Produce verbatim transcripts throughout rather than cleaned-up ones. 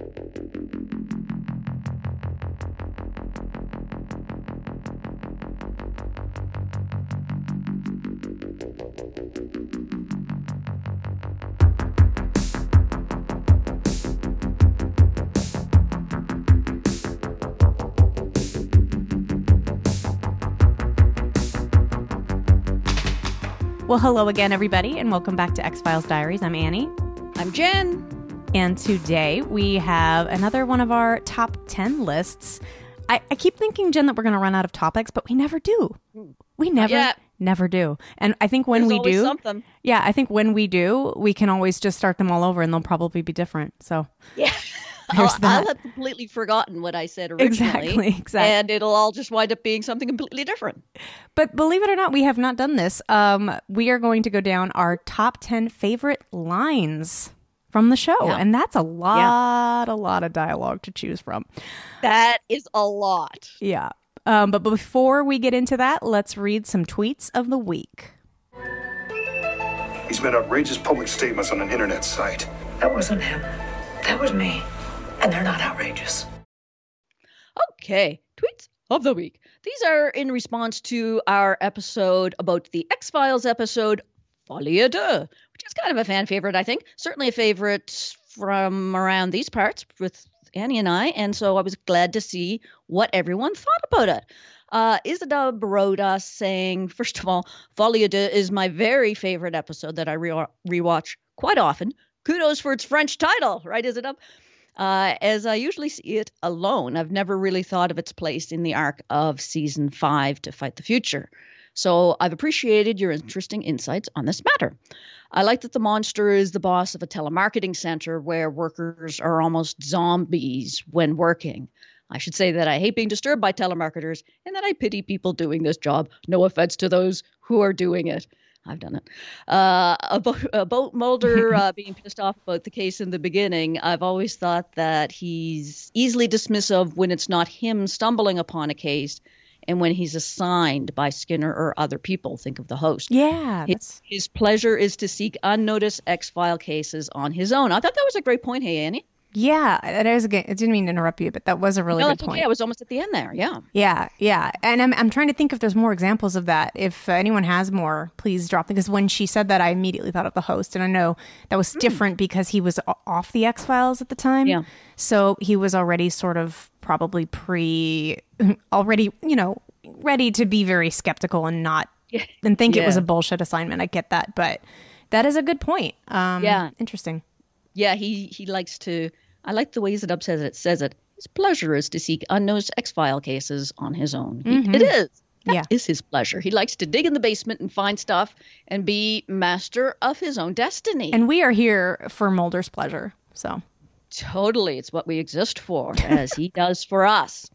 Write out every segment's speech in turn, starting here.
Well, hello again, everybody, and welcome back to X-Files Diaries. I'm Annie. I'm Jen. And today we have another one of our top ten lists. I, I keep thinking, Jen, that we're going to run out of topics, but we never do. We never, never do. And I think when There's we always do, something. yeah, I think when we do, we can always just start them all over and they'll probably be different. So yeah. There's I'll, that. I'll have completely forgotten what I said originally. Exactly, exactly. And it'll all just wind up being something completely different. But believe it or not, we have not done this. Um, we are going to go down our top ten favorite lines from the show. Yeah. And that's a lot, yeah. a lot of dialogue to choose from. That is a lot. Yeah. Um, but before we get into that, let's read some tweets of the week. He's made outrageous public statements on an internet site. That wasn't him. That was me. And they're not outrageous. Okay, tweets of the week. These are in response to our episode about the X-Files episode, Folie à Deux, which is kind of a fan favorite, I think. Certainly a favorite from around these parts with Annie and I. And so I was glad to see what everyone thought about it. Uh, Isabel wrote us saying, first of all, Folie à Deux is my very favorite episode that I re- rewatch quite often. Kudos for its French title, right, Isabel? Uh, as I usually see it alone, I've never really thought of its place in the arc of season five to Fight the Future. So I've appreciated your interesting insights on this matter. I like that the monster is the boss of a telemarketing center where workers are almost zombies when working. I should say that I hate being disturbed by telemarketers and that I pity people doing this job. No offense to those who are doing it. I've done it. Uh, about, about Mulder uh, being pissed off about the case in the beginning, I've always thought that he's easily dismissive when it's not him stumbling upon a case and when he's assigned by Skinner or other people. Think of the host. Yeah. His, his pleasure is to seek unnoticed X-File cases on his own. I thought that was a great point. Hey, Annie. Yeah, that is a good, I didn't mean to interrupt you, but that was a really no, good that's point. Okay. I was almost at the end there. Yeah. Yeah, yeah. And I'm I'm trying to think if there's more examples of that. If uh, anyone has more, please drop them. Because when she said that, I immediately thought of the host. And I know that was mm. different because he was off the X-Files at the time. Yeah. So he was already sort of probably pre, already, you know, ready to be very skeptical and not, yeah. and think yeah. it was a bullshit assignment. I get that. But that is a good point. Um, yeah. Interesting. Yeah, he, he likes to... I like the ways it up says it. Says it. His pleasure is to seek unnoticed X-File cases on his own. He, Mm-hmm. it is. That yeah. is his pleasure. He likes to dig in the basement and find stuff and be master of his own destiny. And we are here for Mulder's pleasure. So totally, it's what we exist for, as he does for us.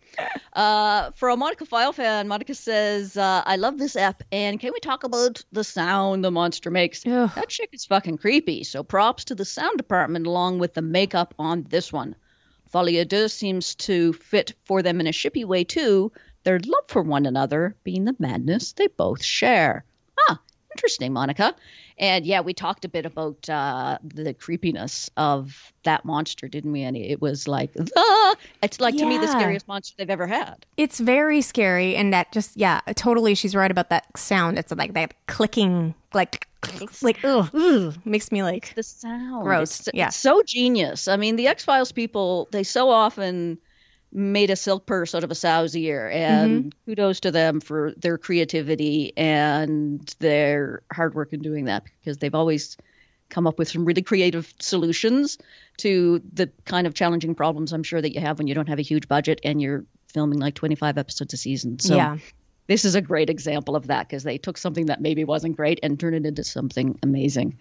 Uh, for a Monica File fan, Monica says, uh, I love this ep, and can we talk about the sound the monster makes? Ugh. That chick is fucking creepy, so props to the sound department along with the makeup on this one. Folie à Deux seems to fit for them in a shippy way, too, their love for one another being the madness they both share. Ah, interesting, Monica. And yeah, we talked a bit about uh, the creepiness of that monster, didn't we, Annie? It was like, ah! It's like, yeah. to me, the scariest monster they've ever had. It's very scary. And that just, yeah, totally. She's right about that sound. It's like that clicking, like, like, ugh, ugh, makes me like, it's the sound. Gross. It's, yeah. It's so genius. I mean, the X-Files people, they so often made a silk purse out of a sow's ear, and mm-hmm. kudos to them for their creativity and their hard work in doing that, because they've always come up with some really creative solutions to the kind of challenging problems I'm sure that you have when you don't have a huge budget and you're filming like twenty-five episodes a season. So yeah. This is a great example of that, because they took something that maybe wasn't great and turned it into something amazing.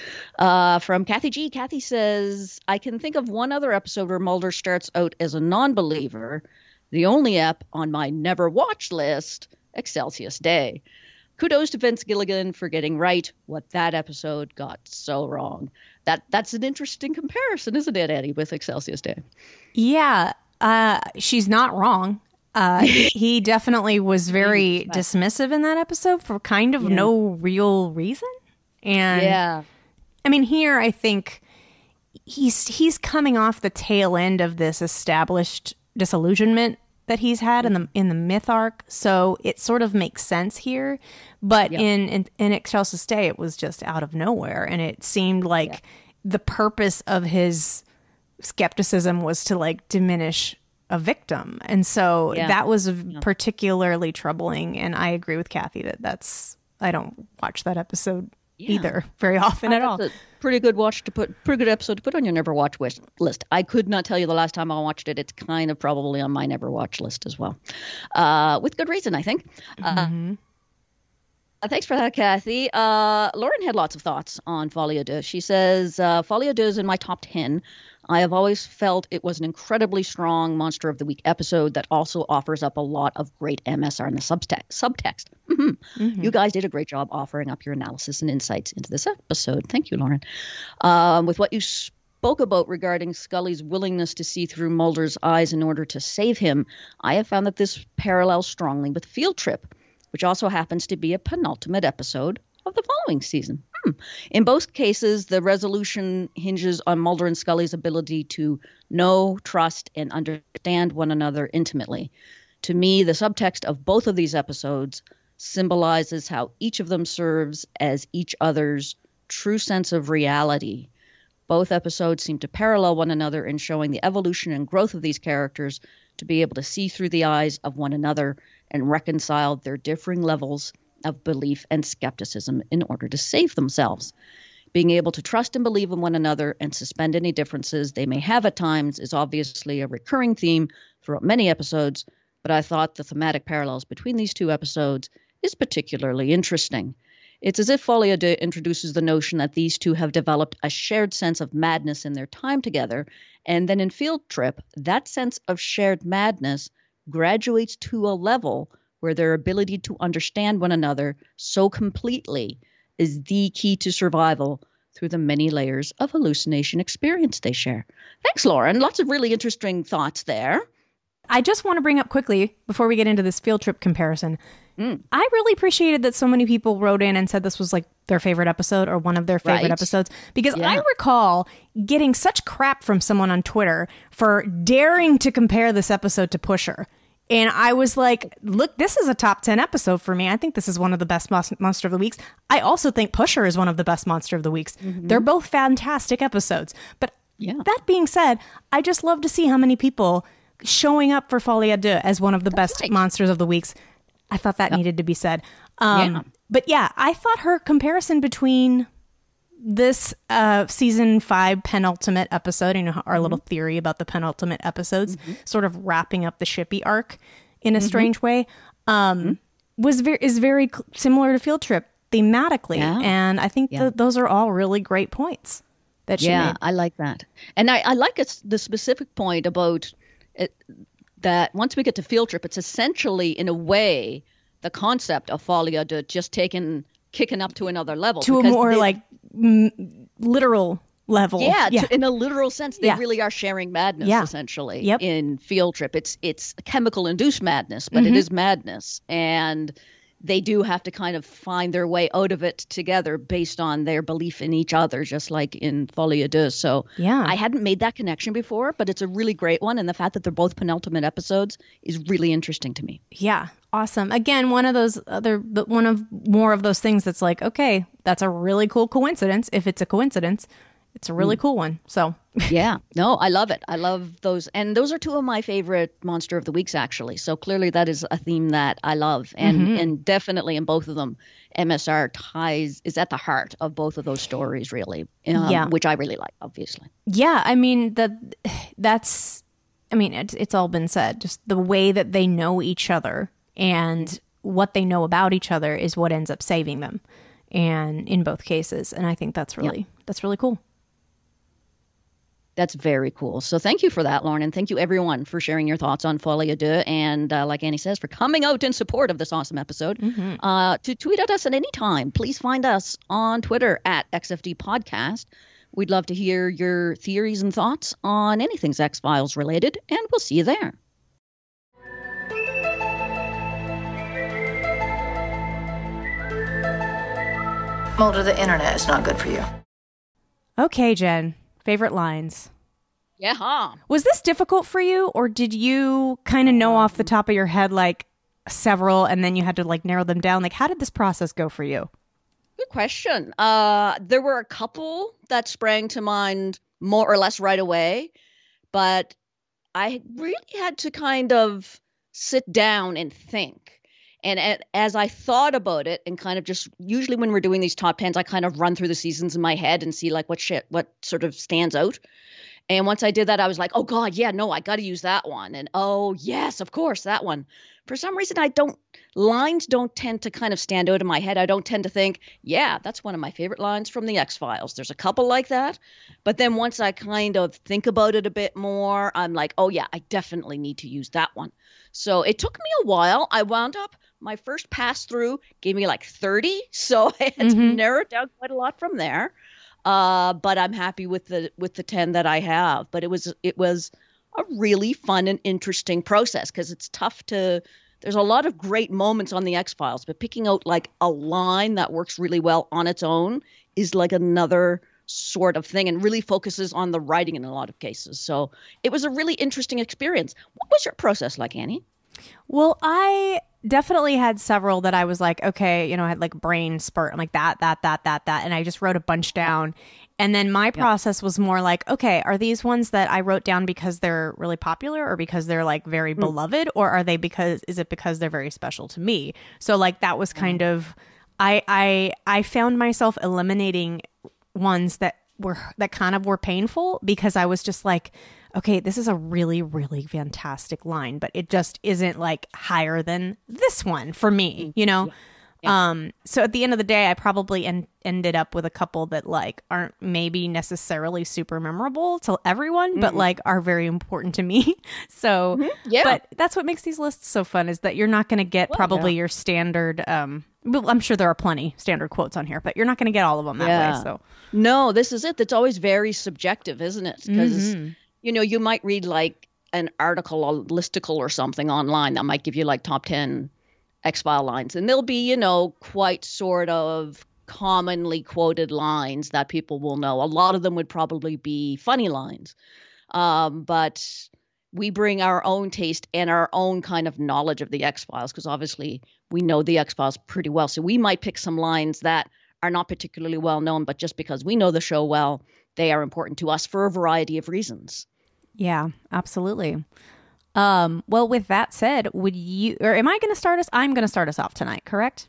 Uh, from Kathy G. Kathy says, I can think of one other episode where Mulder starts out as a non-believer, the only ep on my never watch list, Excelsius Day. Kudos to Vince Gilligan for getting right what that episode got so wrong. That That's an interesting comparison, isn't it, Eddie, with Excelsius Day? Yeah, uh, she's not wrong. Uh, he definitely was very dismissive in that episode for kind of yeah. no real reason. And yeah. I mean, here, I think he's he's coming off the tail end of this established disillusionment that he's had in the in the myth arc, so it sort of makes sense here. But yep. in, in in Excelsis Day, it was just out of nowhere, and it seemed like yeah. the purpose of his skepticism was to like diminish a victim, and so yeah. that was yeah. particularly troubling. And I agree with Kathy that that's I don't watch that episode yeah. either very often I at all. Pretty good watch to put, pretty good episode to put on your never watch wish list. I could not tell you the last time I watched it. It's kind of probably on my never watch list as well, uh, with good reason, I think. Mm-hmm. Uh, thanks for that, Kathy. Uh, Lauren had lots of thoughts on Folie à Deux. She says, uh, Folie à Deux is in my top ten. I have always felt it was an incredibly strong Monster of the Week episode that also offers up a lot of great M S R in the subtext. subtext. Mm-hmm. Mm-hmm. You guys did a great job offering up your analysis and insights into this episode. Thank you, Lauren. Um, with what you spoke about regarding Scully's willingness to see through Mulder's eyes in order to save him, I have found that this parallels strongly with Field Trip, which also happens to be a penultimate episode of the following season. Hmm. In both cases, the resolution hinges on Mulder and Scully's ability to know, trust, and understand one another intimately. To me, the subtext of both of these episodes symbolizes how each of them serves as each other's true sense of reality. Both episodes seem to parallel one another in showing the evolution and growth of these characters to be able to see through the eyes of one another and reconcile their differing levels of belief and skepticism in order to save themselves. Being able to trust and believe in one another and suspend any differences they may have at times is obviously a recurring theme throughout many episodes, but I thought the thematic parallels between these two episodes is particularly interesting. It's as if Folie à Deux introduces the notion that these two have developed a shared sense of madness in their time together, and then in Field Trip, that sense of shared madness graduates to a level where their ability to understand one another so completely is the key to survival through the many layers of hallucination experience they share. Thanks, Lauren. Lots of really interesting thoughts there. I just want to bring up quickly, before we get into this Field Trip comparison, mm. I really appreciated that so many people wrote in and said this was like their favorite episode or one of their favorite right. episodes, because yeah. I recall getting such crap from someone on Twitter for daring to compare this episode to Pusher. And I was like, look, this is a top ten episode for me. I think this is one of the best Mon- Monster of the Weeks. I also think Pusher is one of the best Monster of the Weeks. Mm-hmm. They're both fantastic episodes. But yeah. that being said, I just love to see how many people showing up for Folie à Deux as one of the That's best right. Monsters of the Weeks. I thought that yep. needed to be said. Um, yeah. But yeah, I thought her comparison between this uh, season five penultimate episode, you know, our mm-hmm. little theory about the penultimate episodes, mm-hmm. sort of wrapping up the Shippy arc in a mm-hmm. strange way, um, mm-hmm. was very is very cl- similar to Field Trip thematically, yeah. and I think yeah. that those are all really great points that she yeah, made. I like that, and I, I like it's the specific point about it, that once we get to Field Trip, it's essentially in a way the concept of Folie à Deux just taken kicking up to another level, to a more they, like m- literal level. Yeah, yeah. To, in a literal sense, they yeah. really are sharing madness. Yeah. Essentially, yep. in Field Trip, it's it's chemical induced madness, but mm-hmm. it is madness, and they do have to kind of find their way out of it together based on their belief in each other, just like in Folie à Deux. So yeah. I hadn't made that connection before, but it's a really great one, and the fact that they're both penultimate episodes is really interesting to me. Yeah. Awesome. Again, one of those other, but one of more of those things that's like, okay, that's a really cool coincidence. If it's a coincidence, it's a really mm. cool one. So yeah, no, I love it. I love those. And those are two of my favorite Monster of the Weeks, actually. So clearly that is a theme that I love. And, mm-hmm. and definitely in both of them, M S R ties is at the heart of both of those stories, really, um, yeah. which I really like, obviously. Yeah. I mean, that that's, I mean, it's, it's all been said, just the way that they know each other and what they know about each other is what ends up saving them, and in both cases. And I think that's really yeah. that's really cool. That's very cool. So thank you for that, Lauren, and thank you everyone for sharing your thoughts on Folie à Deux, and uh, like Annie says, for coming out in support of this awesome episode. Mm-hmm. Uh, to tweet at us at any time, please find us on Twitter at X F D Podcast. We'd love to hear your theories and thoughts on anything X-Files related, and we'll see you there. Mulder, the internet is not good for you. Okay, Jen. Favorite lines. Yeah. Huh. Was this difficult for you, or did you kind of know off the top of your head, like, several, and then you had to, like, narrow them down? Like, how did this process go for you? Good question. Uh, there were a couple that sprang to mind more or less right away, but I really had to kind of sit down and think. And as I thought about it and kind of just, usually when we're doing these top tens, I kind of run through the seasons in my head and see like what shit, what sort of stands out. And once I did that, I was like, oh God, yeah, no, I got to use that one. And oh yes, of course, that one. For some reason, I don't, lines don't tend to kind of stand out in my head. I don't tend to think, yeah, that's one of my favorite lines from the X-Files. There's a couple like that. But then once I kind of think about it a bit more, I'm like, oh yeah, I definitely need to use that one. So it took me a while. I wound up, my first pass through gave me like thirty. So I had mm-hmm. to narrow it down quite a lot from there. Uh, but I'm happy with the with the ten that I have. But it was it was a really fun and interesting process because it's tough to. There's a lot of great moments on the X-Files, but picking out like a line that works really well on its own is like another sort of thing and really focuses on the writing in a lot of cases. So it was a really interesting experience. What was your process like, Annie? Well, I definitely had several that I was like, okay, you know, I had like brain spurt. I'm like that, that, that, that, that. And I just wrote a bunch down. And then my process was more like, okay, are these ones that I wrote down because they're really popular or because they're like very mm. beloved, or are they because, is it because they're very special to me? So like that was kind mm. of, I, I, I found myself eliminating ones that were, that kind of were painful because I was just like, okay, this is a really, really fantastic line, but it just isn't like higher than this one for me, you know? Yeah. Yeah. Um, so at the end of the day, I probably en- ended up with a couple that like aren't maybe necessarily super memorable to everyone, mm-hmm. but like are very important to me. So, mm-hmm. yeah. But that's what makes these lists so fun is that you're not going to get well, probably yeah. your standard, um, well, I'm sure there are plenty standard quotes on here, but you're not going to get all of them that yeah. way. So no, this is it. That's always very subjective, isn't it? Because, mm-hmm. you know, you might read like an article or listicle or something online that might give you like top ten X-File lines, and they'll be, you know, quite sort of commonly quoted lines that people will know. A lot of them would probably be funny lines, um, but we bring our own taste and our own kind of knowledge of the X-Files because obviously we know the X-Files pretty well. So we might pick some lines that are not particularly well known, but just because we know the show well, they are important to us for a variety of reasons. Yeah, absolutely. Um, well, with that said, would you, or am I going to start us? I'm going to start us off tonight, correct?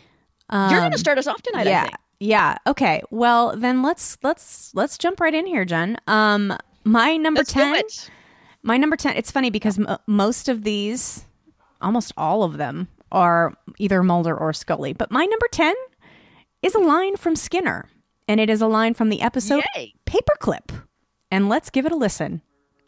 Um, You're going to start us off tonight, yeah, I think. Yeah. Okay. Well, then let's, let's, let's jump right in here, Jen. Um, my number let's ten, my number ten, it's funny because m- most of these, almost all of them are either Mulder or Scully, but my number ten is a line from Skinner, and it is a line from the episode Yay. Paperclip. And let's give it a listen.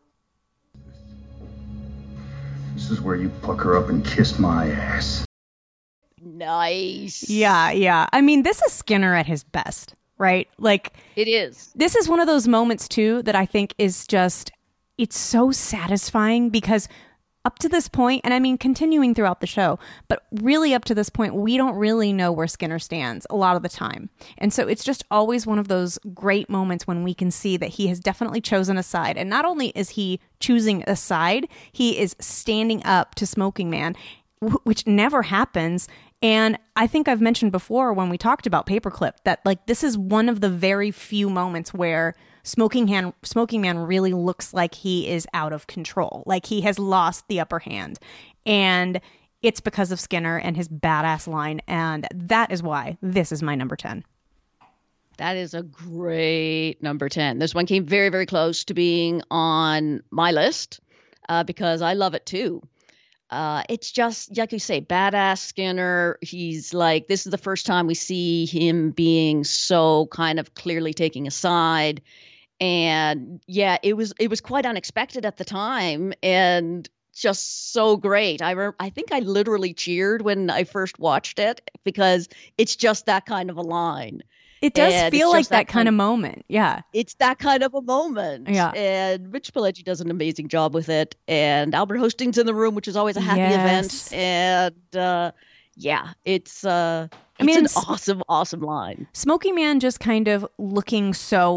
This is where you pucker up and kiss my ass. Nice. Yeah, yeah. I mean, this is Skinner at his best, right? Like, it is. This is one of those moments, too, that I think is just, it's so satisfying because up to this point, and I mean, continuing throughout the show, but really up to this point, we don't really know where Skinner stands a lot of the time. And so it's just always one of those great moments when we can see that he has definitely chosen a side. And not only is he choosing a side, he is standing up to Smoking Man, w- which never happens. And I think I've mentioned before when we talked about Paperclip that like this is one of the very few moments where Smoking Man, Smoking Man really looks like he is out of control, like he has lost the upper hand. And it's because of Skinner and his badass line. And that is why this is my number ten. That is a great number ten. This one came very, very close to being on my list uh, because I love it too. Uh, it's just, like you say, badass Skinner. He's like, this is the first time we see him being so kind of clearly taking a side. And yeah, it was it was quite unexpected at the time and just so great. I re- I think I literally cheered when I first watched it because it's just that kind of a line. It does and feel like that, that kind of moment. Yeah. It's that kind of a moment. Yeah. And Rich Pileggi does an amazing job with it. And Albert Hosting's in the room, which is always a happy yes. event. And uh, yeah, it's, uh, it's I mean, an it's, awesome, awesome line. Smoking Man just kind of looking so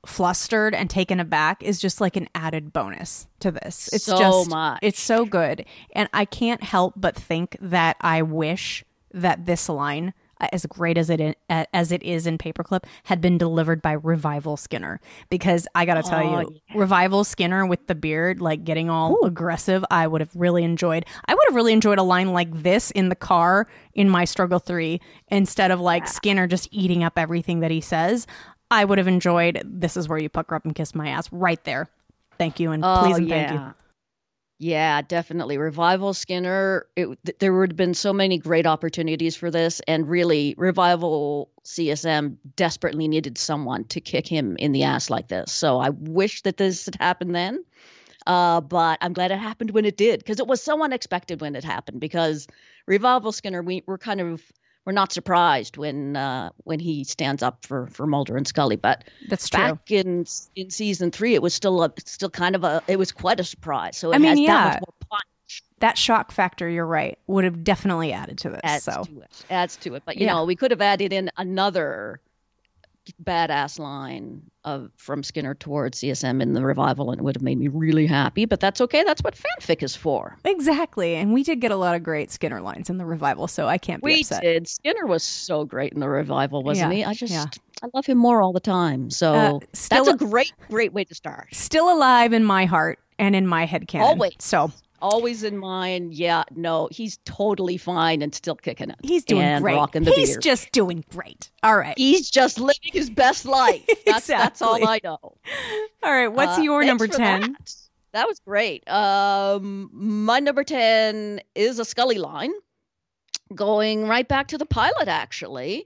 flustered and taken aback is just like an added bonus to this. It's so just much. It's so good. And I can't help but think that I wish that this line, as great as it is, as it is in Paperclip, had been delivered by Revival Skinner, because I gotta tell oh, you, yeah. Revival Skinner with the beard, like getting all Ooh. aggressive, I would have really enjoyed. I would have really enjoyed a line like this in the car in My Struggle three, instead of like yeah. Skinner just eating up everything that he says. I would have enjoyed "This is where you pucker up and kiss my ass" right there. Thank you, and oh, please and yeah. thank you. Yeah, definitely. Revival Skinner, it, th- there would have been so many great opportunities for this. And really, Revival C S M desperately needed someone to kick him in the ass like this. So I wish that this had happened then. Uh, but I'm glad it happened when it did, because it was so unexpected when it happened. Because Revival Skinner, we were kind of, we're not surprised when uh, when he stands up for, for Mulder and Scully. But that's true. Back in in season three, it was still a, still kind of a, it was quite a surprise. So it I mean, has yeah, that much more punch. That shock factor, you're right, would have definitely added to this. Adds so. to it. Adds to it. But, you yeah. know, we could have added in another badass line of from Skinner towards C S M in the Revival, and it would have made me really happy. But that's okay. That's what fanfic is for. Exactly. And we did get a lot of great Skinner lines in the Revival, so I can't be we upset. We did. Skinner was so great in the Revival, wasn't yeah. he? I just, yeah. I love him more all the time. So uh, that's a great, great way to start. Still alive in my heart and in my headcanon. Always. So. Always in mind, yeah, no, he's totally fine and still kicking it. He's doing and great. Rocking the he's beer. just doing great. All right. He's just living his best life. That's, exactly. that's all I know. All right, what's uh, your number ten? That. that was great. Um, my number ten is a Scully line, going right back to the pilot, actually.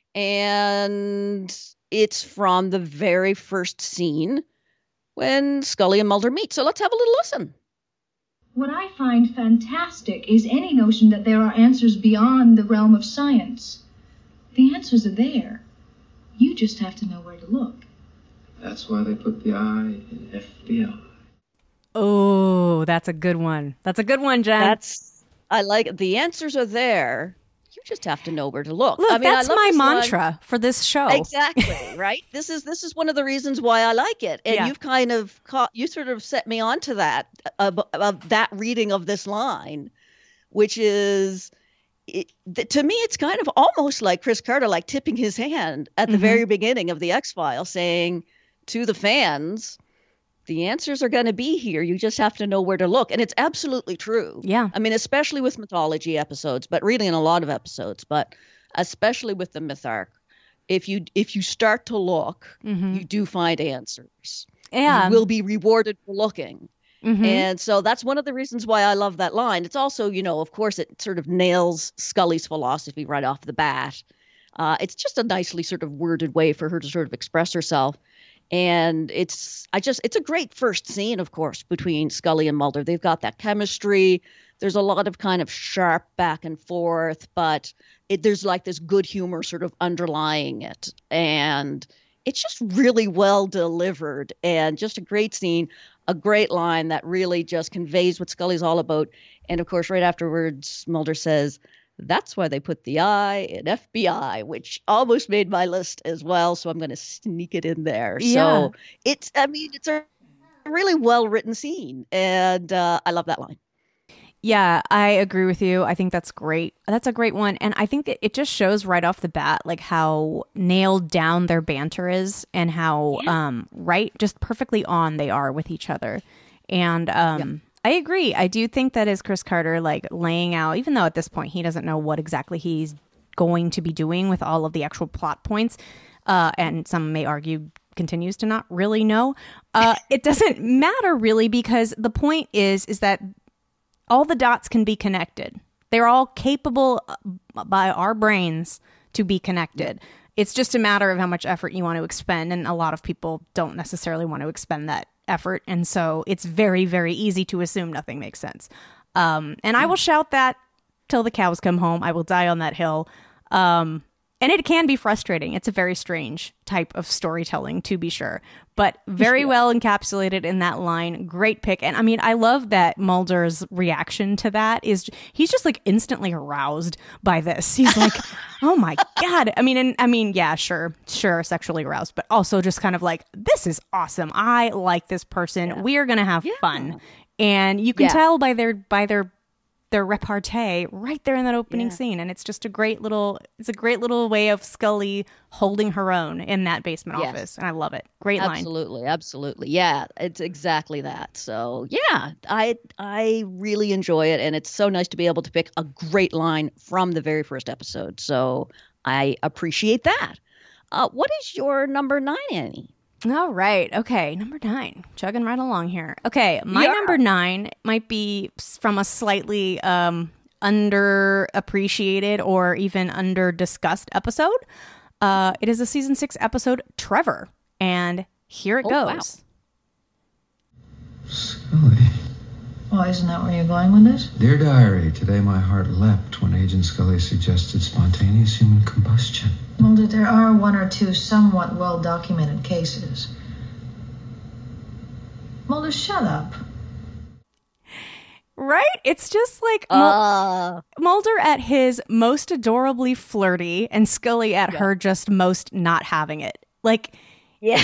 And it's from the very first scene when Scully and Mulder meet. So let's have a little listen. What I find fantastic is any notion that there are answers beyond the realm of science. The answers are there. You just have to know where to look. That's why they put the I in F B I. Oh, that's a good one. That's a good one, Jen. That's I like it. The answers are there. You just have to know where to look. Look, I mean, that's I love my this mantra line. for this show. Exactly, right? This is this is one of the reasons why I like it. And yeah. you've kind of caught, you sort of set me onto that, of, of that reading of this line, which is, it, th- to me, it's kind of almost like Chris Carter, like tipping his hand at the mm-hmm. very beginning of the X-Files, saying to the fans, the answers are going to be here. You just have to know where to look. And it's absolutely true. Yeah. I mean, especially with mythology episodes, but really in a lot of episodes, but especially with the myth arc. If you if you start to look, mm-hmm. you do find answers. Yeah. You will be rewarded for looking. Mm-hmm. And so that's one of the reasons why I love that line. It's also, you know, of course, it sort of nails Scully's philosophy right off the bat. Uh, it's just a nicely sort of worded way for her to sort of express herself. And it's, I just, it's a great first scene, of course, between Scully and Mulder. They've got that chemistry. There's a lot of kind of sharp back and forth, but it, there's like this good humor sort of underlying it. And it's just really well delivered and just a great scene, a great line that really just conveys what Scully's all about. And of course, right afterwards, Mulder says, that's why they put the I in F B I, which almost made my list as well. So I'm going to sneak it in there. Yeah. So it's, I mean, it's a really well-written scene. And uh, I love that line. Yeah, I agree with you. I think that's great. That's a great one. And I think that it just shows right off the bat, like how nailed down their banter is and how, yeah. um, right, just perfectly on they are with each other. And, um, yeah. I agree. I do think that is Chris Carter, like laying out, even though at this point he doesn't know what exactly he's going to be doing with all of the actual plot points. Uh, and some may argue continues to not really know. Uh, it doesn't matter really, because the point is, is that all the dots can be connected. They're all capable by our brains to be connected. It's just a matter of how much effort you want to expend. And a lot of people don't necessarily want to expend that effort. And so it's very, very easy to assume nothing makes sense. Um, and I will shout that till the cows come home. I will die on that hill. Um, And it can be frustrating. It's a very strange type of storytelling, to be sure, but very yeah. well encapsulated in that line. Great pick. And I mean, I love that Mulder's reaction to that is he's just like instantly aroused by this. He's like, oh my God. I mean, and I mean, yeah, sure, sure, sexually aroused, but also just kind of like, this is awesome. I like this person. Yeah. We are going to have yeah. fun. And you can yeah. tell by their, by their, their repartee right there in that opening yeah. scene, and it's just a great little it's a great little way of Scully holding her own in that basement yes. office, and I love it. Great line. Absolutely, absolutely. Yeah, it's exactly that. So yeah, I I really enjoy it, and it's so nice to be able to pick a great line from the very first episode. So I appreciate that. Uh, what is your number nine, Annie? All right. Okay. Number nine. Chugging right along here. Okay. My yeah. number nine might be from a slightly um, underappreciated or even under-discussed episode. Uh, it is a season six episode, Trevor. And here it oh, goes. Wow. Scully. Well, isn't that where you're going with this? Dear Diary, today my heart leapt when Agent Scully suggested spontaneous human combustion. Mulder, there are one or two somewhat well-documented cases. Mulder, shut up. Right? It's just like Mul- uh. Mulder at his most adorably flirty and Scully at yeah. her just most not having it. Like, yeah.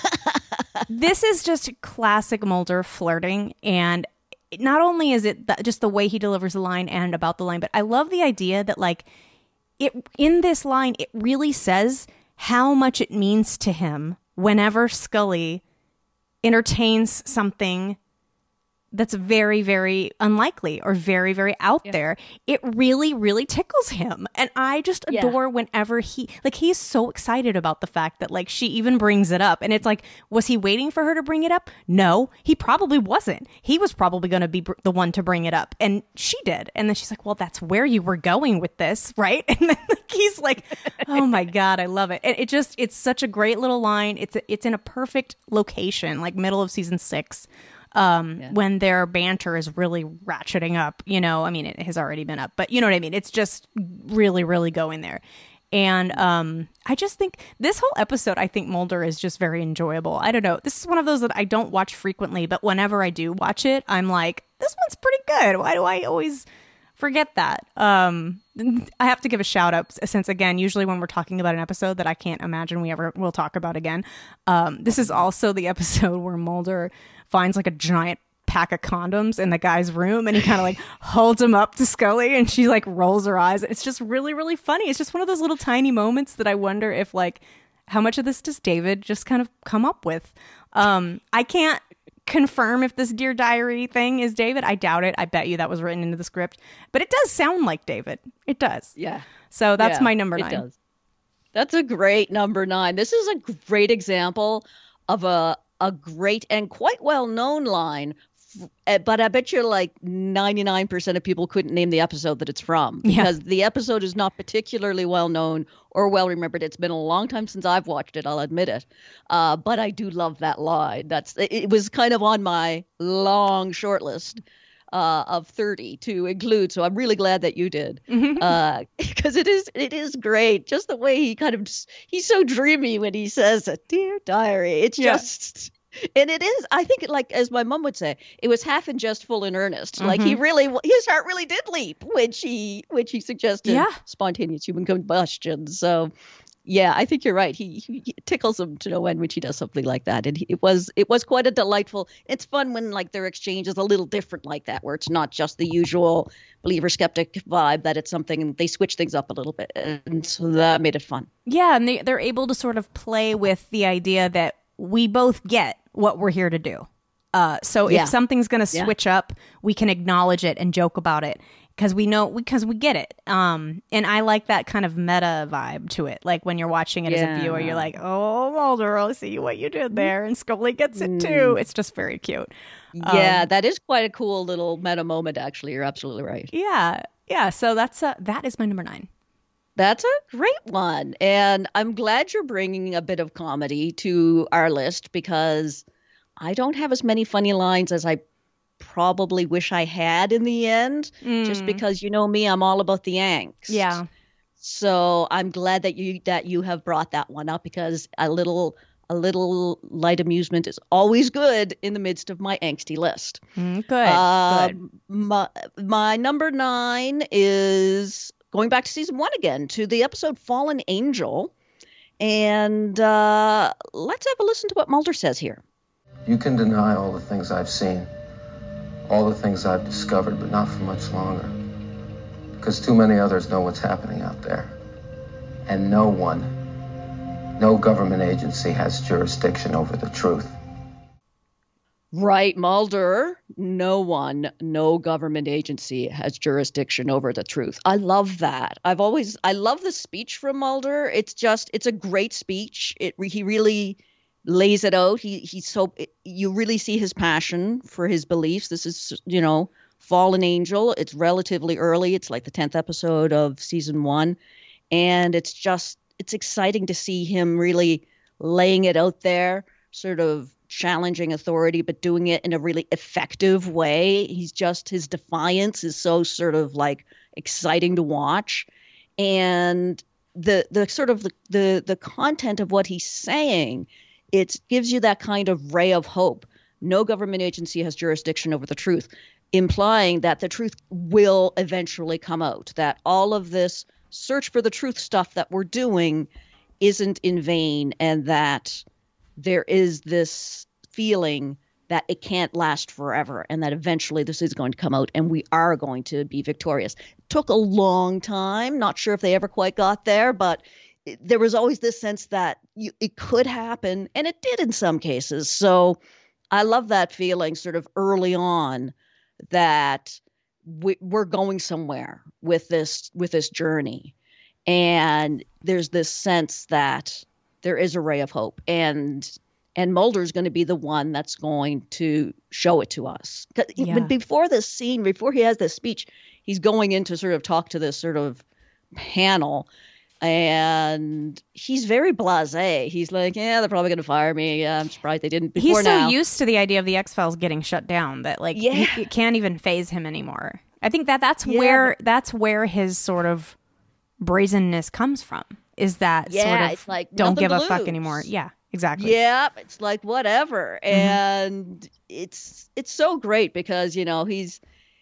This is just classic Mulder flirting, and not only is it th- just the way he delivers the line and about the line, but I love the idea that like it in this line, it really says how much it means to him whenever Scully entertains something that's very, very unlikely or very, very out yeah. there. It really, really tickles him. And I just adore yeah. whenever he, like, he's so excited about the fact that, like, she even brings it up. And it's like, was he waiting for her to bring it up? No, he probably wasn't. He was probably going to be br- the one to bring it up. And she did. And then she's like, well, that's where you were going with this, right? And then like, he's like, oh my God, I love it. And it just, it's such a great little line. It's, it's in a perfect location, like middle of season six. Um, yeah. when their banter is really ratcheting up, you know, I mean, it has already been up, but you know what I mean? It's just really, really going there. And um, I just think this whole episode, I think Mulder is just very enjoyable. I don't know. This is one of those that I don't watch frequently, but whenever I do watch it, I'm like, this one's pretty good. Why do I always forget that? Um, I have to give a shout out since, again, usually when we're talking about an episode that I can't imagine we ever will talk about again. Um, this is also the episode where Mulder finds like a giant pack of condoms in the guy's room, and he kind of like holds them up to Scully, and she like rolls her eyes. It's just really, really funny. It's just one of those little tiny moments that I wonder if like, how much of this does David just kind of come up with? Um, I can't confirm if this Dear Diary thing is David. I doubt it. I bet you that was written into the script, but it does sound like David. It does. Yeah. So that's yeah, my number nine. It does. That's a great number nine. This is a great example of a a great and quite well-known line, but I bet you like ninety-nine percent of people couldn't name the episode that it's from, because yeah. the episode is not particularly well-known or well-remembered. It's been a long time since I've watched it, I'll admit it. Uh, but I do love that line. That's It was kind of on my long short list uh, of thirty to include, so I'm really glad that you did, because uh, it is it is great. Just the way he kind of just, he's so dreamy when he says it, Dear Diary. It's yeah. just, and it is, I think, like as my mom would say, it was half in jest, full in earnest. Mm-hmm. Like he really, his heart really did leap when she when she suggested yeah. spontaneous human combustion. So. Yeah, I think you're right. He, he tickles him to no end when she does something like that. And he, it was it was quite a delightful. It's fun when like their exchange is a little different like that, where it's not just the usual believer skeptic vibe, that it's something and they switch things up a little bit. And so that made it fun. Yeah, and they, they're able to sort of play with the idea that we both get what we're here to do. Uh, so yeah. if something's going to switch yeah. up, we can acknowledge it and joke about it. Because we know, because we get it. Um, and I like that kind of meta vibe to it. Like when you're watching it yeah. as a viewer, you're like, oh, Mulder, I see what you did there. And Scully gets it too. It's just very cute. Yeah, um, that is quite a cool little meta moment, actually. You're absolutely right. Yeah. Yeah. So that's uh, that is my number nine. That's a great one. And I'm glad you're bringing a bit of comedy to our list, because I don't have as many funny lines as I probably wish I had in the end, mm. just because, you know me, I'm all about the angst. Yeah. So I'm glad that you that you have brought that one up, because a little a little light amusement is always good in the midst of my angsty list. Mm, good. Uh, good. My, my number nine is going back to season one again, to the episode Fallen Angel. And uh, let's have a listen to what Mulder says here. You can deny all the things I've seen, all the things I've discovered, but not for much longer. Because too many others know what's happening out there. And no one, no government agency has jurisdiction over the truth. Right, Mulder. No one, no government agency has jurisdiction over the truth. I love that. I've always, I love the speech from Mulder. It's just, it's a great speech. It he really lays it out. He he's so you really see his passion for his beliefs. This is, you know, Fallen Angel. It's relatively early. It's like the tenth episode of season one, and it's just it's exciting to see him really laying it out there, sort of challenging authority, but doing it in a really effective way. He's just, his defiance is so sort of like exciting to watch. And the the sort of the the, the content of what he's saying, it gives you that kind of ray of hope. No government agency has jurisdiction over the truth, implying that the truth will eventually come out, that all of this search for the truth stuff that we're doing isn't in vain, and that there is this feeling that it can't last forever, and that eventually this is going to come out and we are going to be victorious. It took a long time. Not sure if they ever quite got there, but it, there was always this sense that you, it could happen, and it did in some cases. So I love that feeling sort of early on that we, we're going somewhere with this, with this journey. And there's this sense that there is a ray of hope, and and Mulder's going to be the one that's going to show it to us. Yeah. But before this scene, before he has this speech, he's going in to sort of talk to this sort of panel, and he's very blasé. He's like, yeah, they're probably going to fire me. Yeah, I'm surprised they didn't before He's so now. used to the idea of the X-Files getting shut down that like yeah. he, it can't even faze him anymore. I think that that's yeah, where but- that's where his sort of brazenness comes from. Is that yeah, sort of it's like don't give a lose. fuck anymore. Yeah, exactly. Yeah, it's like whatever. Mm-hmm. And it's it's so great because, you know, he's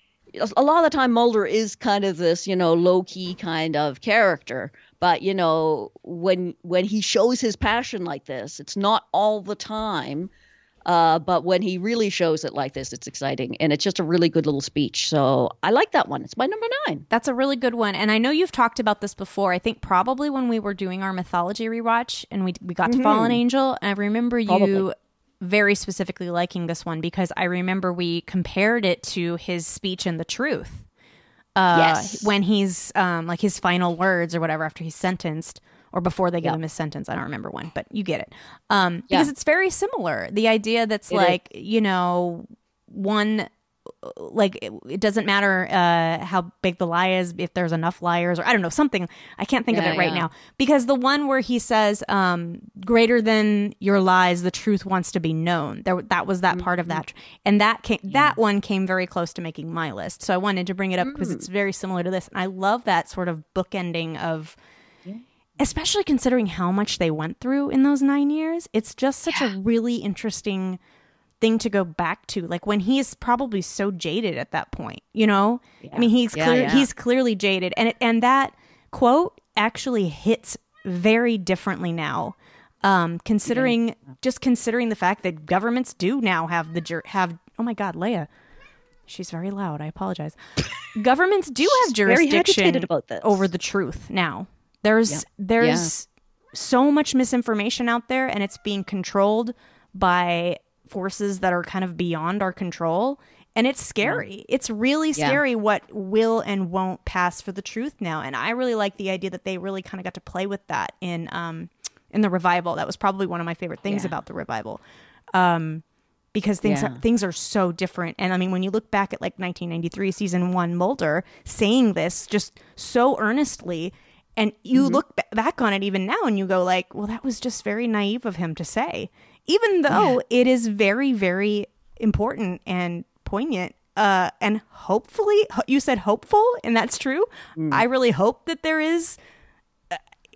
a lot of the time Mulder is kind of this, you know, low-key kind of character. But, you know, when when he shows his passion like this, it's not all the time. Uh, but when he really shows it like this, it's exciting. And it's just a really good little speech. So I like that one. It's my number nine. That's a really good one. And I know you've talked about this before. I think probably when we were doing our mythology rewatch and we we got to mm-hmm. Fallen Angel. And I remember you probably. very specifically liking this one because I remember we compared it to his speech in The Truth. Uh, yes. When he's um, like his final words or whatever after he's sentenced. Or before they give yep. him his sentence. I don't remember when, but you get it. Um, because yeah. it's very similar. The idea that's it like, is. you know, one, like, it, it doesn't matter uh, how big the lie is, if there's enough liars, or I don't know, something. I can't think yeah, of it right yeah. now. Because the one where he says, um, greater than your lies, the truth wants to be known. There, that was that mm-hmm. part of that. And that came, yeah. that one came very close to making my list. So I wanted to bring it up because mm. it's very similar to this. And I love that sort of bookending of... especially considering how much they went through in those nine years. It's just such yeah. a really interesting thing to go back to. Like when he is probably so jaded at that point, you know? Yeah. I mean, he's yeah, clear, yeah. he's clearly jaded. And it, and that quote actually hits very differently now. Um, considering, yeah. just considering the fact that governments do now have the, jur- have, oh my God, Leia. She's very loud. I apologize. Governments do have jurisdiction about this. over the truth now. There's yeah. there's yeah. so much misinformation out there, and it's being controlled by forces that are kind of beyond our control. And it's scary. Yeah. It's really scary yeah. what will and won't pass for the truth now. And I really like the idea that they really kind of got to play with that in um in the revival. That was probably one of my favorite things yeah. about the revival. Um Because things yeah. are, things are so different. And I mean, when you look back at like nineteen ninety-three, season one, Mulder saying this just so earnestly, and you mm-hmm. look b- back on it even now and you go like, well, that was just very naive of him to say, even though yeah. it is very, very important and poignant. Uh, and hopefully, you said hopeful, and that's true. Mm. I really hope that there is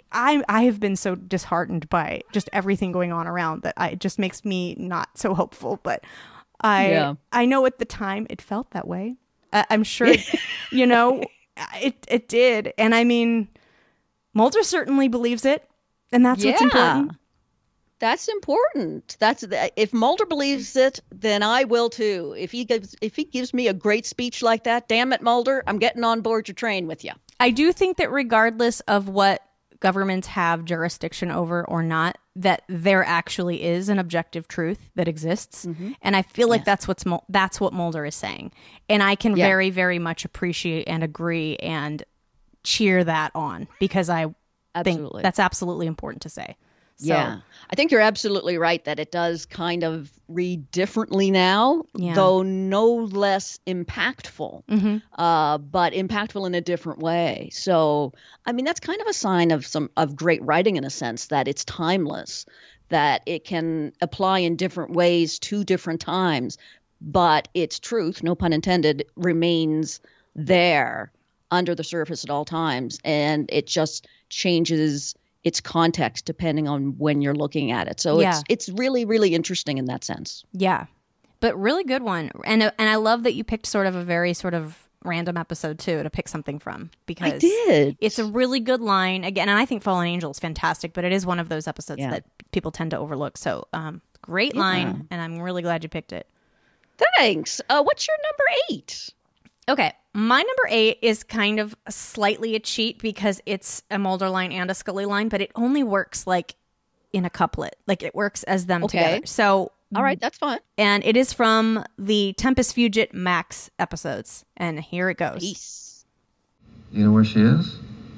I I have been so disheartened by just everything going on around that I, it just makes me not so hopeful. But I yeah. I know at the time it felt that way. I, I'm sure, you know, it it did. And I mean, Mulder certainly believes it. And that's yeah. what's important. That's important. That's if Mulder believes it, then I will too. If he gives if he gives me a great speech like that, damn it, Mulder, I'm getting on board your train with you. I do think that regardless of what governments have jurisdiction over or not, that there actually is an objective truth that exists, mm-hmm. and I feel like yeah. that's what's that's what Mulder is saying, and I can yeah. very very much appreciate and agree and cheer that on because I absolutely. think that's absolutely important to say. So, yeah, I think you're absolutely right that it does kind of read differently now, yeah. though no less impactful, mm-hmm. uh, but impactful in a different way. So, I mean, that's kind of a sign of some of great writing in a sense that it's timeless, that it can apply in different ways to different times, but its truth, no pun intended, remains there under the surface at all times, and it just changes its context depending on when you're looking at it. So yeah. it's it's really, really interesting in that sense. Yeah, but really good one. And and I love that you picked sort of a very sort of random episode too to pick something from because I did. It's a really good line. Again, and I think Fallen Angel is fantastic, but it is one of those episodes yeah. that people tend to overlook. So um, great yeah. line, and I'm really glad you picked it. Thanks. Uh, what's your number eight? Okay, my number eight is kind of slightly a cheat because it's a Mulder line and a Scully line, but it only works like in a couplet. Like it works as them okay. together. So, all right, that's fine. And it is from the Tempus Fugit Max episodes. And here it goes. Peace. You know where she is?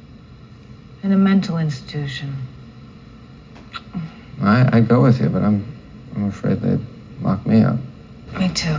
In a mental institution. I, I'd go with you, but I'm I'm afraid they'd lock me up. Me too.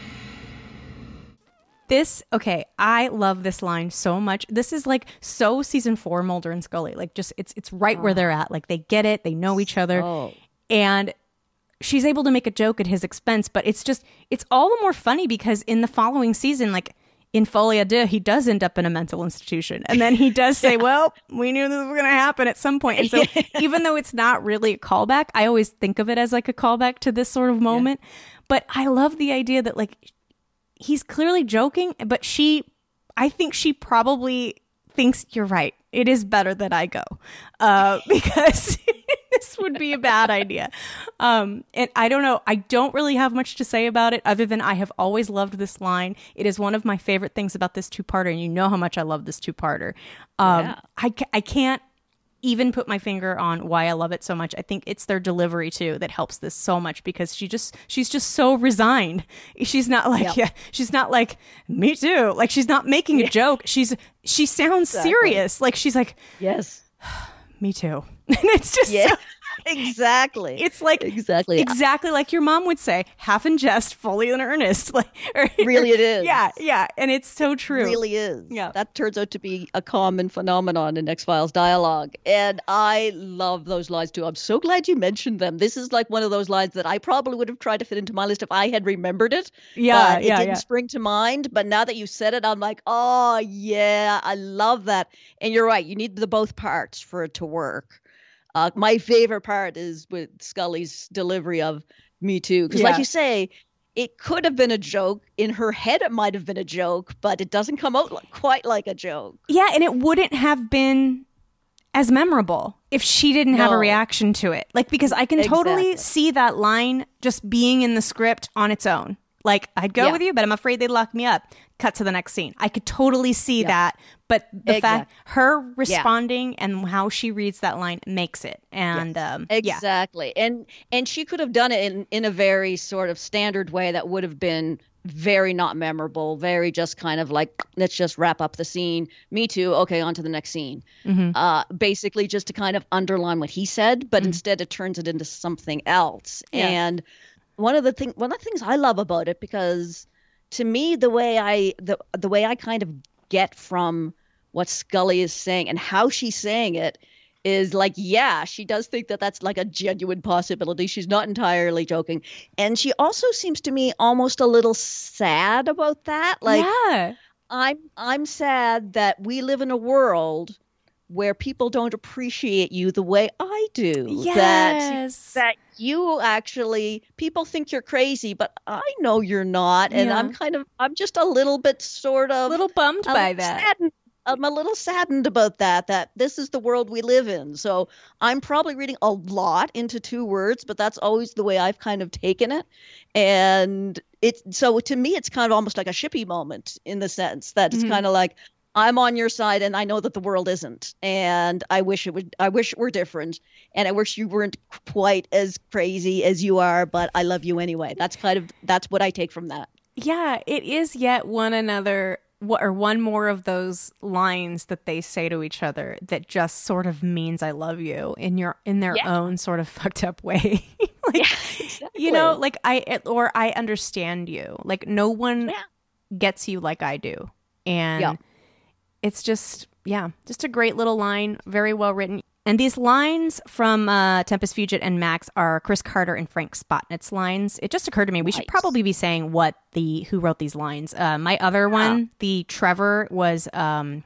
This, okay, I love this line so much. This is like so season four Mulder and Scully. Like just, it's it's right oh. where they're at. Like they get it. They know each other. Oh. And she's able to make a joke at his expense. But it's just, it's all the more funny because in the following season, like in Folie à Deux, he does end up in a mental institution. And then he does say, well, we knew this was going to happen at some point. And so even though it's not really a callback, I always think of it as like a callback to this sort of moment. Yeah. But I love the idea that like, he's clearly joking, but she, I think she probably thinks you're right. It is better that I go uh, because this would be a bad idea. Um, and I don't know. I don't really have much to say about it other than I have always loved this line. It is one of my favorite things about this two-parter, and you know how much I love this two-parter. Um, yeah. I, I can't even put my finger on why I love it so much. I think it's their delivery too that helps this so much because she just she's just so resigned. She's not like yep. yeah, she's not like me too. Like she's not making a joke. She's she sounds exactly. serious. Like she's like yes, me too. And it's just yeah. so, exactly. It's like exactly exactly like your mom would say, half in jest, fully in earnest. Like or, really it is. Yeah, yeah. And it's so true. It really is. Yeah. That turns out to be a common phenomenon in X-Files dialogue. And I love those lines too. I'm so glad you mentioned them. This is like one of those lines that I probably would have tried to fit into my list if I had remembered it. Yeah. But it yeah, didn't yeah. spring to mind. But now that you said it, I'm like, oh yeah, I love that. And you're right. You need the both parts for it to work. Uh, my favorite part is with Scully's delivery of "Me too," because, yeah. like you say, it could have been a joke. In her head, it might have been a joke, but it doesn't come out like, quite like a joke. Yeah, and it wouldn't have been as memorable if she didn't no. have a reaction to it. Like, because I can exactly. totally see that line just being in the script on its own. Like, I'd go yeah. with you, but I'm afraid they'd lock me up. Cut to the next scene. I could totally see yeah. that. But the exactly. fact, her responding yeah. and how she reads that line makes it. And yes. um, exactly. Yeah. And and she could have done it in, in a very sort of standard way that would have been very not memorable, very just kind of like, let's just wrap up the scene. Me too. Okay, on to the next scene. Mm-hmm. Uh, basically just to kind of underline what he said, but mm-hmm. instead it turns it into something else. Yeah. And one of the thing, one of the things I love about it, because to me, the way I the the way I kind of get from what Scully is saying and how she's saying it is like, yeah, she does think that that's like a genuine possibility. She's not entirely joking. And she also seems to me almost a little sad about that. Like, yeah. I'm I'm sad that we live in a world where people don't appreciate you the way I do. Yes. That, that you actually, people think you're crazy, but I know you're not. And Yeah. I'm kind of, I'm just a little bit sort of. A little bummed a by little that. saddened. I'm a little saddened about that, that this is the world we live in. So I'm probably reading a lot into two words, but that's always the way I've kind of taken it. And it's, so to me, it's kind of almost like a shippy moment in the sense that it's Mhm. kind of like, I'm on your side and I know that the world isn't. And I wish it would, I wish it were different. And I wish you weren't quite as crazy as you are, but I love you anyway. That's kind of, that's what I take from that. Yeah, it is yet one another, wh- or one more of those lines that they say to each other that just sort of means I love you in your in their Yeah. own sort of fucked up way. like, Yeah, exactly. you know, like I or I understand you. Like no one Yeah. gets you like I do, and Yeah. it's just yeah, just a great little line, very well written. And these lines from uh, Tempest Fugit and Max are Chris Carter and Frank Spotnitz's lines. It just occurred to me we should Nice. probably be saying what the who wrote these lines. Uh, my other one, the Trevor, was um,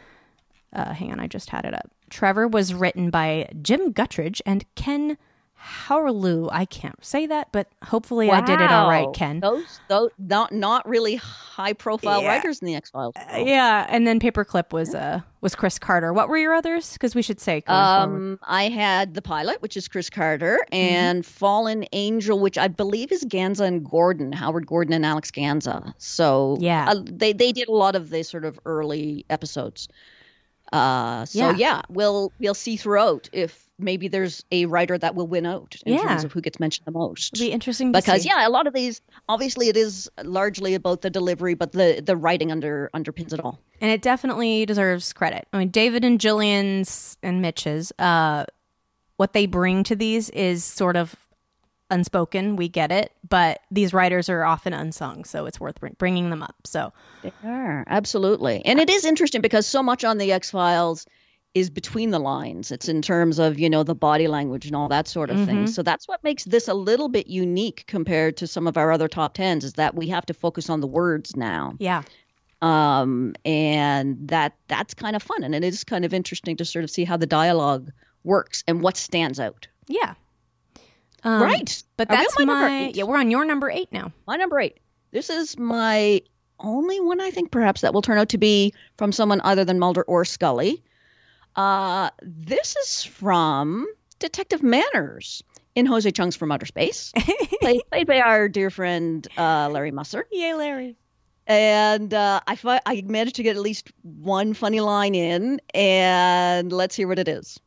uh, hang on, I just had it up. Trevor was written by Jim Guttridge and Ken Howlerlu. I can't say that, but hopefully I did it all right, Wow. Ken. Those, those, not, not really high profile Yeah. writers in the X-Files. Uh, yeah, and then Paperclip was uh was Chris Carter. What were your others? Because we should say going forward. Um, I had The Pilot, which is Chris Carter, and Fallen Angel, which I believe is Ganza and Gordon, Howard Gordon and Alex Ganza. So Yeah. uh, they they did a lot of the sort of early episodes. Uh, so Yeah. yeah. we'll we'll see throughout if maybe there's a writer that will win out in Yeah. terms of who gets mentioned the most. It'll be interesting to Because see. yeah, a lot of these obviously it is largely about the delivery, but the the writing under underpins it all. And it definitely deserves credit. I mean, David and Jillian's and Mitch's, uh, what they bring to these is sort of unspoken. We get it, but these writers are often unsung, so it's worth bring- bringing them up. So They are, absolutely. And it is interesting because so much on the X-Files is between the lines. It's in terms of, you know, the body language and all that sort of thing. So that's what makes this a little bit unique compared to some of our other top tens is that we have to focus on the words now. yeah, Um, and that that's kind of fun. And it is kind of interesting to sort of see how the dialogue works and what stands out. yeah. Um, Right. But Are we that's on my number my eight? yeah. We're on your number eight now. My number eight. This is my only one, I think, perhaps, that will turn out to be from someone other than Mulder or Scully. Uh, this is from Detective Manners in Jose Chung's From Outer Space, played, played by our dear friend uh, Larry Musser. Yay, Larry. And uh, I, fi- I managed to get at least one funny line in, and let's hear what it is.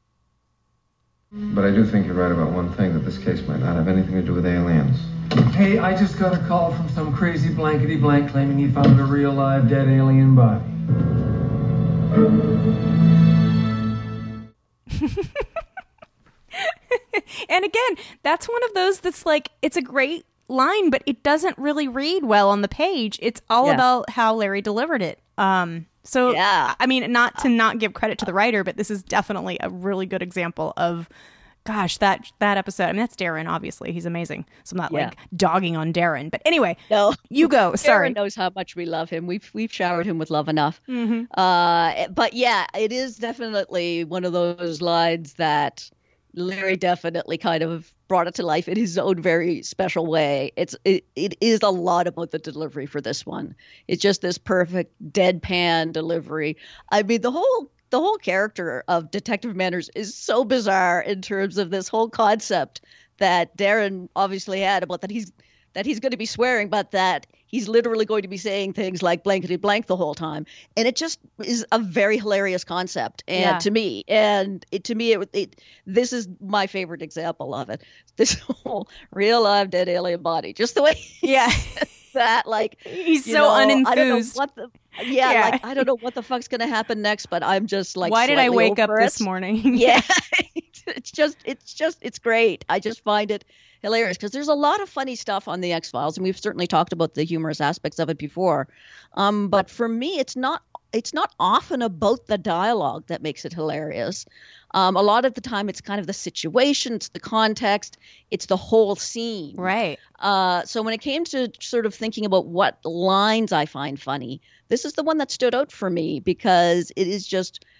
But I do think you're right about one thing, that this case might not have anything to do with aliens. Hey, I just got a call from some crazy blankety blank claiming he found a real live dead alien body. And again, that's one of those that's like, it's a great line, but it doesn't really read well on the page. It's all Yeah. about how Larry delivered it. Um, so, Yeah. I mean, not to not give credit to the writer, but this is definitely a really good example of, gosh, that that episode. I mean, that's Darren, obviously. He's amazing. So I'm not Yeah. like dogging on Darren. But anyway, No. you go. Sorry. Darren knows how much we love him. We've we've showered him with love enough. Mhm. Uh, but yeah, it is definitely one of those lines that Larry definitely kind of brought it to life in his own very special way. It's it, it is a lot about the delivery for this one. It's just this perfect deadpan delivery. I mean, the whole the whole character of Detective Manners is so bizarre in terms of this whole concept that Darren obviously had about that he's that he's going to be swearing, but that he's literally going to be saying things like blankety blank the whole time. And it just is a very hilarious concept and Yeah. to me. And it, to me, it, it this is my favorite example of it. This whole real live dead alien body, just the way he Yeah. says that, like, He's you so know, I don't know unenthused. what the, yeah, Yeah. like, I don't know what the fuck's going to happen next, but I'm just like, Why did I slightly wake up over this it. morning? Yeah, it's just, it's just, it's great. I just find it hilarious because there's a lot of funny stuff on the X-Files, and we've certainly talked about the humorous aspects of it before. Um, but for me, it's not, it's not often about the dialogue that makes it hilarious. Um, a lot of the time, it's kind of the situation, it's the context, it's the whole scene. Right. Uh, so when it came to sort of thinking about what lines I find funny, this is the one that stood out for me because it is just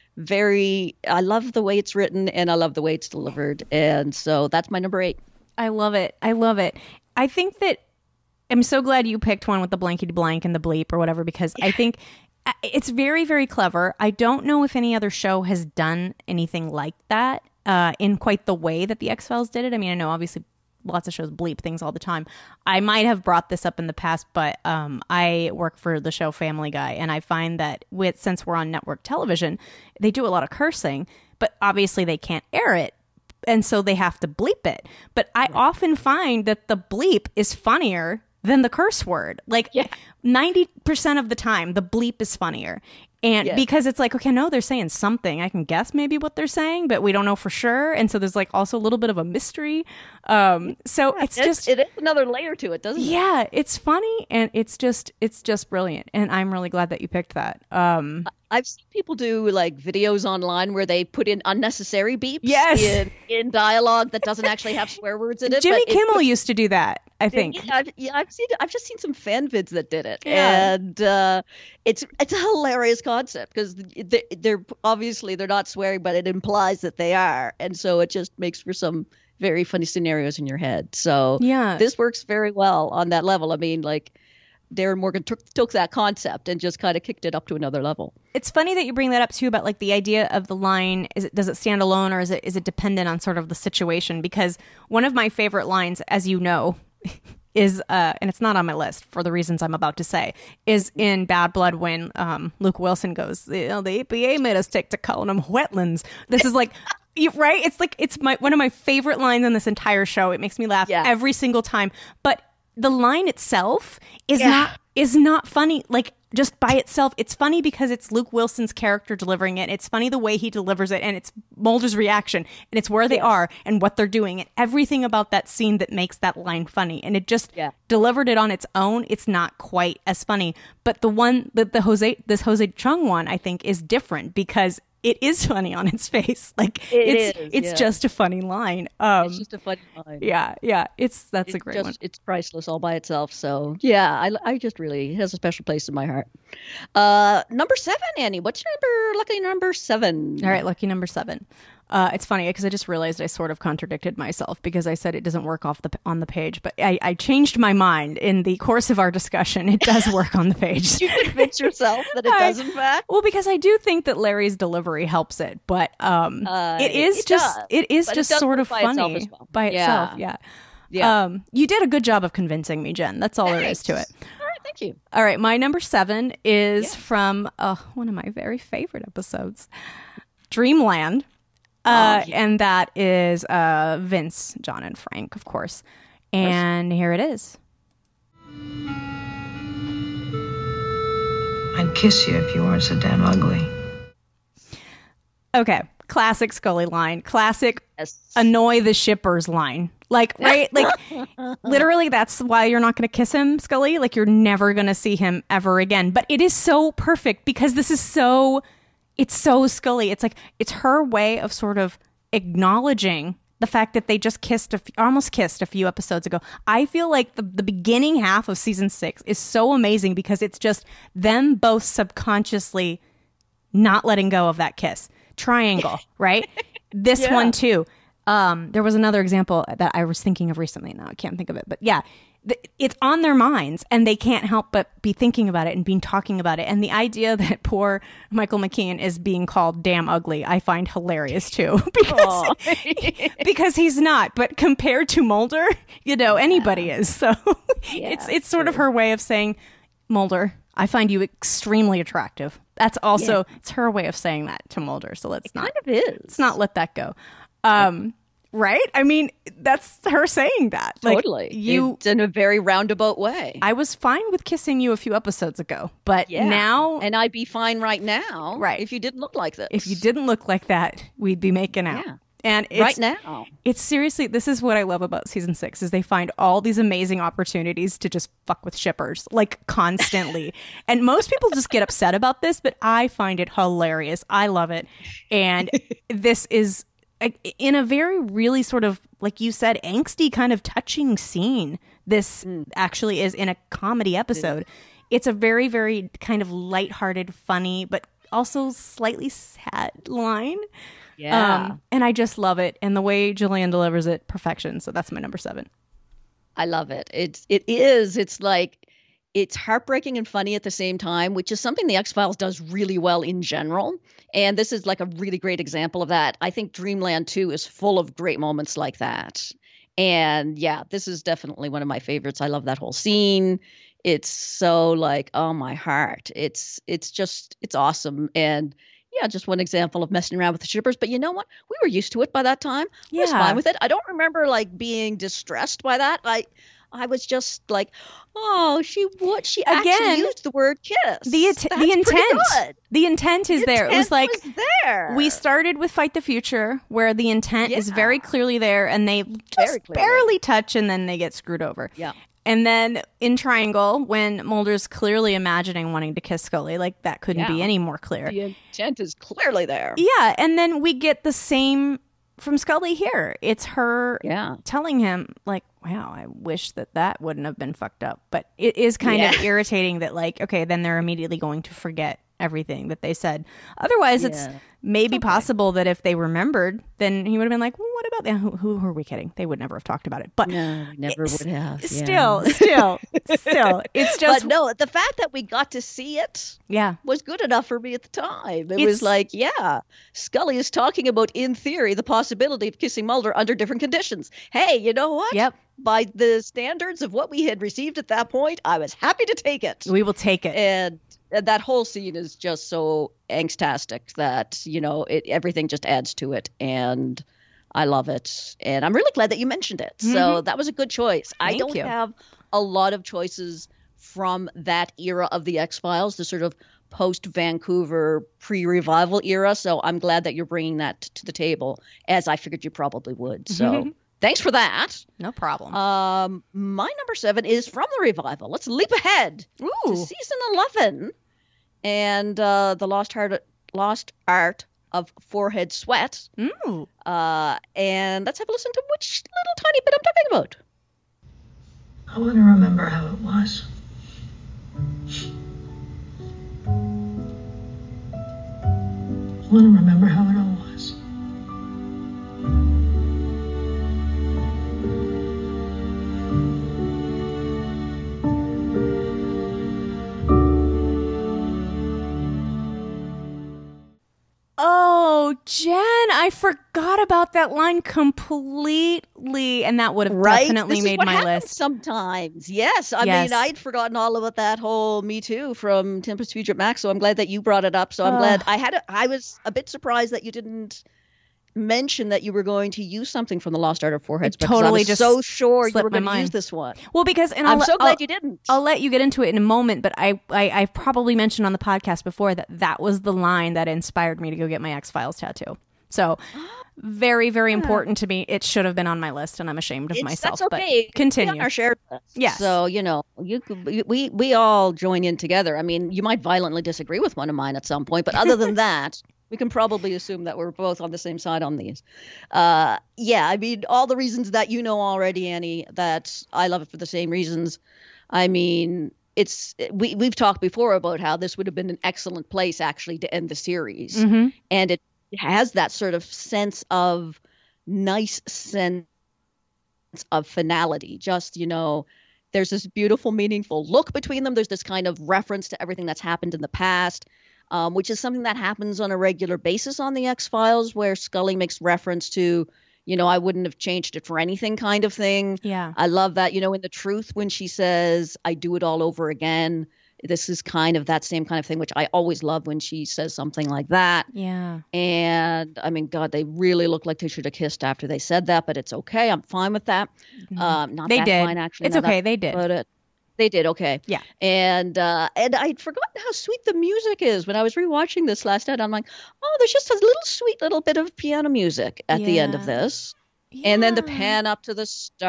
very, I love the way it's written and I love the way it's delivered. And so that's my number eight. I love it. I love it. I think that I'm so glad you picked one with the blankety blank and the bleep or whatever, because I think it's very, very clever. I don't know if any other show has done anything like that uh, in quite the way that the X-Files did it. I mean, I know obviously lots of shows bleep things all the time. I might have brought this up in the past, but um, I work for the show Family Guy, and I find that with since we're on network television, they do a lot of cursing, but obviously they can't air it, and so they have to bleep it. But I right. often find that the bleep is funnier than the curse word. Like yeah. ninety percent of the time, the bleep is funnier. And yes. because it's like, okay, no, they're saying something. I can guess maybe what they're saying, but we don't know for sure. And so there's like also a little bit of a mystery. Um, so yeah, it's, it's just... It is another layer to it, doesn't it? Yeah, it's funny and it's just, it's just brilliant. And I'm really glad that you picked that. Um, I've seen people do like videos online where they put in unnecessary beeps yes. in, in dialogue that doesn't actually have swear words in it. Jimmy but Kimmel it, used to do that, I think. Yeah, I've, yeah, I've seen. I've just seen some fan vids that did it, yeah. and uh, it's it's a hilarious concept because they, they're obviously they're not swearing, but it implies that they are, and so it just makes for some very funny scenarios in your head. So yeah, this works very well on that level. I mean, like. Darren Morgan took, took that concept and just kind of kicked it up to another level. It's funny that you bring that up too about like the idea of the line. Is it, does it stand alone or is it is it dependent on sort of the situation? Because one of my favorite lines, as you know, is uh, and it's not on my list for the reasons I'm about to say, is in Bad Blood when um, Luke Wilson goes, you know, the E P A made us take to calling them wetlands. This is like. You, right? It's like it's my one of my favorite lines in this entire show. It makes me laugh yeah. every single time. But the line itself is yeah. not is not funny. Like just by itself, it's funny because it's Luke Wilson's character delivering it. It's funny the way he delivers it, and it's Mulder's reaction, and it's where they yeah. are and what they're doing, and everything about that scene that makes that line funny. And it just yeah. delivered it on its own. It's not quite as funny, but the one the, the Jose this Jose Chung one, I think, is different because. It is funny on its face. Like it it's is, it's yeah. just a funny line. Um, it's just a funny line. Yeah, yeah. It's that's it's a great just, one. It's priceless all by itself. So yeah, I, I just really it has a special place in my heart. Uh, number seven, Annie. What's your number? Lucky number seven. All right, lucky number seven. Uh, it's funny because I just realized I sort of contradicted myself because I said it doesn't work off the on the page, but I, I changed my mind in the course of our discussion. It does work on the page. You convince yourself that it does, in fact. Well, because I do think that Larry's delivery helps it, but um, uh, it is it just does, it is just it sort of by funny itself well. by yeah. itself. Yeah, yeah. Um, you did a good job of convincing me, Jen. That's all Thanks. there is to it. All right, thank you. All right, my number seven is yeah. from uh, one of my very favorite episodes, Dreamland. Uh, oh, yeah. And that is uh, Vince, John, and Frank, of course. And here it is. I'd kiss you if you weren't so damn ugly. Okay, classic Scully line. Classic yes. annoy the shippers line. Like, right? Like, literally, that's why you're not going to kiss him, Scully. Like, you're never going to see him ever again. But it is so perfect because this is so... It's so Scully. It's like, it's her way of sort of acknowledging the fact that they just kissed, a few, almost kissed a few episodes ago. I feel like the, the beginning half of season six is so amazing because it's just them both subconsciously not letting go of that kiss. Triangle, right? This yeah. one too. Um, there was another example that I was thinking of recently. Now I can't think of it, but yeah. It's on their minds and they can't help but be thinking about it and being talking about it. And the idea that poor Michael McKean is being called damn ugly, I find hilarious too, because, because he's not, but compared to Mulder, you know, anybody yeah. is. So yeah, it's, it's sort true. of her way of saying, Mulder, I find you extremely attractive. That's also, yeah. it's her way of saying that to Mulder. So let's it not, kind of is. let's not let that go. Um, yeah. Right? I mean, that's her saying that. Like, totally. You, it's in a very roundabout way. I was fine with kissing you a few episodes ago, but yeah. now... And I'd be fine right now right. if you didn't look like this. If you didn't look like that, we'd be making out. Yeah. And it's, right now. It's seriously, this is what I love about season six, is they find all these amazing opportunities to just fuck with shippers, like constantly. And most people just get upset about this, but I find it hilarious. I love it. And this is... in a very really sort of, like you said, angsty kind of touching scene. This mm. actually is in a comedy episode. Yeah. It's a very, very kind of lighthearted, funny, but also slightly sad line. Yeah. Um, and I just love it. And the way Julianne delivers it, perfection. So that's my number seven. I love it. It's, it is. It's like, it's heartbreaking and funny at the same time, which is something the X-Files does really well in general. And this is like a really great example of that. I think Dreamland two is full of great moments like that. And yeah, this is definitely one of my favorites. I love that whole scene. It's so like, oh, my heart. It's, it's just, it's awesome. And yeah, just one example of messing around with the shippers. But you know what? We were used to it by that time. I was Yeah. fine with it. I don't remember like being distressed by that. I, I was just like, oh, she what? She Again, actually used the word kiss. The, at- That's the pretty intent. good. The intent is The there. It was intent like was there. we started with Fight the Future, where the intent is Yeah. very clearly there, and they Very just clearly. barely touch, and then they get screwed over. Yeah. And then in Triangle, when Mulder's clearly imagining wanting to kiss Scully, like that couldn't be Yeah. any more clear. The intent is clearly there. Yeah, and then we get the same from Scully here. It's her Yeah. telling him, like, wow, I wish that that wouldn't have been fucked up. But it is kind of Yeah. irritating that, like, okay, then they're immediately going to forget everything that they said. Otherwise, it's Yeah. maybe Okay. possible that if they remembered, then he would have been like, well, what about that? Who, who, who are we kidding? They would never have talked about it. But No, never it's- would have. yeah. still, still, still, it's just, But no, the fact that we got to see it yeah. was good enough for me at the time. It It's- was like, yeah, Scully is talking about, in theory, the possibility of kissing Mulder under different conditions. Hey, you know what? Yep. By the standards of what we had received at that point, I was happy to take it. We will take it. And, and that whole scene is just so angstastic that, you know, it, everything just adds to it. And I love it. And I'm really glad that you mentioned it. So that was a good choice. I Thank don't you. have a lot of choices from that era of the X-Files, the sort of post-Vancouver pre-revival era. So I'm glad that you're bringing that to the table, as I figured you probably would. So thanks for that. No problem. Um, my number seven is from the revival. Let's leap ahead Ooh. to season eleven and uh, the Lost Art, Lost Art of Forehead Sweat. Ooh. Uh, and let's have a listen to which little tiny bit I'm talking about. I want to remember how it was. I want to remember how it all was. Oh, Jen, I forgot about that line completely. And that would have Right? definitely This is made what my happens list. sometimes. Yes. I Yes. mean, I'd forgotten all about that whole Me Too from Tempest Future Max, so I'm glad that you brought it up. So I'm Ugh. glad I had a, I was a bit surprised that you didn't mention that you were going to use something from the Lost Art of Forehead Sweat, 'cause I totally was just so sure you slipped were my going to use mind. this one. Well, because, and I'll, I'm let- so glad I'll- you didn't. I'll let you get into it in a moment, but I, I, I've probably mentioned on the podcast before that that was the line that inspired me to go get my X-Files tattoo. So very, very important to me. It should have been on my list, and I'm ashamed of It's- myself. That's okay. But continue. It's on our shared list. Yes. So you know, you could- we we all join in together. I mean, you might violently disagree with one of mine at some point, but other than that, we can probably assume that we're both on the same side on these. Uh, yeah, I mean, all the reasons that you know already, Annie. That I love it for the same reasons. I mean, it's we we've talked before about how this would have been an excellent place actually to end the series, Mm-hmm. and it has that sort of sense of nice sense of finality. Just, you know, there's this beautiful, meaningful look between them. There's this kind of reference to everything that's happened in the past, um, which is something that happens on a regular basis on the X-Files, where Scully makes reference to, you know, I wouldn't have changed it for anything kind of thing. Yeah. I love that, you know, in The Truth, when she says, I do it all over again. This is kind of that same kind of thing, which I always love when she says something like that. Yeah. And I mean, God, they really look like they should have kissed after they said that, but it's okay. I'm fine with that. Um, not They that did. fine, actually. It's no, okay. that- They did. But it, they did. Okay. Yeah. And uh, and I'd forgotten how sweet the music is when I was rewatching this last night. I'm like, oh, there's just a little sweet little bit of piano music at the end of Yeah. this. And then the Yeah. pan up to the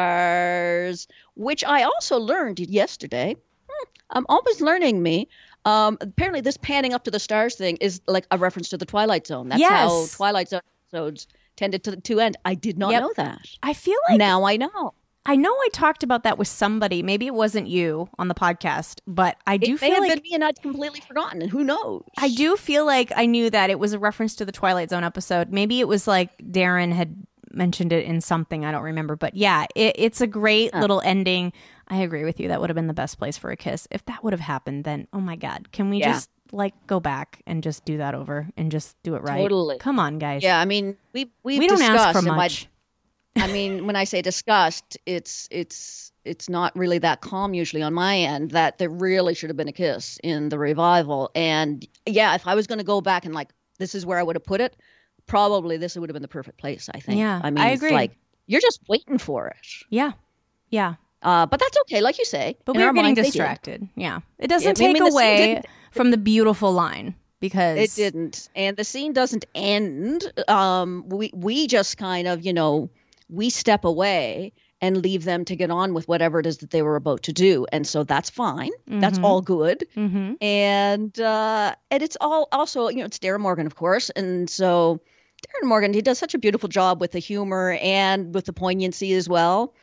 stars, which I also learned yesterday. Hmm, I'm always learning, me. Um, apparently, this panning up to the stars thing is like a reference to the Twilight Zone. That's how Yes. Twilight Zone episodes tended to, to end. I did not Yep. know that. I feel like Now I know. I know I talked about that with somebody. Maybe it wasn't you on the podcast, but I do it feel may like have been me and I'd completely forgotten. And who knows? I do feel like I knew that it was a reference to the Twilight Zone episode. Maybe it was like Darren had mentioned it in something. I don't remember. But yeah, it, it's a great huh. little ending. I agree with you. That would have been the best place for a kiss. If that would have happened, then, oh my God, can we yeah. just like go back and just do that over and just do it right? Totally. Come on, guys. Yeah, I mean, we we've we don't discussed ask for much. I mean, when I say discussed, it's it's it's not really that calm usually on my end that there really should have been a kiss in the revival. And yeah, if I was going to go back and like, this is where I would have put it, probably this would have been the perfect place, I think. Yeah, I mean, I agree. It's like, you're just waiting for it. Yeah, yeah. Uh, but that's okay, like you say. But we were getting minds, distracted. Yeah. It doesn't yeah, take I mean, away from the beautiful line because... It didn't. And the scene doesn't end. Um, we we just kind of, you know, we step away and leave them to get on with whatever it is that they were about to do. And so that's fine. Mm-hmm. That's all good. Mm-hmm. And uh, and it's all also, you know, it's Darren Morgan, of course. And so Darren Morgan, he does such a beautiful job with the humor and with the poignancy as well.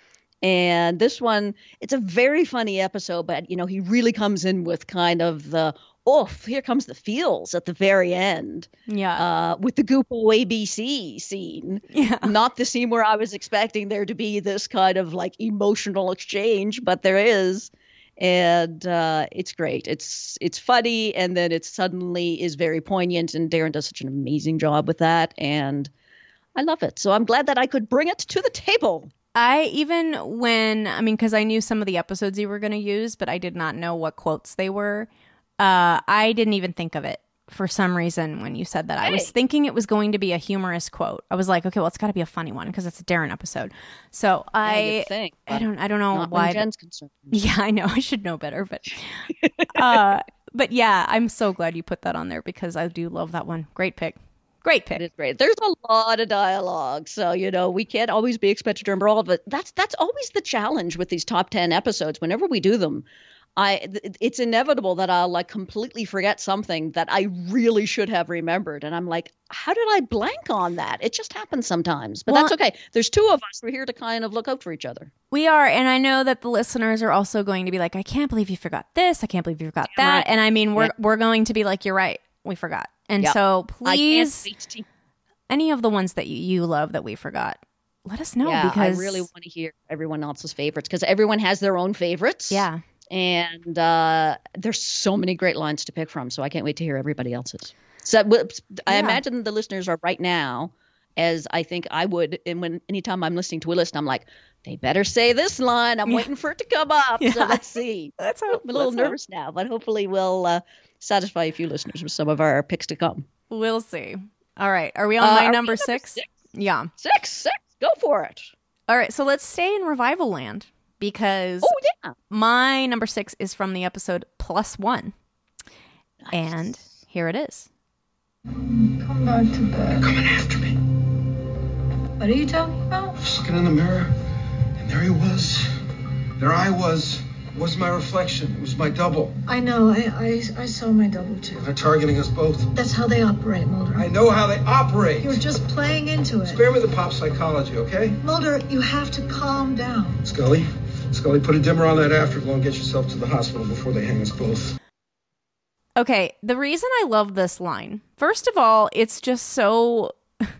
And this one, it's a very funny episode, but, you know, he really comes in with kind of the, oh, here comes the feels at the very end. Yeah. Uh, with the Goopo A B C scene. Yeah. Not the scene where I was expecting there to be this kind of like emotional exchange, but there is. And uh, it's great. It's it's funny. And then it suddenly is very poignant. And Darren does such an amazing job with that. And I love it. So I'm glad that I could bring it to the table. I even when, I mean, because I knew some of the episodes you were going to use, but I did not know what quotes they were. Uh, I didn't even think of it for some reason when you said that. Hey. I was thinking it was going to be a humorous quote. I was like, okay, well, it's got to be a funny one because it's a Darren episode. So I, yeah, think, I don't, I don't know not why. When Jen's concerned. Yeah, I know. I should know better, but, uh, but yeah, I'm so glad you put that on there because I do love that one. Great pick. Great pick. It is great. There's a lot of dialogue, so you know we can't always be expected to remember all of it. That's that's always the challenge with these top ten episodes. Whenever we do them, I it's inevitable that I'll like completely forget something that I really should have remembered, and I'm like, how did I blank on that? It just happens sometimes, but well, that's okay. There's two of us. We're here to kind of look out for each other. We are, and I know that the listeners are also going to be like, I can't believe you forgot this. I can't believe you forgot Damn that. Right. And I mean, we're yeah. we're going to be like, you're right. We forgot. And yep. so please, any of the ones that you, you love that we forgot, let us know. Yeah, because I really want to hear everyone else's favorites because everyone has their own favorites. Yeah. And uh, there's so many great lines to pick from. So I can't wait to hear everybody else's. So I yeah. imagine the listeners are right now, as I think I would. And when anytime I'm listening to a list, I'm like, they better say this line. I'm yeah. waiting for it to come up. Yeah. So let's see. Let's hope. I'm a little let's nervous hope. now, but hopefully we'll uh, satisfy a few listeners with some of our picks to come. We'll see. All right. Are we on uh, my number, number six? six? Yeah. Six, six. Go for it. All right. So let's stay in Revival Land because oh, yeah. my number six is from the episode Plus One. Nice. And here it is. Come back to bed. You're coming after me. What are you talking about? I was looking in the mirror, and there he was. There I was. It wasn't my reflection. It was my double. I know. I, I, I saw my double, too. They're targeting us both. That's how they operate, Mulder. I know how they operate. You're just playing into it. Spare me the pop psychology, okay? Mulder, you have to calm down. Scully, Scully, put a dimmer on that afterglow and get yourself to the hospital before they hang us both. Okay, the reason I love this line, first of all, it's just so...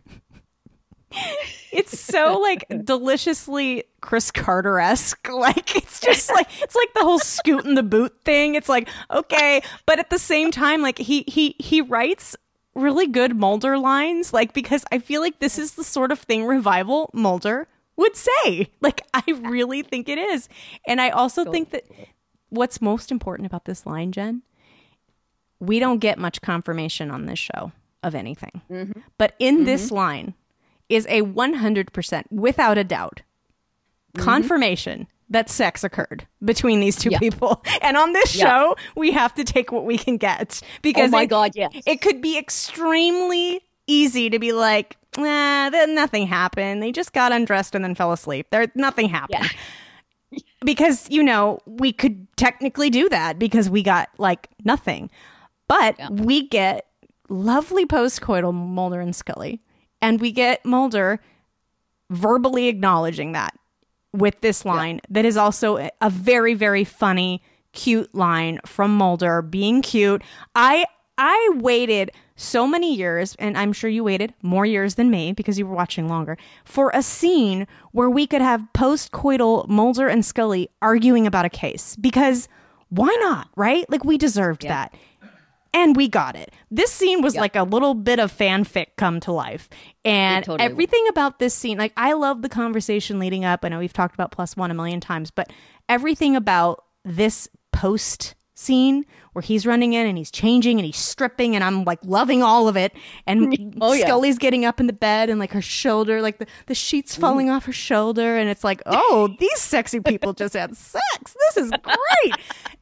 It's so like deliciously Chris Carter-esque. Like it's just like it's like the whole scoot in the boot thing. It's like, okay, but at the same time, like he he he writes really good Mulder lines, like because I feel like this is the sort of thing Revival Mulder would say. Like I really think it is. And I also think that what's most important about this line, Jen, we don't get much confirmation on this show of anything. Mm-hmm. But in mm-hmm. this line is a one hundred percent, without a doubt, mm-hmm. confirmation that sex occurred between these two yeah. people. And on this yeah. show, we have to take what we can get. Because oh my it, God, yes. it could be extremely easy to be like, nah, then nothing happened. They just got undressed and then fell asleep. There, nothing happened. Yeah. Because, you know, we could technically do that because we got, like, nothing. But yeah. we get lovely post-coital Mulder and Scully. And we get Mulder verbally acknowledging that with this line yeah. that is also a very, very funny, cute line from Mulder being cute. I I waited so many years, and I'm sure you waited more years than me because you were watching longer, for a scene where we could have post-coital Mulder and Scully arguing about a case. Because why not, right? Like, we deserved yeah. that. And we got it. This scene was yep. like a little bit of fanfic come to life. And totally everything was. About this scene, like, I love the conversation leading up. I know we've talked about Plus One a million times, but everything about this post scene where he's running in and he's changing and he's stripping and I'm like loving all of it. And oh, Scully's yeah. getting up in the bed and like her shoulder, like the, the sheets falling mm. off her shoulder. And it's like, oh, these sexy people just had sex. This is great.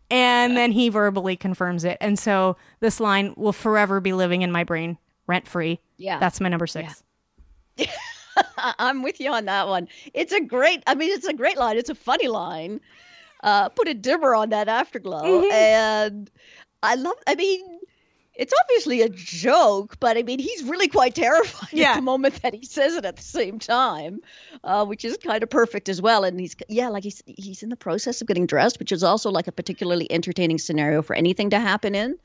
And then he verbally confirms it. And so this line will forever be living in my brain, rent free. Yeah. That's my number six. Yeah. I'm with you on that one. It's a great, I mean, it's a great line. It's a funny line. Uh, put a dimmer on that afterglow. Mm-hmm. And I love, I mean, it's obviously a joke, but I mean, he's really quite terrified yeah. at the moment that he says it at the same time, uh, which is kind of perfect as well. And he's, yeah, like he's, he's in the process of getting dressed, which is also like a particularly entertaining scenario for anything to happen in.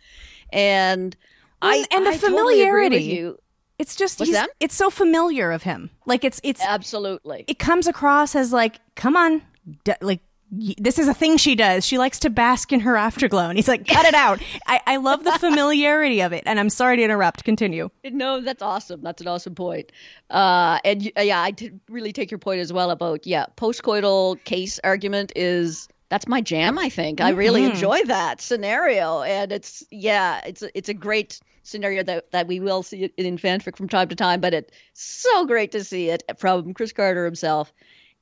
And well, I, and the I familiarity. Totally agree with you. It's just, he's, it's so familiar of him. Like it's, it's absolutely, it comes across as like, come on, d- like, this is a thing she does. She likes to bask in her afterglow. And he's like, cut it out. I, I love the familiarity of it. And I'm sorry to interrupt. Continue. No, that's awesome. That's an awesome point. Uh, and uh, yeah, I did really take your point as well about, yeah, postcoital case argument is, that's my jam, I think. Mm-hmm. I really enjoy that scenario. And it's, yeah, it's a, it's a great scenario that, that we will see it in fanfic from time to time. But it's so great to see it from Chris Carter himself.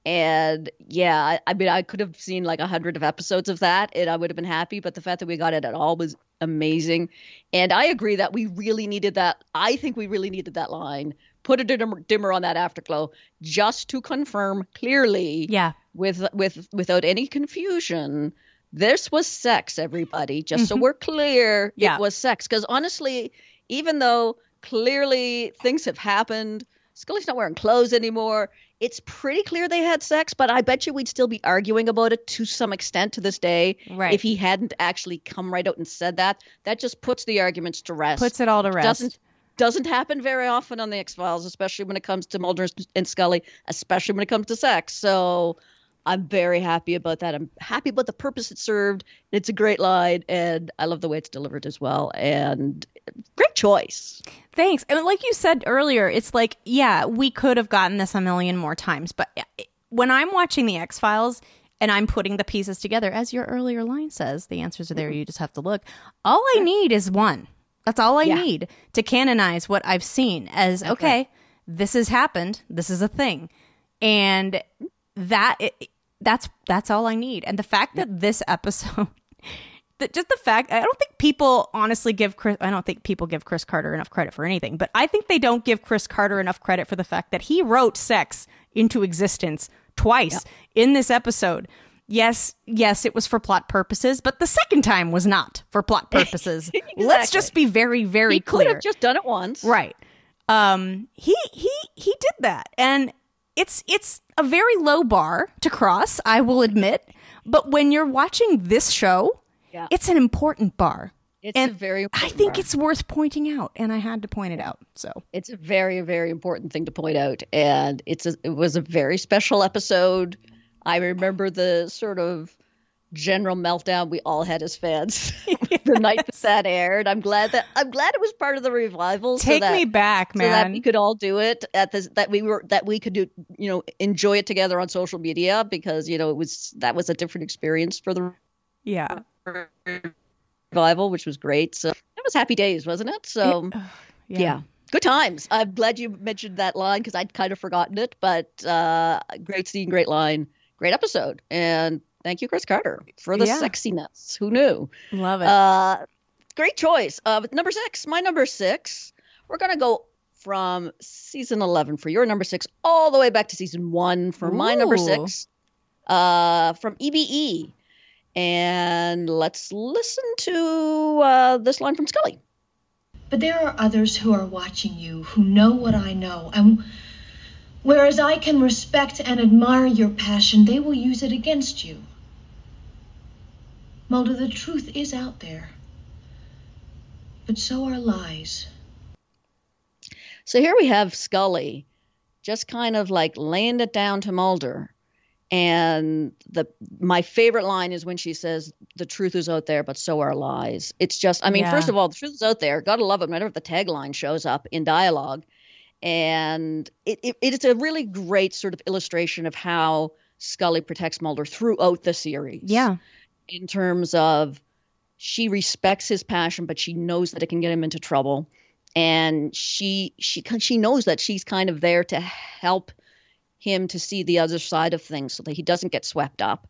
And yeah, I, I mean, I could have seen like a hundred of episodes of that and I would have been happy. But the fact that we got it at all was amazing. And I agree that we really needed that. I think we really needed that line. Put a dimmer, dimmer on that afterglow just to confirm clearly, yeah, with with without any confusion. This was sex, everybody. Just mm-hmm. so we're clear, yeah. it was sex. Because honestly, even though clearly things have happened, Scully's not wearing clothes anymore. It's pretty clear they had sex, but I bet you we'd still be arguing about it to some extent to this day. Right. If he hadn't actually come right out and said that. That just puts the arguments to rest. Puts it all to rest. Doesn't doesn't happen very often on the X-Files, especially when it comes to Mulder and Scully, especially when it comes to sex. So I'm very happy about that. I'm happy about the purpose it served. It's a great line, and I love the way it's delivered as well. And great choice. Thanks. And like you said earlier, it's like, yeah, we could have gotten this a million more times. But when I'm watching the X-Files and I'm putting the pieces together, as your earlier line says, the answers are there. You just have to look. All I need is one. That's all I yeah. need to canonize what I've seen as, okay, okay this has happened. This is a thing. And that it, that's that's all I need. And the fact that yep. this episode... That just the fact, I don't think people honestly give Chris, I don't think people give Chris Carter enough credit for anything, but I think they don't give Chris Carter enough credit for the fact that he wrote sex into existence twice yep. in this episode. Yes, yes, it was for plot purposes, but the second time was not for plot purposes. Exactly. Let's just be very, very he clear. He could have just done it once. Right. Um, he, he, he did that. And it's, it's a very low bar to cross, I will admit. But when you're watching this show, yeah. it's an important bar. It's and a very important I think bar. It's worth pointing out, and I had to point it out. So it's a very, very important thing to point out. And it's a, it was a very special episode. I remember the sort of general meltdown we all had as fans yes. the night that that aired. I'm glad that I'm glad it was part of the revival. Take so that, me back, man. So that we could all do it at this. That we were that we could do. You know, enjoy it together on social media because you know it was that was a different experience for the yeah revival, which was great. So it was happy days, wasn't it? So it, uh, yeah. yeah. Good times. I'm glad you mentioned that line because I'd kind of forgotten it. But uh, great scene, great line, great episode, and thank you, Chris Carter, for the yeah. sexiness. Who knew? Love it. Uh, great choice. Uh, number six, my number six. We're gonna go from season eleven for your number six all the way back to season one for Ooh. my number six. Uh, from E B E, and let's listen to uh, this line from But there are others who are watching you, who know what I know. And Whereas I can respect and admire your passion, they will use it against you. Mulder, the truth is out there. But so are lies. So here we have Scully just kind of like laying it down to Mulder. And the my favorite line is when she says, the truth is out there, but so are lies. It's just, I mean, yeah. First of all, the truth is out there. Gotta love it whenever the tagline shows up in dialogue. And it, it it's a really great sort of illustration of how Scully protects Mulder throughout the series. Yeah. In terms of she respects his passion, but she knows that it can get him into trouble. And she she she knows that she's kind of there to help him to see the other side of things so that he doesn't get swept up.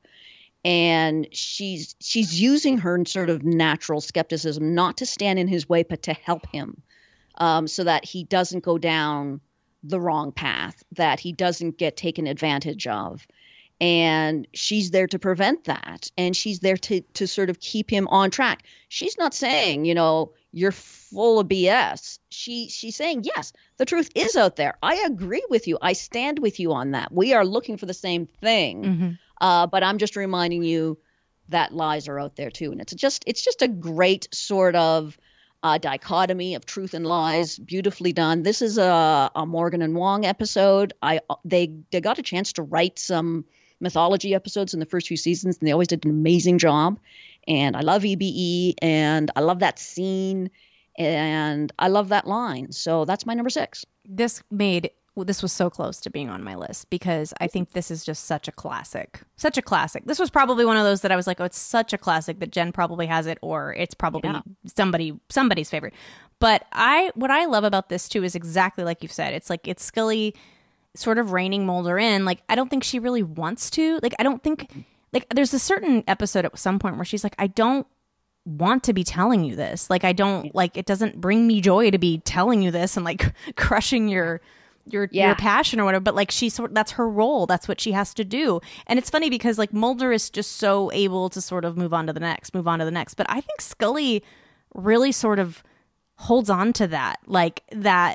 And she's she's using her sort of natural skepticism not to stand in his way, but to help him um, so that he doesn't go down the wrong path, that he doesn't get taken advantage of. And she's there to prevent that. And she's there to to sort of keep him on track. She's not saying, you know, you're full of B S. She she's saying, yes, the truth is out there. I agree with you. I stand with you on that. We are looking for the same thing. Mm-hmm. Uh, but I'm just reminding you that lies are out there too. And it's just it's just a great sort of uh, dichotomy of truth and lies, beautifully done. This is a, a Morgan and Wong episode. I they they got a chance to write some mythology episodes in the first few seasons, and they always did an amazing job. And I love E B E, and I love that scene, and I love that line. So that's my number six. This made well, this was so close to being on my list because I think this is just such a classic, such a classic. This was probably one of those that I was like, oh, it's such a classic that Jen probably has it, or it's probably yeah. somebody somebody's favorite. But I, what I love about this too is exactly like you've said. It's like it's Scully sort of reining Mulder in. Like I don't think she really wants to. Like I don't think. Like, there's a certain episode at some point where she's like, I don't want to be telling you this. Like, I don't, like, it doesn't bring me joy to be telling you this and, like, crushing your your yeah. your passion or whatever. But, like, she's, that's her role. That's what she has to do. And it's funny because, like, Mulder is just so able to sort of move on to the next, move on to the next. But I think Scully really sort of holds on to that. Like, that...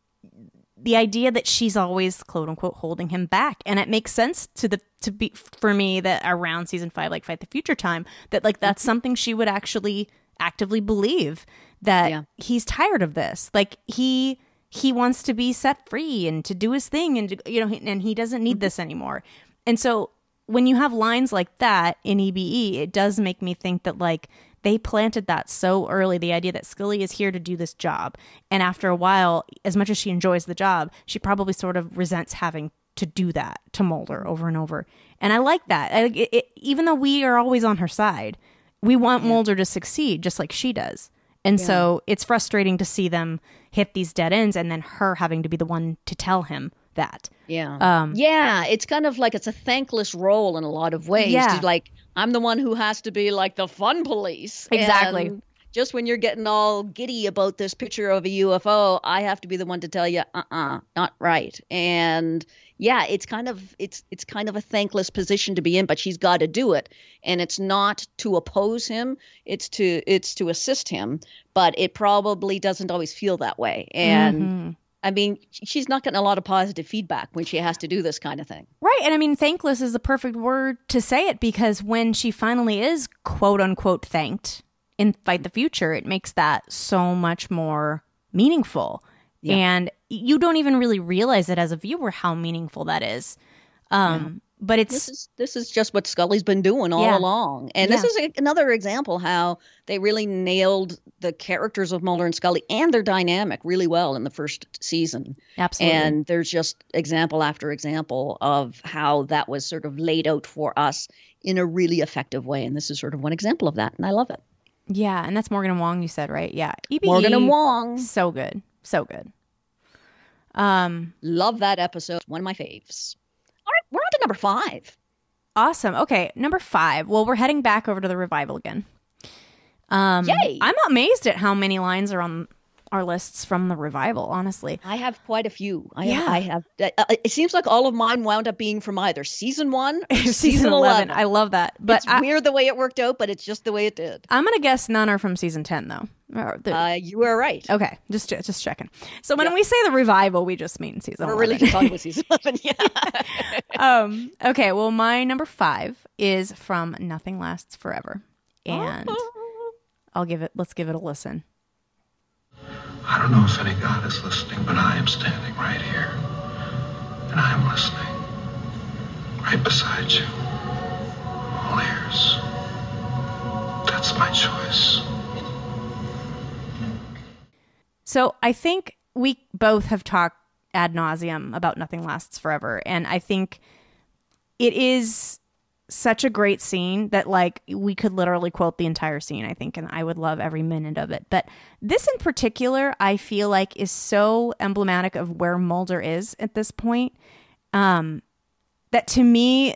the idea that she's always quote unquote holding him back. And it makes sense to the, to be for me that around season five, like Fight the Future time, that like, that's something she would actually actively believe that yeah. he's tired of this. Like he, he wants to be set free and to do his thing and, to, you know, and he doesn't need this anymore. And so when you have lines like that in E B E, it does make me think that like, they planted that so early, the idea that Scully is here to do this job. And after a while, as much as she enjoys the job, she probably sort of resents having to do that to Mulder over and over. And I like that. I, it, it, even though we are always on her side, we want yeah. Mulder to succeed just like she does. And yeah. so it's frustrating to see them hit these dead ends and then her having to be the one to tell him that. Yeah. Um, yeah. It's kind of like it's a thankless role in a lot of ways. Yeah. To like, I'm the one who has to be like the fun police. Exactly. And just when you're getting all giddy about this picture of a U F O, I have to be the one to tell you, uh-uh, not right. And yeah, it's kind of it's it's kind of a thankless position to be in, but she's got to do it. And it's not to oppose him, it's to it's to assist him, but it probably doesn't always feel that way. And mm-hmm. I mean, she's not getting a lot of positive feedback when she has to do this kind of thing. Right. And I mean, thankless is the perfect word to say it because when she finally is quote unquote thanked in Fight the Future, it makes that so much more meaningful. Yeah. And you don't even really realize it as a viewer how meaningful that is. Um, yeah. But it's this is this is just what Scully's been doing all yeah. along. And yeah. this is a, another example how they really nailed the characters of Mulder and Scully and their dynamic really well in the first season. Absolutely. And there's just example after example of how that was sort of laid out for us in a really effective way. And this is sort of one example of that. And I love it. Yeah. And that's Morgan and Wong, you said, right? Yeah. E B E, Morgan and Wong. So good. So good. Um, Love that episode. One of my faves. All right, we're on to number five. Awesome. Okay, number five. Well, we're heading back over to the revival again. Um, Yay! I'm amazed at how many lines are on our lists from the revival, honestly. I have quite a few. I, yeah. I have. Uh, it seems like all of mine wound up being from either season one or season, season eleven. eleven. I love that. But it's I, weird the way it worked out, but it's just the way it did. I'm going to guess none are from season ten, though. The, uh, you are right. Okay, just just checking. So when Yep. we say the revival, we just mean season We're eleven. really just talking about season eleven. Yeah. um, okay, well, my number five is from Nothing Lasts Forever. And Oh. I'll give it, let's give it a listen. I don't know if any God is listening, but I am standing right here. And I am listening. Right beside you. All ears. That's my choice. So I think we both have talked ad nauseum about Nothing Lasts Forever. And I think it is such a great scene that, like, we could literally quote the entire scene, I think, and I would love every minute of it. But this in particular, I feel like is so emblematic of where Mulder is at this point. Um, that to me,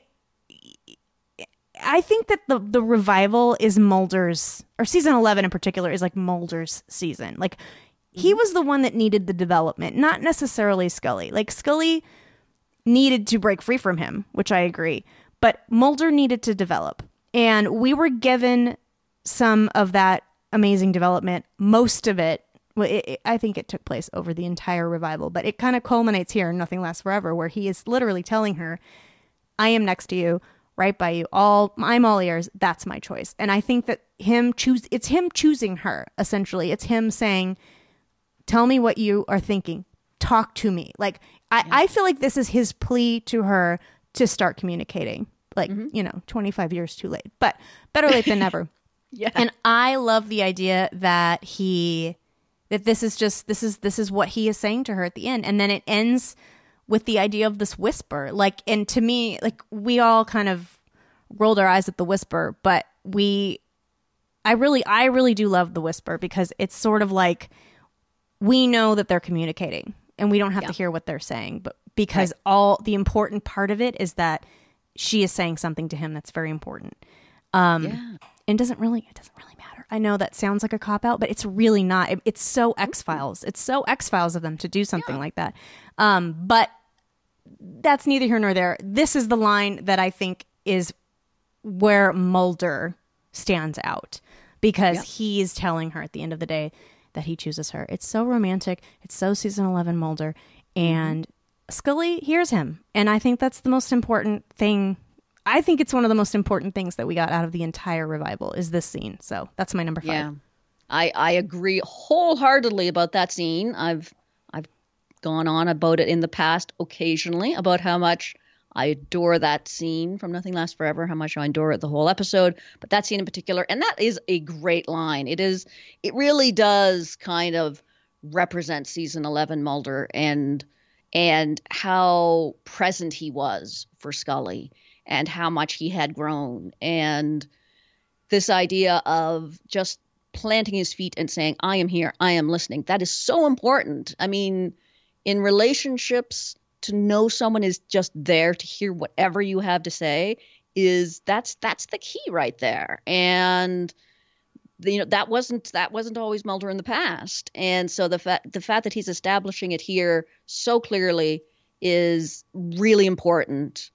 I think that the, the revival is Mulder's, or season eleven in particular, is like Mulder's season. Like, he was the one that needed the development, not necessarily Scully. Like, Scully needed to break free from him, which I agree. But Mulder needed to develop. And we were given some of that amazing development. Most of it, well, it, it, I think it took place over the entire revival. But it kind of culminates here in Nothing Lasts Forever, where he is literally telling her, I am next to you, right by you. All I'm all ears. That's my choice. And I think that him choose, it's him choosing her, essentially. It's him saying, tell me what you are thinking. Talk to me. Like, I, yeah. I feel like this is his plea to her to start communicating. Like, mm-hmm. you know, twenty-five years too late, but better late than never. Yeah. And I love the idea that he, that this is just, this is, this is what he is saying to her at the end. And then it ends with the idea of this whisper. Like, and to me, like, we all kind of rolled our eyes at the whisper, but we, I really, I really do love the whisper, because it's sort of like, we know that they're communicating and we don't have yeah. to hear what they're saying, but because right. all the important part of it is that she is saying something to him that's very important. Um, yeah. And doesn't really, it doesn't really matter. I know that sounds like a cop out, but it's really not. It, it's so X-Files. It's so X-Files of them to do something yeah. like that. Um, but that's neither here nor there. This is the line that I think is where Mulder stands out, because yeah. he's telling her at the end of the day that he chooses her. It's so romantic. It's so season eleven Mulder. And mm-hmm. Scully hears him. And I think that's the most important thing. I think it's one of the most important things that we got out of the entire revival is this scene. So that's my number five. Yeah, I, I agree wholeheartedly about that scene. I've I've gone on about it in the past occasionally, about how much I adore that scene from Nothing Lasts Forever, how much I adore it the whole episode, but that scene in particular, and that is a great line. It is, it really does kind of represent season eleven Mulder and and how present he was for Scully and how much he had grown. And this idea of just planting his feet and saying, I am here, I am listening. That is so important. I mean, in relationships, to know someone is just there to hear whatever you have to say is that's that's the key right there. And you know that wasn't that wasn't always Mulder in the past. And so the fact the fact that he's establishing it here so clearly is really important.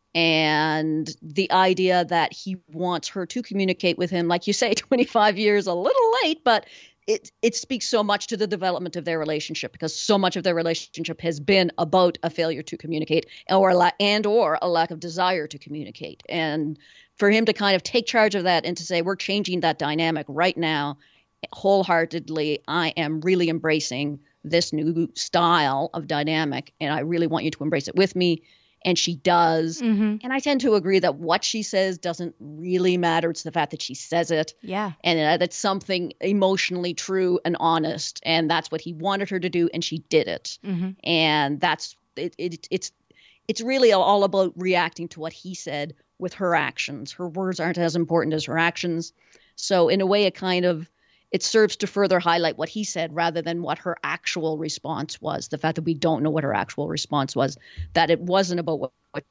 And the idea that he wants her to communicate with him, like you say, twenty-five years a little late, but it it speaks so much to the development of their relationship, because so much of their relationship has been about a failure to communicate or a la- and or a lack of desire to communicate. And for him to kind of take charge of that and to say, we're changing that dynamic right now, wholeheartedly, I am really embracing this new style of dynamic, and I really want you to embrace it with me. And she does. Mm-hmm. And I tend to agree that what she says doesn't really matter. It's the fact that she says it. Yeah. And uh, that's something emotionally true and honest. And that's what he wanted her to do. And she did it. Mm-hmm. And that's it, it. It's it's really all about reacting to what he said with her actions. Her words aren't as important as her actions. So in a way, it kind of it serves to further highlight what he said rather than what her actual response was. The fact that we don't know what her actual response was, that it wasn't about what, what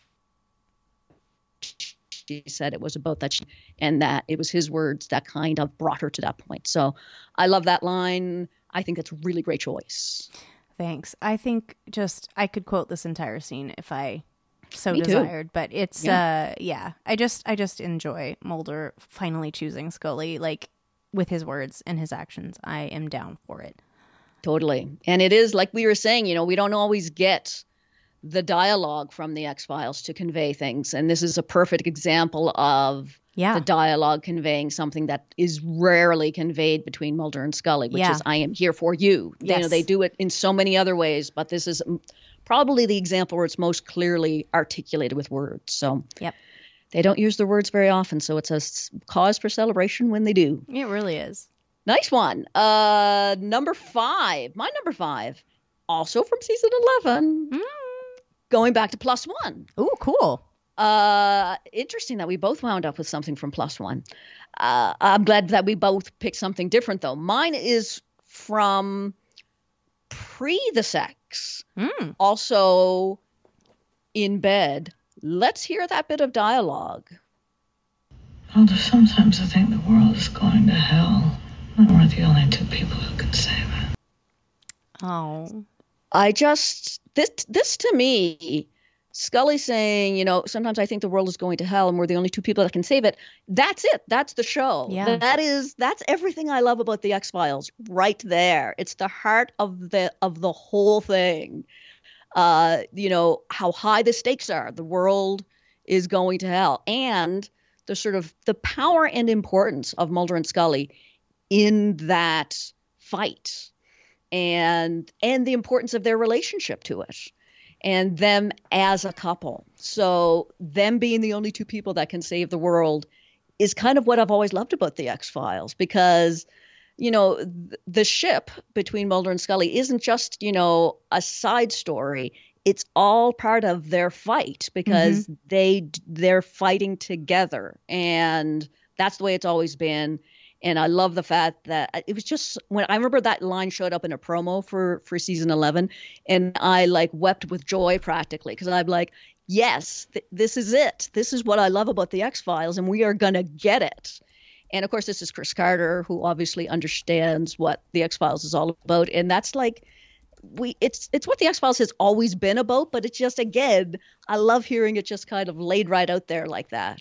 she said, it was about that she, and that it was his words that kind of brought her to that point. So I love that line. I think that's a really great choice. Thanks. I think just, I could quote this entire scene if I so Me too. desired, but it's, yeah. uh, yeah, I just, I just enjoy Mulder finally choosing Scully. Like, with his words and his actions, I am down for it. Totally. And it is like we were saying, you know, we don't always get the dialogue from the X-Files to convey things. And this is a perfect example of yeah. the dialogue conveying something that is rarely conveyed between Mulder and Scully, which yeah. is, I am here for you. Yes. You know, they do it in so many other ways, but this is probably the example where it's most clearly articulated with words. So yep. they don't use their words very often. So it's a cause for celebration when they do. It really is. Nice one. Uh, number five, my number five, also from season eleven, mm. going back to Plus One. Ooh, cool. Uh, interesting that we both wound up with something from Plus One. Uh, I'm glad that we both picked something different, though. Mine is from pre the sex, mm. also in bed. Let's hear that bit of dialogue. Although sometimes I think the world is going to hell, and we're the only two people who can save it. Oh. I just, this, this to me, Scully saying, you know, sometimes I think the world is going to hell and we're the only two people that can save it. That's it. That's the show. Yeah. That is, that's everything I love about the X-Files right there. It's the heart of the, of the whole thing. Uh, you know, how high the stakes are. The world is going to hell. And the sort of the power and importance of Mulder and Scully in that fight, and and the importance of their relationship to it, and them as a couple. So them being the only two people that can save the world is kind of what I've always loved about the X-Files, because, you know, th- the ship between Mulder and Scully isn't just, you know, a side story. It's all part of their fight, because mm-hmm. they they're fighting together, and that's the way it's always been. And I love the fact that it was just, when I remember that line showed up in a promo for, for season eleven, and I like wept with joy practically, because I'm like, yes, th- this is it. This is what I love about the X-Files, and we are going to get it. And of course, this is Chris Carter, who obviously understands what the X-Files is all about. And that's like, we it's it's what the X-Files has always been about, but it's just, again, I love hearing it just kind of laid right out there like that.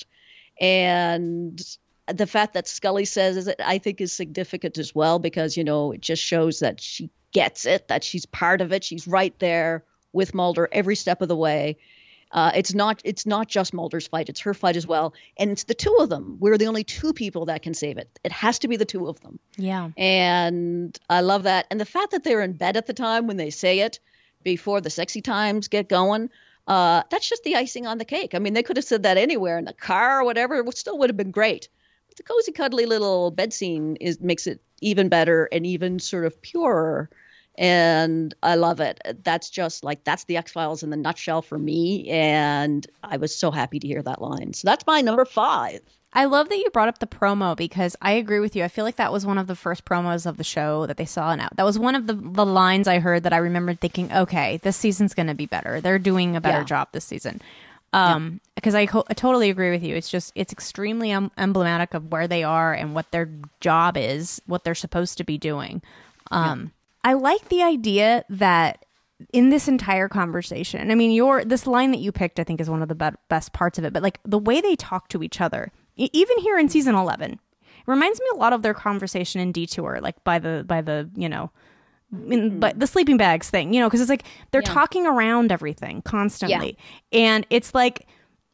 And the fact that Scully says it, I think, is significant as well, because, you know, it just shows that she gets it, that she's part of it. She's right there with Mulder every step of the way. Uh, it's not it's not just Mulder's fight. It's her fight as well. And it's the two of them. We're the only two people that can save it. It has to be the two of them. Yeah. And I love that. And the fact that they're in bed at the time when they say it, before the sexy times get going, uh, that's just the icing on the cake. I mean, they could have said that anywhere, in the car or whatever. It still would have been great. The cozy, cuddly little bed scene is makes it even better and even sort of purer. And I love it. That's just like, that's the X-Files in the nutshell for me. And I was so happy to hear that line. So that's my number five. I love that you brought up the promo, because I agree with you. I feel like that was one of the first promos of the show that they saw. And that was one of the, the lines I heard that I remembered thinking, okay, this season's going to be better. They're doing a better yeah. job this season. Um, because I, co- I totally agree with you. It's just, it's extremely em- emblematic of where they are and what their job is, what they're supposed to be doing. Um, yeah. I like the idea that in this entire conversation, I mean, your, this line that you picked, I think, is one of the be- best parts of it, but like the way they talk to each other, e- even here in season eleven, it reminds me a lot of their conversation in Detour, like by the, by the, you know, in, but the sleeping bags thing, you know, because it's like they're yeah. talking around everything constantly. Yeah. And it's like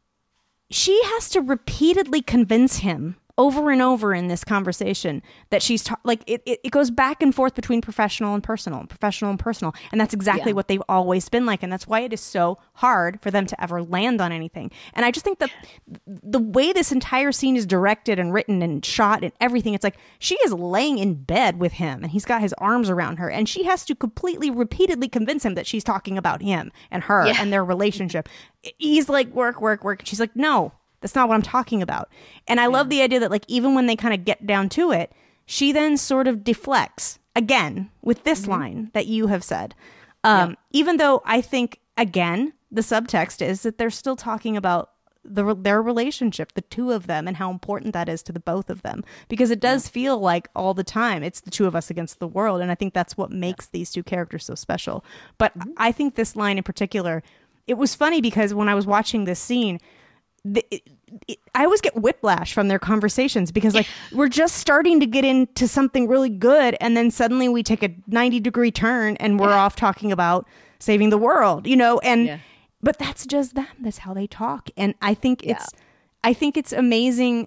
she has to repeatedly convince him over and over in this conversation that she's ta- like it, it, it goes back and forth between professional and personal, professional and personal. And that's exactly yeah. what they've always been like. And that's why it is so hard for them to ever land on anything. And I just think that the way this entire scene is directed and written and shot and everything, it's like she is laying in bed with him and he's got his arms around her and she has to completely repeatedly convince him that she's talking about him and her yeah. and their relationship. He's like, work, work, work. She's like, no. That's not what I'm talking about. And I yeah. love the idea that, like, even when they kind of get down to it, she then sort of deflects again with this mm-hmm. line that you have said. Um, yeah. Even though I think, again, the subtext is that they're still talking about the, their relationship, the two of them, and how important that is to the both of them. Because it does yeah. feel like all the time it's the two of us against the world. And I think that's what makes yeah. these two characters so special. But mm-hmm. I think this line in particular, it was funny because when I was watching this scene, The, it, I always get whiplash from their conversations because like we're just starting to get into something really good. And then suddenly we take a ninety degree turn and we're yeah. off talking about saving the world, you know, and, yeah. but that's just them. That's how they talk. And I think yeah. it's, I think it's amazing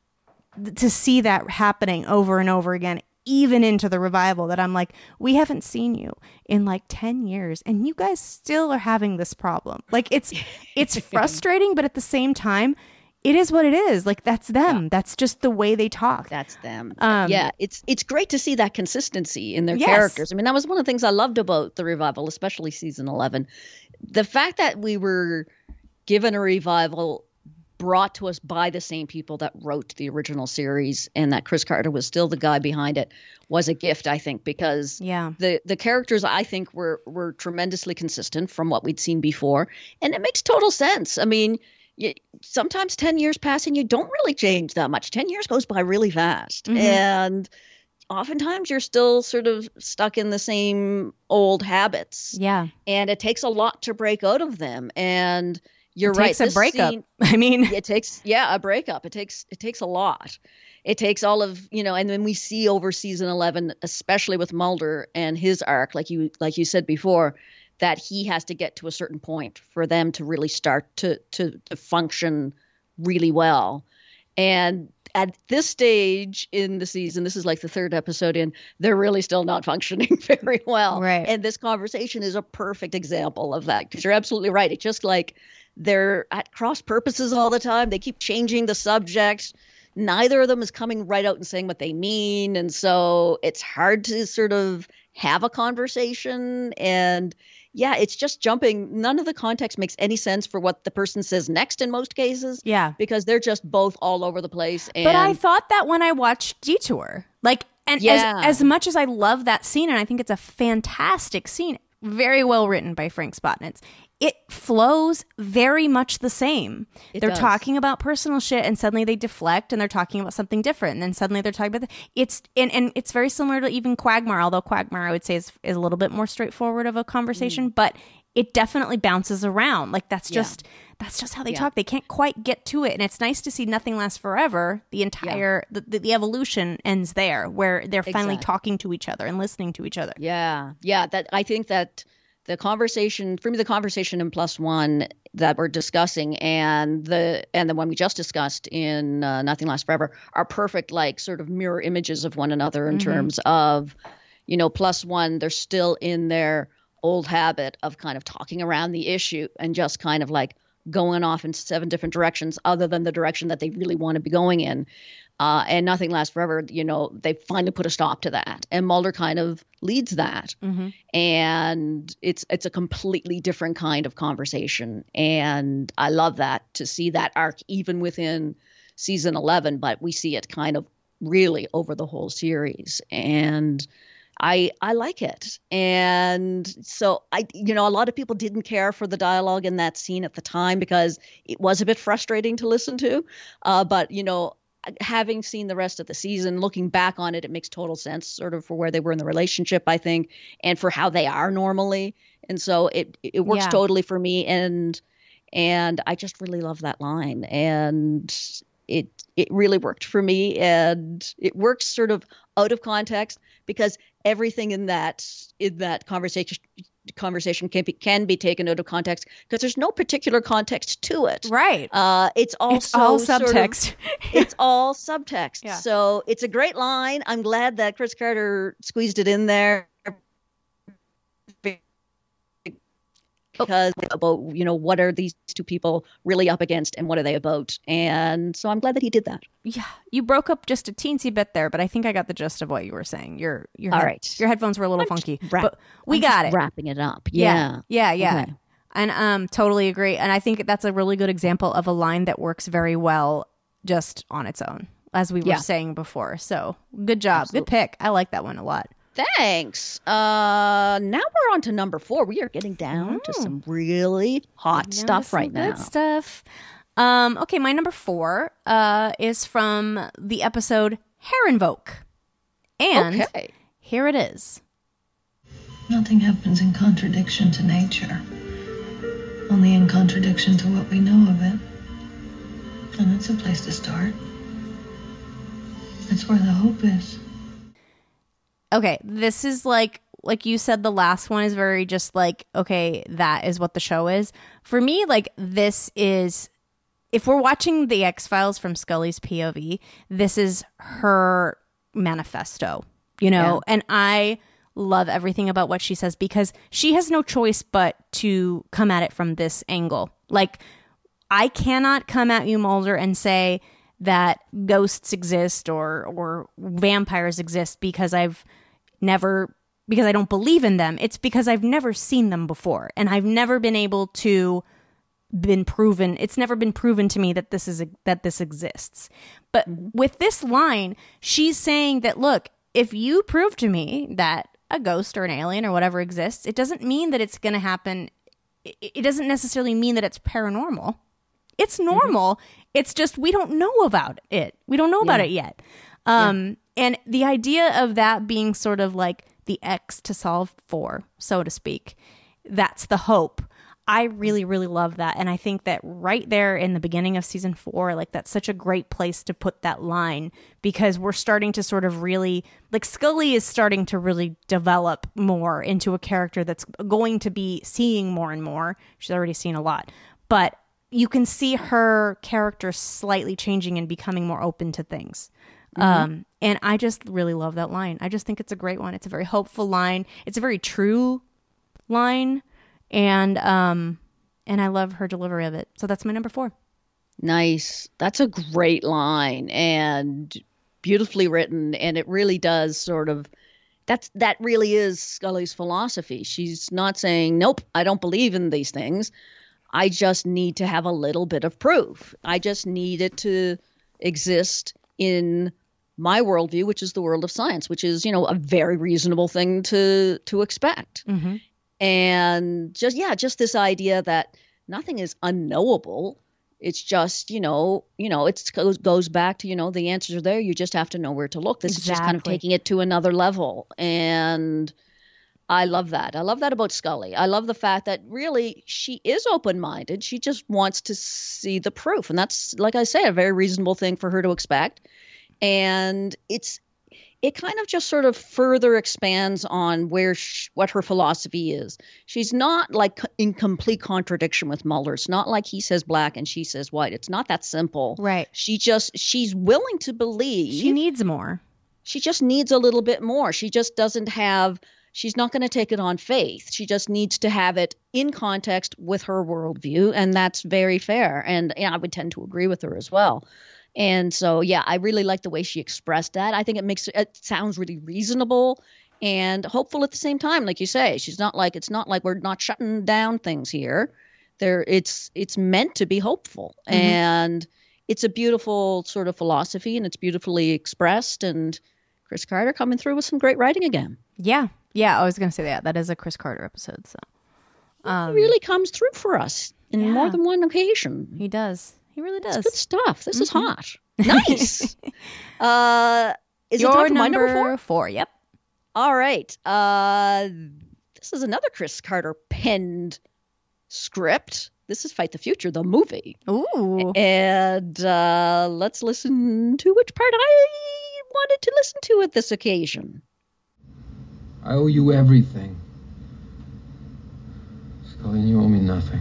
to see that happening over and over again, even into the revival, that I'm like, we haven't seen you in like ten years and you guys still are having this problem. Like it's, it's frustrating, but at the same time, it is what it is. Like that's them. Yeah. That's just the way they talk. That's them. Um, yeah. It's, it's great to see that consistency in their yes. characters. I mean, that was one of the things I loved about the revival, especially season eleven. The fact that we were given a revival brought to us by the same people that wrote the original series, and that Chris Carter was still the guy behind it, was a gift, I think, because yeah. the the characters, I think, were were tremendously consistent from what we'd seen before, and it makes total sense. I mean, you, sometimes ten years pass and you don't really change that much. ten years goes by really fast, mm-hmm. and oftentimes you're still sort of stuck in the same old habits. Yeah, and it takes a lot to break out of them, and you're it right. Takes a breakup. Scene, I mean, it takes yeah a breakup. It takes it takes a lot. It takes all of you know, and then we see over season eleven, especially with Mulder and his arc, like you like you said before, that he has to get to a certain point for them to really start to to, to function really well. And at this stage in the season, this is like the third episode in, they're really still not functioning very well. Right. And this conversation is a perfect example of that, because you're absolutely right. It's just like they're at cross purposes all the time. They keep changing the subject. Neither of them is coming right out and saying what they mean. And so it's hard to sort of have a conversation. And yeah, it's just jumping. None of the context makes any sense for what the person says next in most cases. Yeah. Because they're just both all over the place. And but I thought that when I watched Detour, like, and yeah. as, as much as I love that scene, and I think it's a fantastic scene, very well written by Frank Spotnitz, it flows very much the same. It they're does. talking about personal shit and suddenly they deflect and they're talking about something different. And then suddenly they're talking about the, it's and, and it's very similar to even Quagmire, although Quagmire I would say is, is a little bit more straightforward of a conversation, mm. but it definitely bounces around. Like that's just yeah. that's just how they yeah. talk. They can't quite get to it. And it's nice to see Nothing Lasts Forever. The entire yeah. the, the, the evolution ends there, where they're exactly. finally talking to each other and listening to each other. Yeah. Yeah. That I think that the conversation, for me, the conversation in Plus One that we're discussing and the and the one we just discussed in uh, Nothing Lasts Forever are perfect, like sort of mirror images of one another in mm-hmm. terms of, you know, Plus One, they're still in their old habit of kind of talking around the issue and just kind of like going off in seven different directions other than the direction that they really want to be going in. Uh, and Nothing Lasts Forever, you know, they finally put a stop to that. And Mulder kind of leads that. Mm-hmm. And it's it's a completely different kind of conversation. And I love that, to see that arc even within season eleven, but we see it kind of really over the whole series. And I I like it. And so I you know, a lot of people didn't care for the dialogue in that scene at the time because it was a bit frustrating to listen to. Uh, but, you know, having seen the rest of the season, looking back on it, it makes total sense sort of for where they were in the relationship, I think, and for how they are normally. And so it it works yeah. totally for me. And and I just really love that line. And it it really worked for me. And it works sort of out of context because everything in that in that conversation conversation can be can be taken out of context because there's no particular context to it. Right. Uh, it's also it's all subtext. Sort of, it's all subtext. Yeah. So it's a great line. I'm glad that Chris Carter squeezed it in there because oh. about, you know, what are these two people really up against and what are they about? And so I'm glad that he did that. Yeah. You broke up just a teensy bit there, but I think I got the gist of what you were saying. Your your All head, right. Your headphones were a little I'm funky, wrap, but we I'm got it. Wrapping it up. Yeah. Yeah. Yeah. yeah. Okay. And um, totally agree. And I think that's a really good example of a line that works very well just on its own, as we were yeah. saying before. So good job. Absolutely. Good pick. I like that one a lot. Thanks. Uh, now we're on to number four. We are getting down mm. to some really hot Down stuff some right good now. Stuff. Um, okay, my number four uh, is from the episode Herrenvolk. And okay. here it is. Nothing happens in contradiction to nature. Only in contradiction to what we know of it. And that's a place to start. That's where the hope is. Okay, this is like, like you said, the last one is very just like, okay, that is what the show is. For me, like, this is, if we're watching The X-Files from Scully's P O V, this is her manifesto, you know? Yeah. And I love everything about what she says because she has no choice but to come at it from this angle. Like, I cannot come at you, Mulder, and say that ghosts exist or or vampires exist because I've never, because I don't believe in them. It's because I've never seen them before, and I've never been able to been proven. It's never been proven to me that this is a, that this exists. But with this line, she's saying that, look, if you prove to me that a ghost or an alien or whatever exists, it doesn't mean that it's going to happen. It doesn't necessarily mean that it's paranormal. It's normal. Mm-hmm. It's just we don't know about it. We don't know about yeah. it yet. Um, yeah. And the idea of that being sort of like the X to solve for, so to speak, that's the hope. I really, really love that. And I think that right there in the beginning of season four, like that's such a great place to put that line because we're starting to sort of really, like Scully is starting to really develop more into a character that's going to be seeing more and more. She's already seen a lot. But you can see her character slightly changing and becoming more open to things. Mm-hmm. Um, and I just really love that line. I just think it's a great one. It's a very hopeful line. It's a very true line. And um, and I love her delivery of it. So that's my number four. Nice. That's a great line and beautifully written. And it really does sort of, that's that really is Scully's philosophy. She's not saying, nope, I don't believe in these things. I just need to have a little bit of proof. I just need it to exist in my worldview, which is the world of science, which is, you know, a very reasonable thing to to expect. Mm-hmm. And just, yeah, just this idea that nothing is unknowable. It's just, you know, you know, it goes, goes back to, you know, the answers are there. You just have to know where to look. This exactly. is just kind of taking it to another level. And I love that. I love that about Scully. I love the fact that really she is open-minded. She just wants to see the proof. And that's, like I say, a very reasonable thing for her to expect. And it's, it kind of just sort of further expands on where she, what her philosophy is. She's not like in complete contradiction with Mulder. It's not like he says black and she says white. It's not that simple. Right. She just, she's willing to believe. She needs more. She just needs a little bit more. She just doesn't have, she's not going to take it on faith. She just needs to have it in context with her worldview. And that's very fair. And yeah, I would tend to agree with her as well. And so, yeah, I really like the way she expressed that. I think it makes it sounds really reasonable and hopeful at the same time. Like you say, she's not like, it's not like we're not shutting down things here. There, it's, it's meant to be hopeful. Mm-hmm. And it's a beautiful sort of philosophy and it's beautifully expressed. And Chris Carter coming through with some great writing again. Yeah. Yeah. I was going to say that. That is a Chris Carter episode. So um, he really comes through for us in yeah. more than one occasion. He does. He really does. It's good stuff. This mm-hmm. is hot. Nice. uh, is Your it time for number my number four? four? Yep. All right. Uh, this is another Chris Carter penned script. This is Fight the Future, the movie. Ooh. And uh, let's listen to which part I wanted to listen to at this occasion. I owe you everything. Scully, you owe me nothing.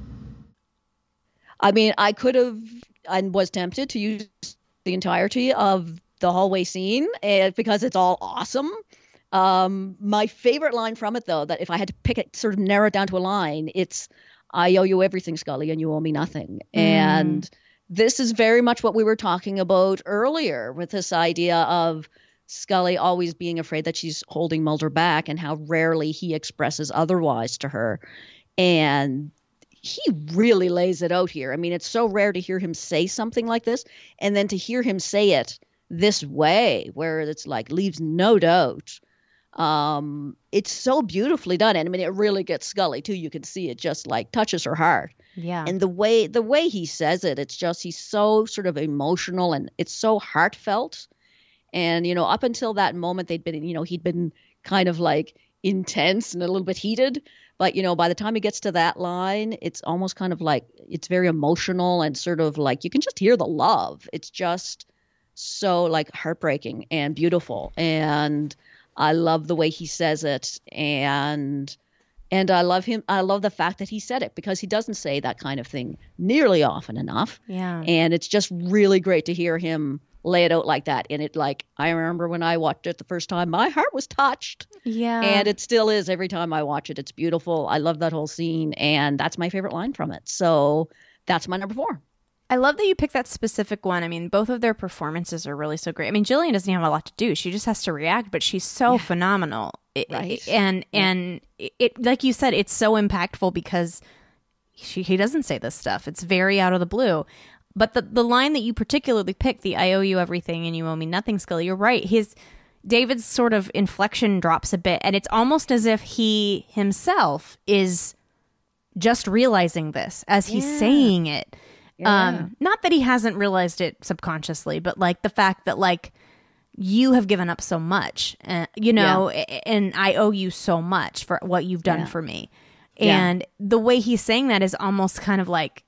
I mean, I could have and was tempted to use the entirety of the hallway scene uh, because it's all awesome. Um, my favorite line from it, though, that if I had to pick it, sort of narrow it down to a line, it's, I owe you everything, Scully, and you owe me nothing. Mm. And this is very much what we were talking about earlier with this idea of Scully always being afraid that she's holding Mulder back and how rarely he expresses otherwise to her. And he really lays it out here. I mean, it's so rare to hear him say something like this and then to hear him say it this way where it's like leaves no doubt. Um, it's so beautifully done. And I mean, it really gets Scully too. You can see it just like touches her heart. Yeah. And the way, the way he says it, it's just, he's so sort of emotional and it's so heartfelt. And, you know, up until that moment they'd been, you know, he'd been kind of like intense and a little bit heated. But, you know, by the time he gets to that line, it's almost kind of like, it's very emotional and sort of like, you can just hear the love. It's just so like heartbreaking and beautiful. And I love the way he says it. And, and I love him. I love the fact that he said it, because he doesn't say that kind of thing nearly often enough. Yeah. And it's just really great to hear him lay it out like that. And it, like, I remember when I watched it the first time, my heart was touched. Yeah. And it still is every time I watch it. It's beautiful. I love that whole scene. And that's my favorite line from it. So that's my number four. I love that you picked that specific one. I mean, both of their performances are really so great. I mean, Gillian doesn't have a lot to do. She just has to react, but she's so yeah. phenomenal. It, right. And, yeah. and it, like you said, it's so impactful because she, he doesn't say this stuff. It's very out of the blue. But the, the line that you particularly picked, the I owe you everything and you owe me nothing, Scully, you're right. His David's sort of inflection drops a bit, and it's almost as if he himself is just realizing this as he's yeah. saying it. Yeah. Um, not that he hasn't realized it subconsciously, but like the fact that like you have given up so much, uh, you know, yeah. and I owe you so much for what you've done yeah. for me. And yeah. the way he's saying that is almost kind of like,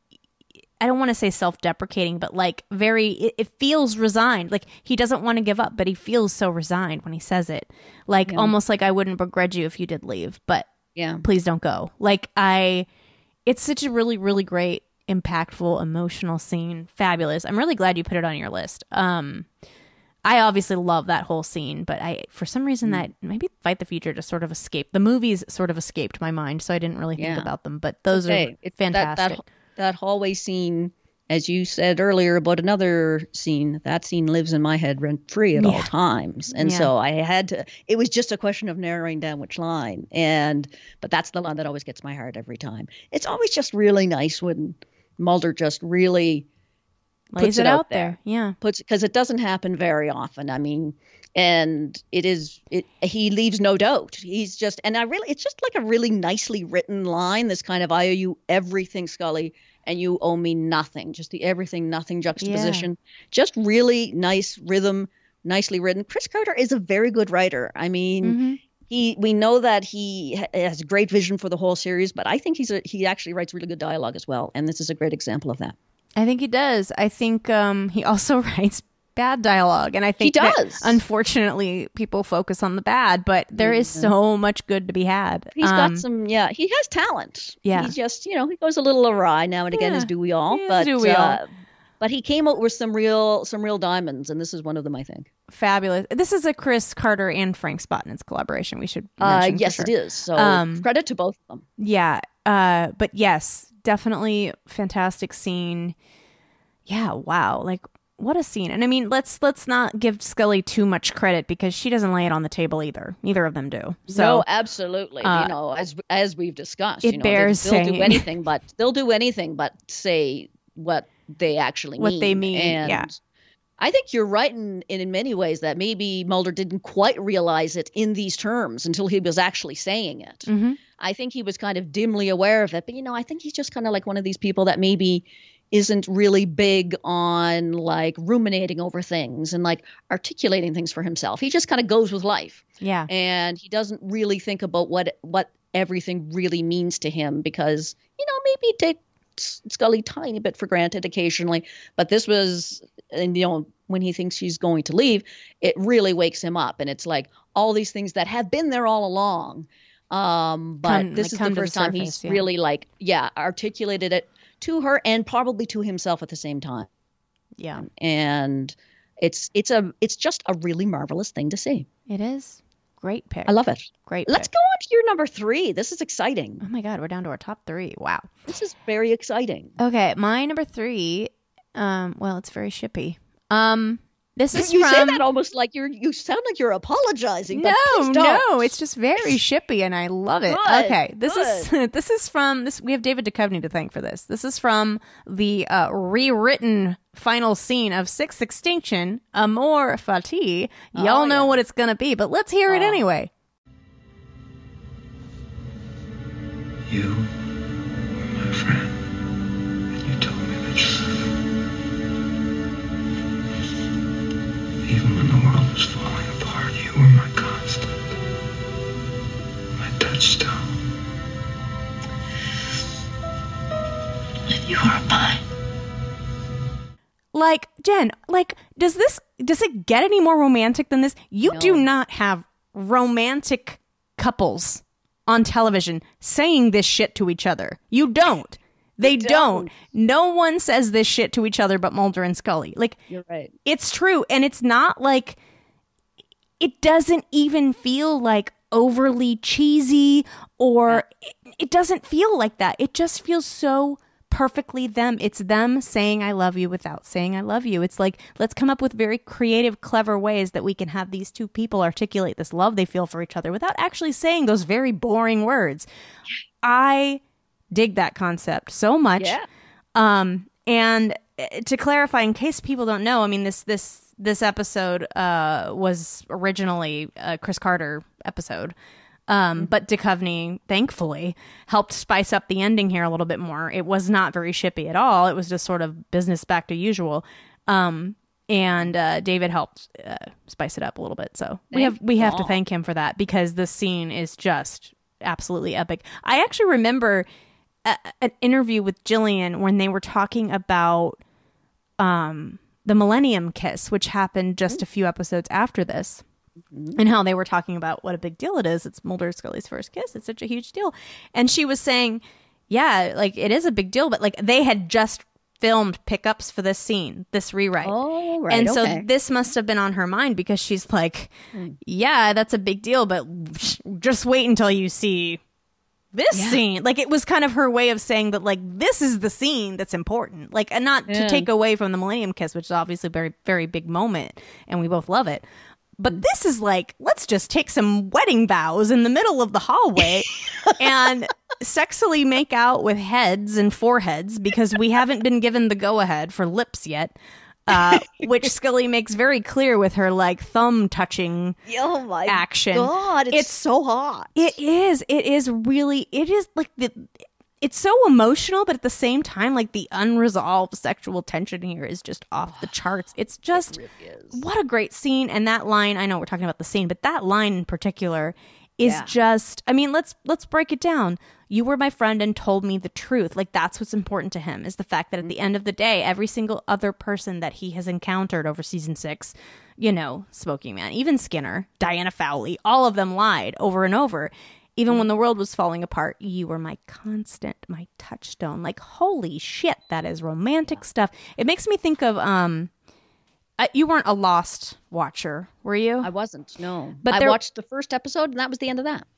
I don't want to say self-deprecating, but like very, it, it feels resigned. Like he doesn't want to give up, but he feels so resigned when he says it. Like yeah. almost like I wouldn't begrudge you if you did leave, but yeah, please don't go. Like I, it's such a really, really great, impactful, emotional scene. Fabulous. I'm really glad you put it on your list. Um, I obviously love that whole scene, but I, for some reason, mm. that maybe Fight the Future just sort of escaped. The movies sort of escaped my mind, so I didn't really think yeah. about them. But those okay. are it's fantastic. That, that, that hallway scene, as you said earlier about another scene, that scene lives in my head rent free at yeah. all times. And yeah. so I had to, it was just a question of narrowing down which line. And, but that's the line that always gets my heart every time. It's always just really nice when Mulder just really lays puts it, it out, out there. there. Yeah. Puts, because it doesn't happen very often. I mean, and it is, it, he leaves no doubt. He's just, and I really, it's just like a really nicely written line, this kind of, I owe you everything, Scully, and you owe me nothing. Just the everything, nothing juxtaposition. Yeah. Just really nice rhythm, nicely written. Chris Carter is a very good writer. I mean, mm-hmm. he, we know that he has a great vision for the whole series, but I think he's a, he actually writes really good dialogue as well. And this is a great example of that. I think he does. I think um, he also writes bad dialogue, and I think he does. That, unfortunately, people focus on the bad, but there mm-hmm. is so much good to be had. He's um, got some, yeah. He has talent. Yeah, he's just, you know, he goes a little awry now and again, yeah. as do we all. Yeah, but do we uh, all. But he came out with some real, some real diamonds, and this is one of them, I think. Fabulous. This is a Chris Carter and Frank Spotnitz collaboration. We should uh, mention. Yes, sure. it is. So um, credit to both of them. Yeah, uh, but yes, definitely fantastic scene. Yeah, wow, like what a scene. And I mean, let's let's not give Scully too much credit because she doesn't lay it on the table either. Neither of them do. So, no, absolutely. Uh, you know, as as we've discussed, it you know, bears they, they'll saying. do anything, but they'll do anything but say what they actually what mean. What they mean, and yeah. I think you're right in, in in many ways that maybe Mulder didn't quite realize it in these terms until he was actually saying it. Mm-hmm. I think he was kind of dimly aware of it, but you know, I think he's just kind of like one of these people that maybe isn't really big on like ruminating over things and like articulating things for himself. He just kind of goes with life. Yeah. And he doesn't really think about what what everything really means to him because, you know, maybe take Scully tiny bit for granted occasionally. But this was, and you know, when he thinks she's going to leave, it really wakes him up. And it's like all these things that have been there all along. Um, but come, this like is the first the time surface, he's yeah. really like, yeah, articulated it to her and probably to himself at the same time. Yeah. And it's it's a it's just a really marvelous thing to see. It is. Great pick. I love it. Great Let's pick. go on to your number three. This is exciting. Oh my God, we're down to our top three. Wow. This is very exciting. Okay, my number three, um, well, it's very shippy. Um This is you from... say that almost like you're. You sound like you're apologizing. But no, no, it's just very shippy, and I love it. Good, okay, this good. is this is from this. We have David Duchovny to thank for this. This is from the uh, rewritten final scene of Sixth Extinction, Amor Fati. Y'all oh, know yeah. what it's gonna be, but let's hear it oh. anyway. You were my friend, and you told me the truth. Even when the world was falling apart, you were my constant. You are mine. Like, Jen, like, does this, does it get any more romantic than this? You No. do not have romantic couples on television saying this shit to each other. You don't. They don't. don't. No one says this shit to each other but Mulder and Scully. Like, You're right. it's true. And it's not like, it doesn't even feel like overly cheesy or it, it doesn't feel like that. It just feels so perfectly them. It's them saying I love you without saying I love you. It's like, let's come up with very creative, clever ways that we can have these two people articulate this love they feel for each other without actually saying those very boring words. I dig that concept so much. Yeah. Um, and to clarify, in case people don't know, I mean, this this this episode uh, was originally a Chris Carter episode. Um, but Duchovny, thankfully, helped spice up the ending here a little bit more. It was not very shippy at all. It was just sort of business back to usual. Um, and uh, David helped uh, spice it up a little bit. So we have we have to thank him for that because this scene is just absolutely epic. I actually remember a, an interview with Gillian when they were talking about um, the Millennium Kiss, which happened just a few episodes after this. And how they were talking about what a big deal it is. It's Mulder and Scully's first kiss. It's such a huge deal. And she was saying, yeah, like it is a big deal, but like they had just filmed pickups for this scene, this rewrite. Oh, right. And so okay. this must have been on her mind because she's like, yeah, that's a big deal, but just wait until you see this Yeah. scene. Like it was kind of her way of saying that like this is the scene that's important. Like, and not Yeah. to take away from the Millennium Kiss, which is obviously a very, very big moment and we both love it. But this is like, let's just take some wedding vows in the middle of the hallway and sexily make out with heads and foreheads because we haven't been given the go-ahead for lips yet, uh, which Scully makes very clear with her like thumb touching Oh my action. God, it's, It's- so hot. It is. It is really, it is like the... It's so emotional, but at the same time, like the unresolved sexual tension here is just off the charts. It's just, It really is. what a great scene. And that line, I know we're talking about the scene, but that line in particular is Yeah. just, I mean, let's, let's break it down. You were my friend and told me the truth. Like that's what's important to him is the fact that at the end of the day, every single other person that he has encountered over season six, you know, Smoking Man, even Skinner, Diana Fowley, all of them lied over and over. Even when the world was falling apart, you were my constant, my touchstone. Like, holy shit, that is romantic stuff. It makes me think of, um, uh, you weren't a Lost watcher, were you? I wasn't, no. But I there- watched the first episode and that was the end of that.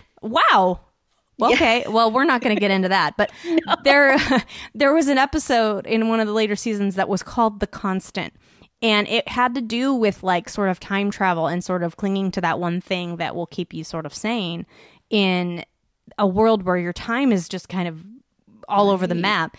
Wow. Well, okay. Well, we're not going to get into that, but there, there was an episode in one of the later seasons that was called The Constant. And it had to do with like sort of time travel and sort of clinging to that one thing that will keep you sort of sane in a world where your time is just kind of all over the map.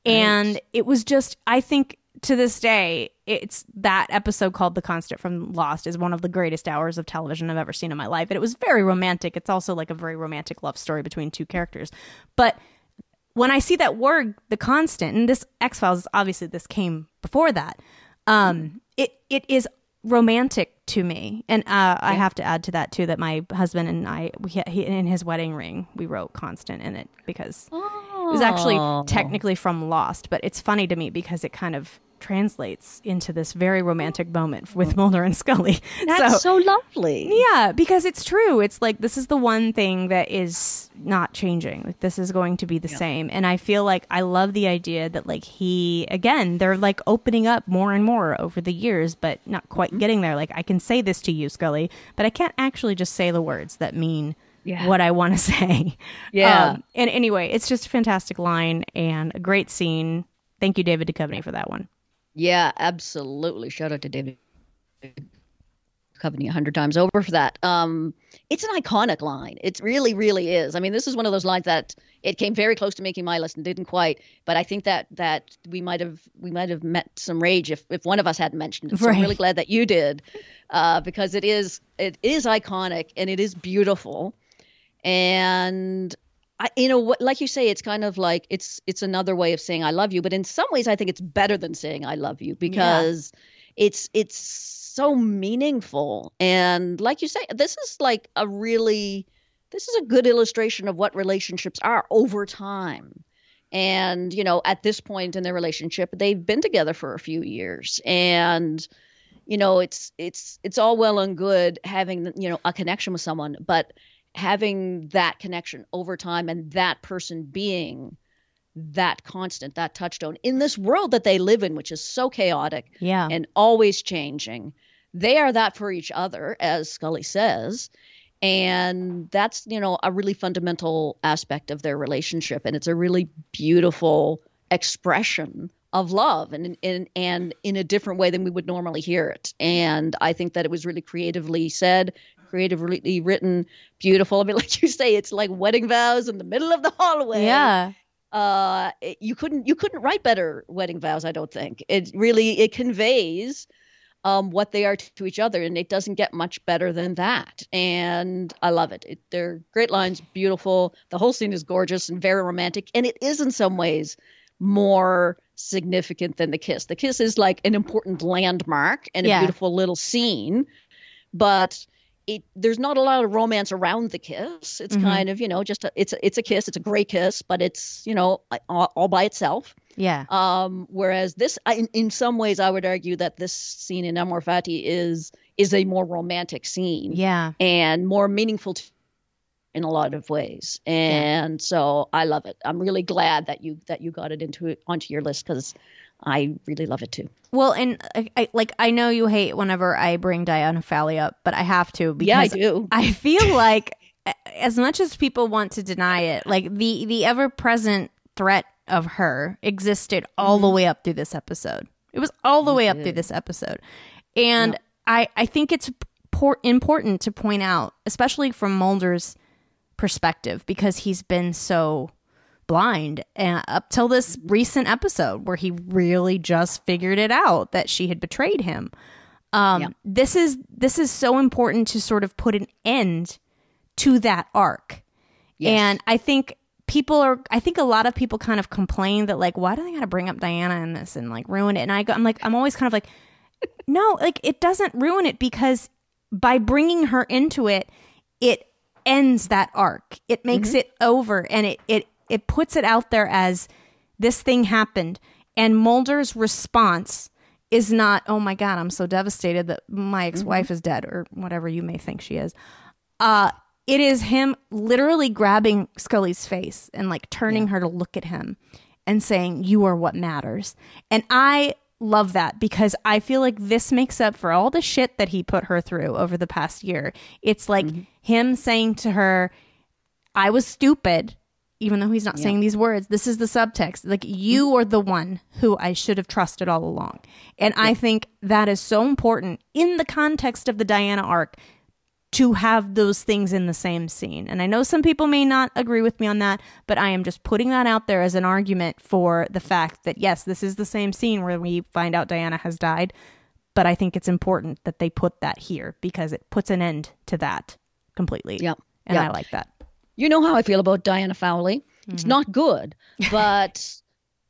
And it was just, I think to this day, it's that episode called The Constant from Lost is one of the greatest hours of television I've ever seen in my life. And it was very romantic. It's also like a very romantic love story between two characters. But when I see that word, The Constant, and this X-Files, obviously this came before that, um, it it is romantic to me. And uh, I have to add to that too that my husband and I, we he, in his wedding ring, we wrote Constant in it because it was actually technically from Lost, but it's funny to me because it kind of translates into this very romantic moment with Mulder and Scully. That's so, lovely. Yeah, because it's true. It's like this is the one thing that is not changing. Like this is going to be the same. And I feel like I love the idea that like he, again, they're like opening up more and more over the years, but not quite Mm-hmm. getting there. Like I can say this to you, Scully, but I can't actually just say the words that mean Yeah. what I want to say. Yeah. Um, and anyway, it's just a fantastic line and a great scene. Thank you, David Duchovny, for that one. Yeah, absolutely. Shout out to David Duchovny a hundred times over for that. Um, it's an iconic line. It really, really is. I mean, this is one of those lines that it came very close to making my list and didn't quite. But I think that that we might have we might have met some rage if, if one of us hadn't mentioned it. So Right. I'm really glad that you did, uh, because it is it is iconic and it is beautiful, and. I, you know, like you say, it's kind of like it's it's another way of saying I love you. But in some ways, I think it's better than saying I love you because it's it's so meaningful. And like you say, this is like a really this is a good illustration of what relationships are over time. And, you know, at this point in their relationship, they've been together for a few years. And, you know, it's it's it's all well and good having, you know, a connection with someone, but having that connection over time and that person being that constant, that touchstone in this world that they live in, which is so chaotic yeah. and always changing. They are that for each other, as Scully says. And that's, you know, a really fundamental aspect of their relationship. And it's a really beautiful expression of love and, and, and in a different way than we would normally hear it. And I think that it was really creatively said, creatively written, beautiful. I mean, like you say, it's like wedding vows in the middle of the hallway. Yeah. Uh, it, you couldn't you couldn't write better wedding vows, I don't think. It really it conveys um, what they are to, to each other, and it doesn't get much better than that. And I love it. it. They're great lines, beautiful. The whole scene is gorgeous and very romantic, and it is in some ways more significant than the kiss. The kiss is like an important landmark and a yeah. beautiful little scene, but It, there's not a lot of romance around the kiss. It's mm-hmm. kind of, you know, just a, it's a, it's a kiss. It's a great kiss, but it's, you know, all, all by itself. Yeah. Um. Whereas this, in, in some ways, I would argue that this scene in Amor Fati is is a more romantic scene. Yeah. And more meaningful to, in a lot of ways. And yeah. so I love it. I'm really glad that you that you got it into it onto your list because I really love it too. Well, and I, I like I know you hate whenever I bring Diana Fowley up, but I have to because yeah, I do. I feel like as much as people want to deny it, like the the ever present threat of her existed all mm-hmm. the way up through this episode. It was all the it way did. up through this episode, and yep. I I think it's por- important to point out, especially from Mulder's perspective, because he's been so blind uh, up till this recent episode where he really just figured it out that she had betrayed him. Um, yeah. This is this is so important to sort of put an end to that arc. Yes. And I think people are, I think a lot of people kind of complain that like, why do they got to bring up Diana in this and like ruin it? And I go, I'm like, I'm always kind of like, no, like it doesn't ruin it because by bringing her into it, it ends that arc. It makes mm-hmm. it over and it, it, It puts it out there as this thing happened. And Mulder's response is not, oh my God, I'm so devastated that my ex-wife mm-hmm. is dead or whatever you may think she is. Uh, it is him literally grabbing Scully's face and like turning yeah. her to look at him and saying, you are what matters. And I love that because I feel like this makes up for all the shit that he put her through over the past year. It's like mm-hmm. him saying to her, I was stupid. Even though he's not yeah. saying these words, this is the subtext. Like, you are the one who I should have trusted all along. And yeah. I think that is so important in the context of the Diana arc to have those things in the same scene. And I know some people may not agree with me on that, but I am just putting that out there as an argument for the fact that, yes, this is the same scene where we find out Diana has died. But I think it's important that they put that here because it puts an end to that completely. Yeah. And yeah. I like that. You know how I feel about Diana Fowley. Mm-hmm. It's not good, but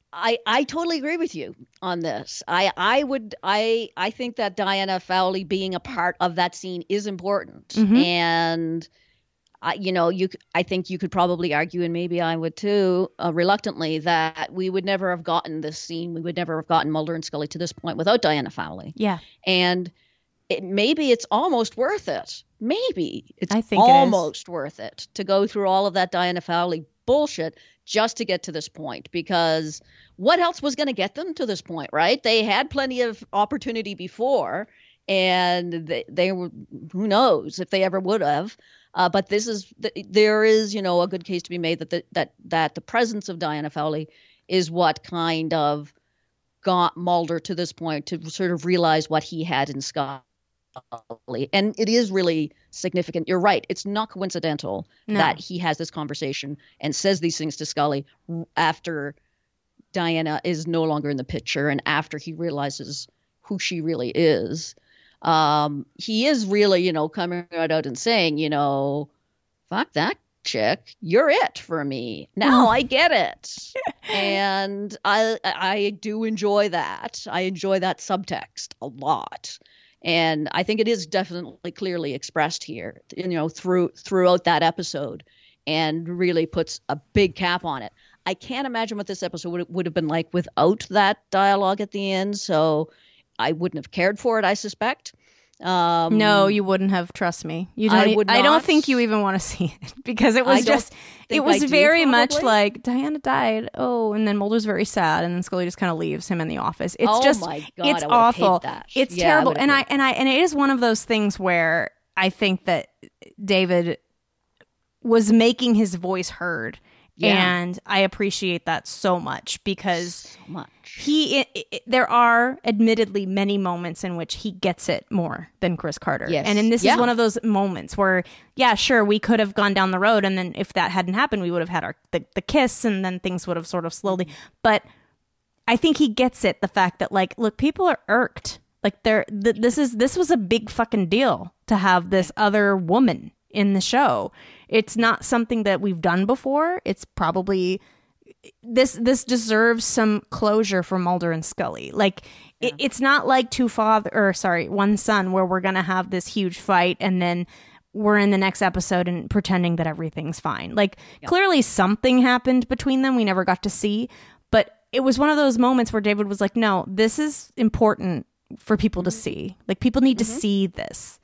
I I totally agree with you on this. I I would I I think that Diana Fowley being a part of that scene is important, mm-hmm. and I you know you I think you could probably argue, and maybe I would too, uh, reluctantly, that we would never have gotten this scene. We would never have gotten Mulder and Scully to this point without Diana Fowley. Yeah, and it, maybe it's almost worth it. Maybe it's I think almost it worth it to go through all of that Diana Fowley bullshit just to get to this point, because what else was going to get them to this point, right? They had plenty of opportunity before, and they, they were, who knows if they ever would have. Uh, but this is, there is, you know, a good case to be made that the, that that the presence of Diana Fowley is what kind of got Mulder to this point to sort of realize what he had in Scott. And it is really significant. You're right. It's not coincidental no. that he has this conversation and says these things to Scully after Diana is no longer in the picture and after he realizes who she really is. Um, he is really, you know, coming right out and saying, you know, fuck that chick. You're it for me. Now I get it. And I I do enjoy that. I enjoy that subtext a lot. And I think it is definitely clearly expressed here, you know, through throughout that episode, and really puts a big cap on it. I can't imagine what this episode would, would have been like without that dialogue at the end. So I wouldn't have cared for it, I suspect. Um, no, you wouldn't have. Trust me. You don't. I e- would I don't not. think you even want to see it because it was I don't just. It think was I do, very much probably. like Diana died. Oh, and then Mulder's very sad, and then Scully just kind of leaves him in the office. It's Oh just. my God, it's I would've awful. hated that. It's Yeah, I terrible, would've and I hated and I and it is one of those things where I think that David was making his voice heard. Yeah. And I appreciate that so much because So much. he, it, it, there are admittedly many moments in which he gets it more than Chris Carter. Yes. And then this Yeah. is one of those moments where, yeah, sure, we could have gone down the road. And then if that hadn't happened, we would have had our the, the kiss and then things would have sort of slowly. But I think he gets it. The fact that like, look, people are irked. Like they're, th- this is, this was a big fucking deal to have this other woman in the show. It's not something that we've done before. It's probably this this deserves some closure for Mulder and Scully. Like it, it's not like two father or sorry, one son where we're gonna have this huge fight and then we're in the next episode and pretending that everything's fine. Like clearly something happened between them we never got to see, but it was one of those moments where David was like, "No, this is important for people to see. Like people need Mm-hmm. to see this."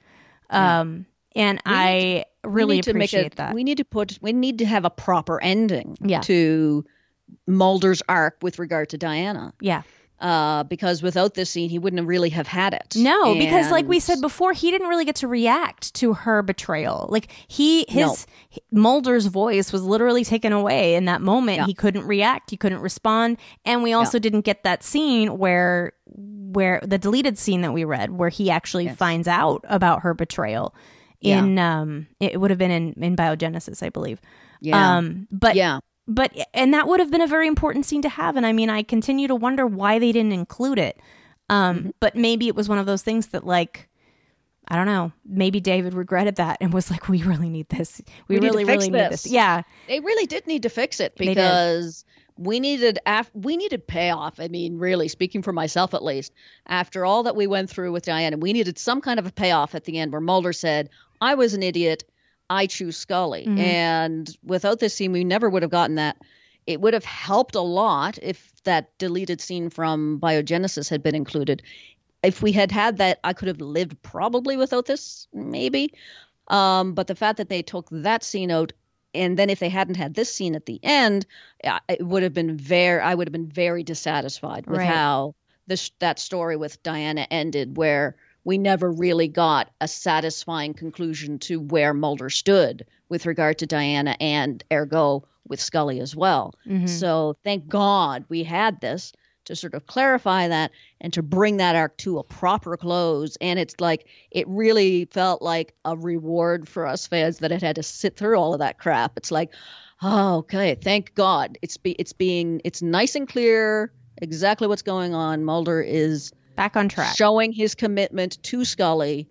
Um and I really we need to make appreciate a, that. We need to put. We need to have a proper ending Yeah. to Mulder's arc with regard to Diana. Yeah. Uh, because without this scene, he wouldn't have really have had it. No, because like we And- said before, he didn't really get to react to her betrayal. Like he, his No. Mulder's voice was literally taken away in that moment. Yeah. He couldn't react. He couldn't respond. And we also didn't get that scene where, where the deleted scene that we read, where he actually Yes. finds out about her betrayal. Yeah. In um, it would have been in in Biogenesis, I believe. Yeah. Um, but yeah. but and that would have been a very important scene to have. And I mean, I continue to wonder why they didn't include it. Um, Mm-hmm. but maybe it was one of those things that, like, I don't know. Maybe David regretted that and was like, "We really need this. We, We need to really, fix really need this." this." Yeah, They really did need to fix it did. because we needed af- we needed payoff. I mean, really speaking for myself at least, after all that we went through with Diana, we needed some kind of a payoff at the end where Mulder said, "I was an idiot. I choose Scully." Mhm. And without this scene, we never would have gotten that. It would have helped a lot if that deleted scene from Biogenesis had been included. If we had had that, I could have lived probably without this, maybe. Um, but the fact that they took that scene out, and then if they hadn't had this scene at the end, uh, it would have been very. I would have been very dissatisfied with Right. how this that story with Diana ended, where we never really got a satisfying conclusion to where Mulder stood with regard to Diana, and ergo with Scully as well. Mhm. So thank God we had this to sort of clarify that and to bring that arc to a proper close. And it's like, it really felt like a reward for us fans that it had to sit through all of that crap. It's like, oh, okay, thank God. It's be, it's being, it's nice and clear exactly what's going on. Mulder is back on track. showing his commitment to Scully.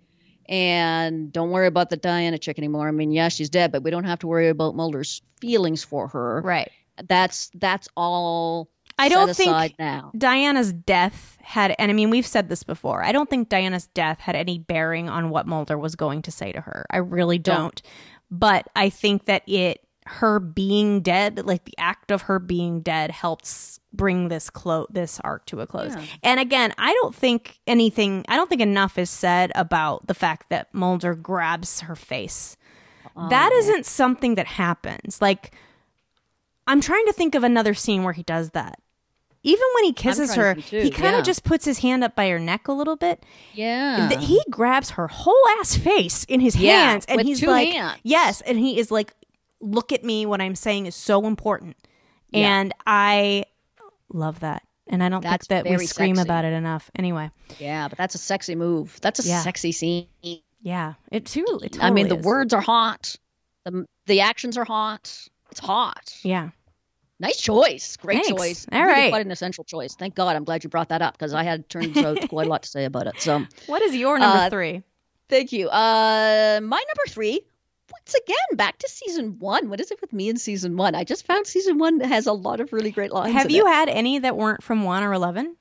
And don't worry about the Diana chick anymore. I mean, yeah, she's dead, but we don't have to worry about Mulder's feelings for her. Right. That's that's all I don't set think aside now. Diana's death had, and I mean, we've said this before. I don't think Diana's death had any bearing on what Mulder was going to say to her. I really don't. Don't. But I think that it, her being dead, like the act of her being dead, helps bring this clo- this arc to a close. Yeah. And again, I don't think anything, I don't think enough is said about the fact that Mulder grabs her face. Oh, that man. isn't something that happens. Like, I'm trying to think of another scene where he does that. Even when he kisses trying to her, think too, he kind of yeah. just puts his hand up by her neck a little bit. Yeah. Th- He grabs her whole ass face in his Yeah, hands, and with he's two like, hands. "Yes," and he is like, "Look at me. What I'm saying is so important." Yeah. And I love that, and I don't That's think that we very scream sexy. about it enough. Anyway, Yeah, but that's a sexy move. That's a Yeah. sexy scene. yeah, it too. It totally I mean, the is. words are hot. The the actions are hot. It's hot. Yeah. Nice choice. Great Thanks. choice. All Really right. Quite an essential choice. Thank God. I'm glad you brought that up because I had turned out quite a lot to say about it. So What is your number Uh, three? thank you. Uh, my number three, once again, back to season one. What is it with me in season one? I just found season one has a lot of really great lines. Have in you it. had any that weren't from one or eleven?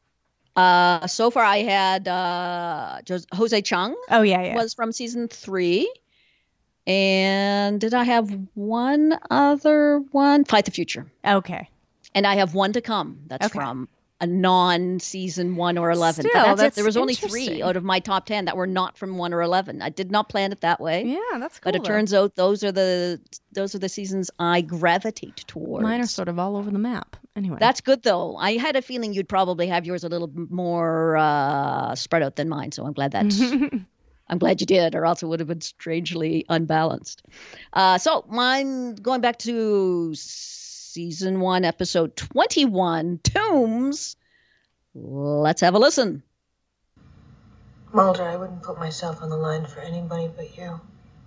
Uh, so far, I had uh, Jos- Jose Chung Oh yeah, yeah. was from season three. And did I have one other one? Fight the Future. Okay. And I have one to come. That's okay. from a non-season one or eleven. Still, but that's, that's it. There was only three out of my top ten that were not from one or eleven. I did not plan it that way. Yeah, that's cool. But it though. turns out those are the those are the seasons I gravitate towards. Mine are sort of all over the map. Anyway, that's good though. I had a feeling you'd probably have yours a little more uh, spread out than mine, so I'm glad that's. I'm glad you did, or else it would have been strangely unbalanced. Uh, so mine, going back to season one, episode twenty-one, Tombs. Let's have a listen. Mulder, I wouldn't put myself on the line for anybody but you.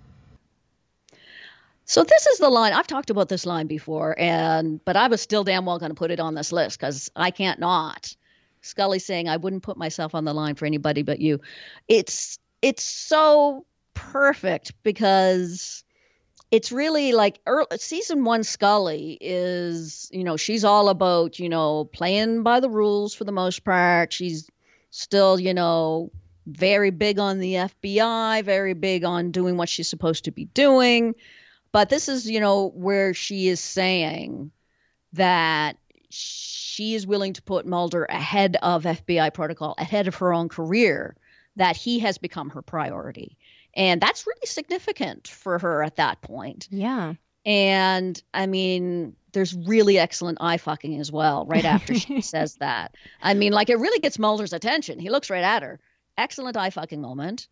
So this is the line. I've talked about this line before, and but I was still damn well going to put it on this list because I can't not. Scully saying, I wouldn't put myself on the line for anybody but you. It's it's so perfect because it's really like early, season one Scully is, you know, she's all about, you know, playing by the rules for the most part. She's still, you know, very big on the F B I, very big on doing what she's supposed to be doing. But this is, you know, where she is saying that she is willing to put Mulder ahead of F B I protocol, ahead of her own career, that he has become her priority. And that's really significant for her at that point. Yeah. And I mean, there's really excellent eye fucking as well, right after she says that. I mean, like it really gets Mulder's attention. He looks right at her. Excellent eye fucking moment.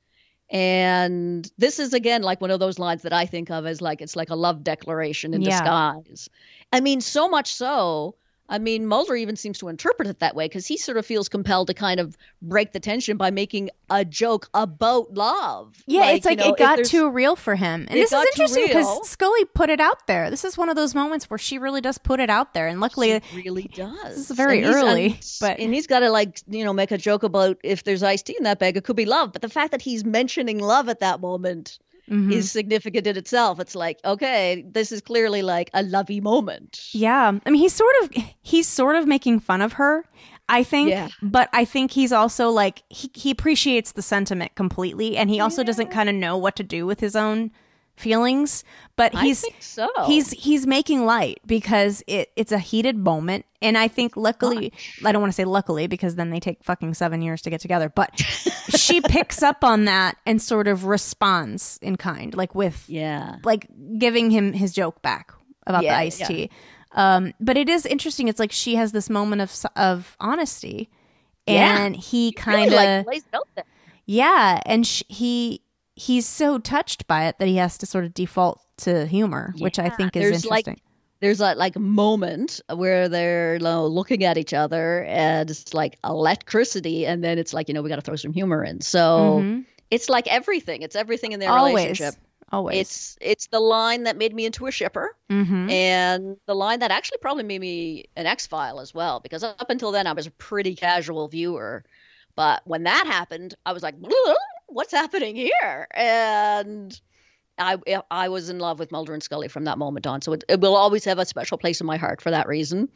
And this is, again, like one of those lines that I think of as like, it's like a love declaration in yeah. disguise. I mean, so much so, I mean, Mulder even seems to interpret it that way because he sort of feels compelled to kind of break the tension by making a joke about love. Yeah, like, it's like you know, it got too real for him. And this is interesting because Scully put it out there. This is one of those moments where she really does put it out there. And luckily, she really does. This is very and early. And, but and he's got to, like, you know, make a joke about if there's iced tea in that bag, it could be love. But the fact that he's mentioning love at that moment mm-hmm. is significant in itself. It's like, okay, this is clearly like a lovey moment. Yeah. I mean, he's sort of he's sort of making fun of her, I think. Yeah. But I think he's also like he, he appreciates the sentiment completely. And he also yeah. doesn't kind of know what to do with his own feelings. But he's I think so. he's he's making light because it, it's a heated moment. And I think luckily, Gosh. I don't want to say luckily because then they take fucking seven years to get together. But she picks up on that and sort of responds in kind, like with, yeah, like giving him his joke back about yeah, the iced yeah. tea. Um, but it is interesting. It's like she has this moment of of honesty, and yeah. he kind of, really, like, yeah, and sh- he he's so touched by it that he has to sort of default to humor, yeah. which I think is There's interesting. Like- There's a like moment where they're you know, looking at each other and it's like electricity, and then it's like, you know, we got to throw some humor in. So mm-hmm. it's like everything. It's everything in their Always. relationship. Always. It's it's the line that made me into a shipper, mm-hmm. and the line that actually probably made me an X-File as well, because up until then I was a pretty casual viewer. But when that happened, I was like, what's happening here? And I I was in love with Mulder and Scully from that moment on. So it, it will always have a special place in my heart for that reason.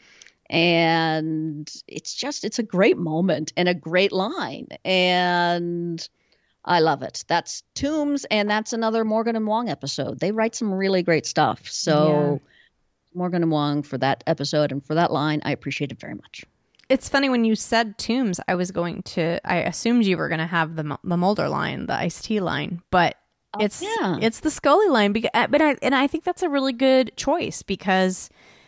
And it's just, it's a great moment and a great line. And I love it. That's Tombs, and that's another Morgan and Wong episode. They write some really great stuff. So yeah. Morgan and Wong for that episode and for that line, I appreciate it very much. It's funny when you said Tombs, I was going to, I assumed you were going to have the the Mulder line, the iced tea line, but It's oh, yeah. it's the Scully line, but I and I think that's a really good choice because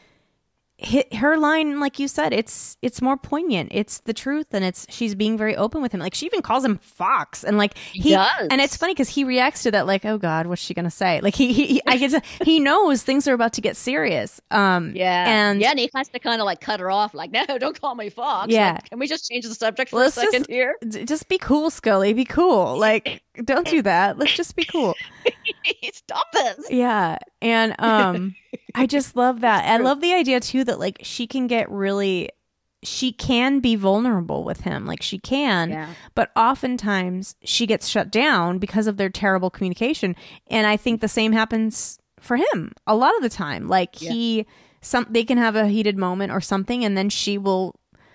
her line, like you said, it's it's more poignant. It's the truth, and it's she's being very open with him. Like she even calls him Fox, and like he, he does. And it's funny because he reacts to that like, oh God, what's she gonna say? Like he, he I guess he knows things are about to get serious. Um, yeah, and yeah, and he has to kind of like cut her off, like, no, don't call me Fox. Yeah, like, can we just change the subject for Let's a second just, here? Just be cool, Scully. Be cool. Like, don't do that. Let's just be cool. Stop this. Yeah, and um. I just love that. I love the idea too that like she can get really, she can be vulnerable with him. Like she can, yeah. but oftentimes she gets shut down because of their terrible communication. And I think the same happens for him a lot of the time. Like yeah. he, some they can have a heated moment or something, and then she will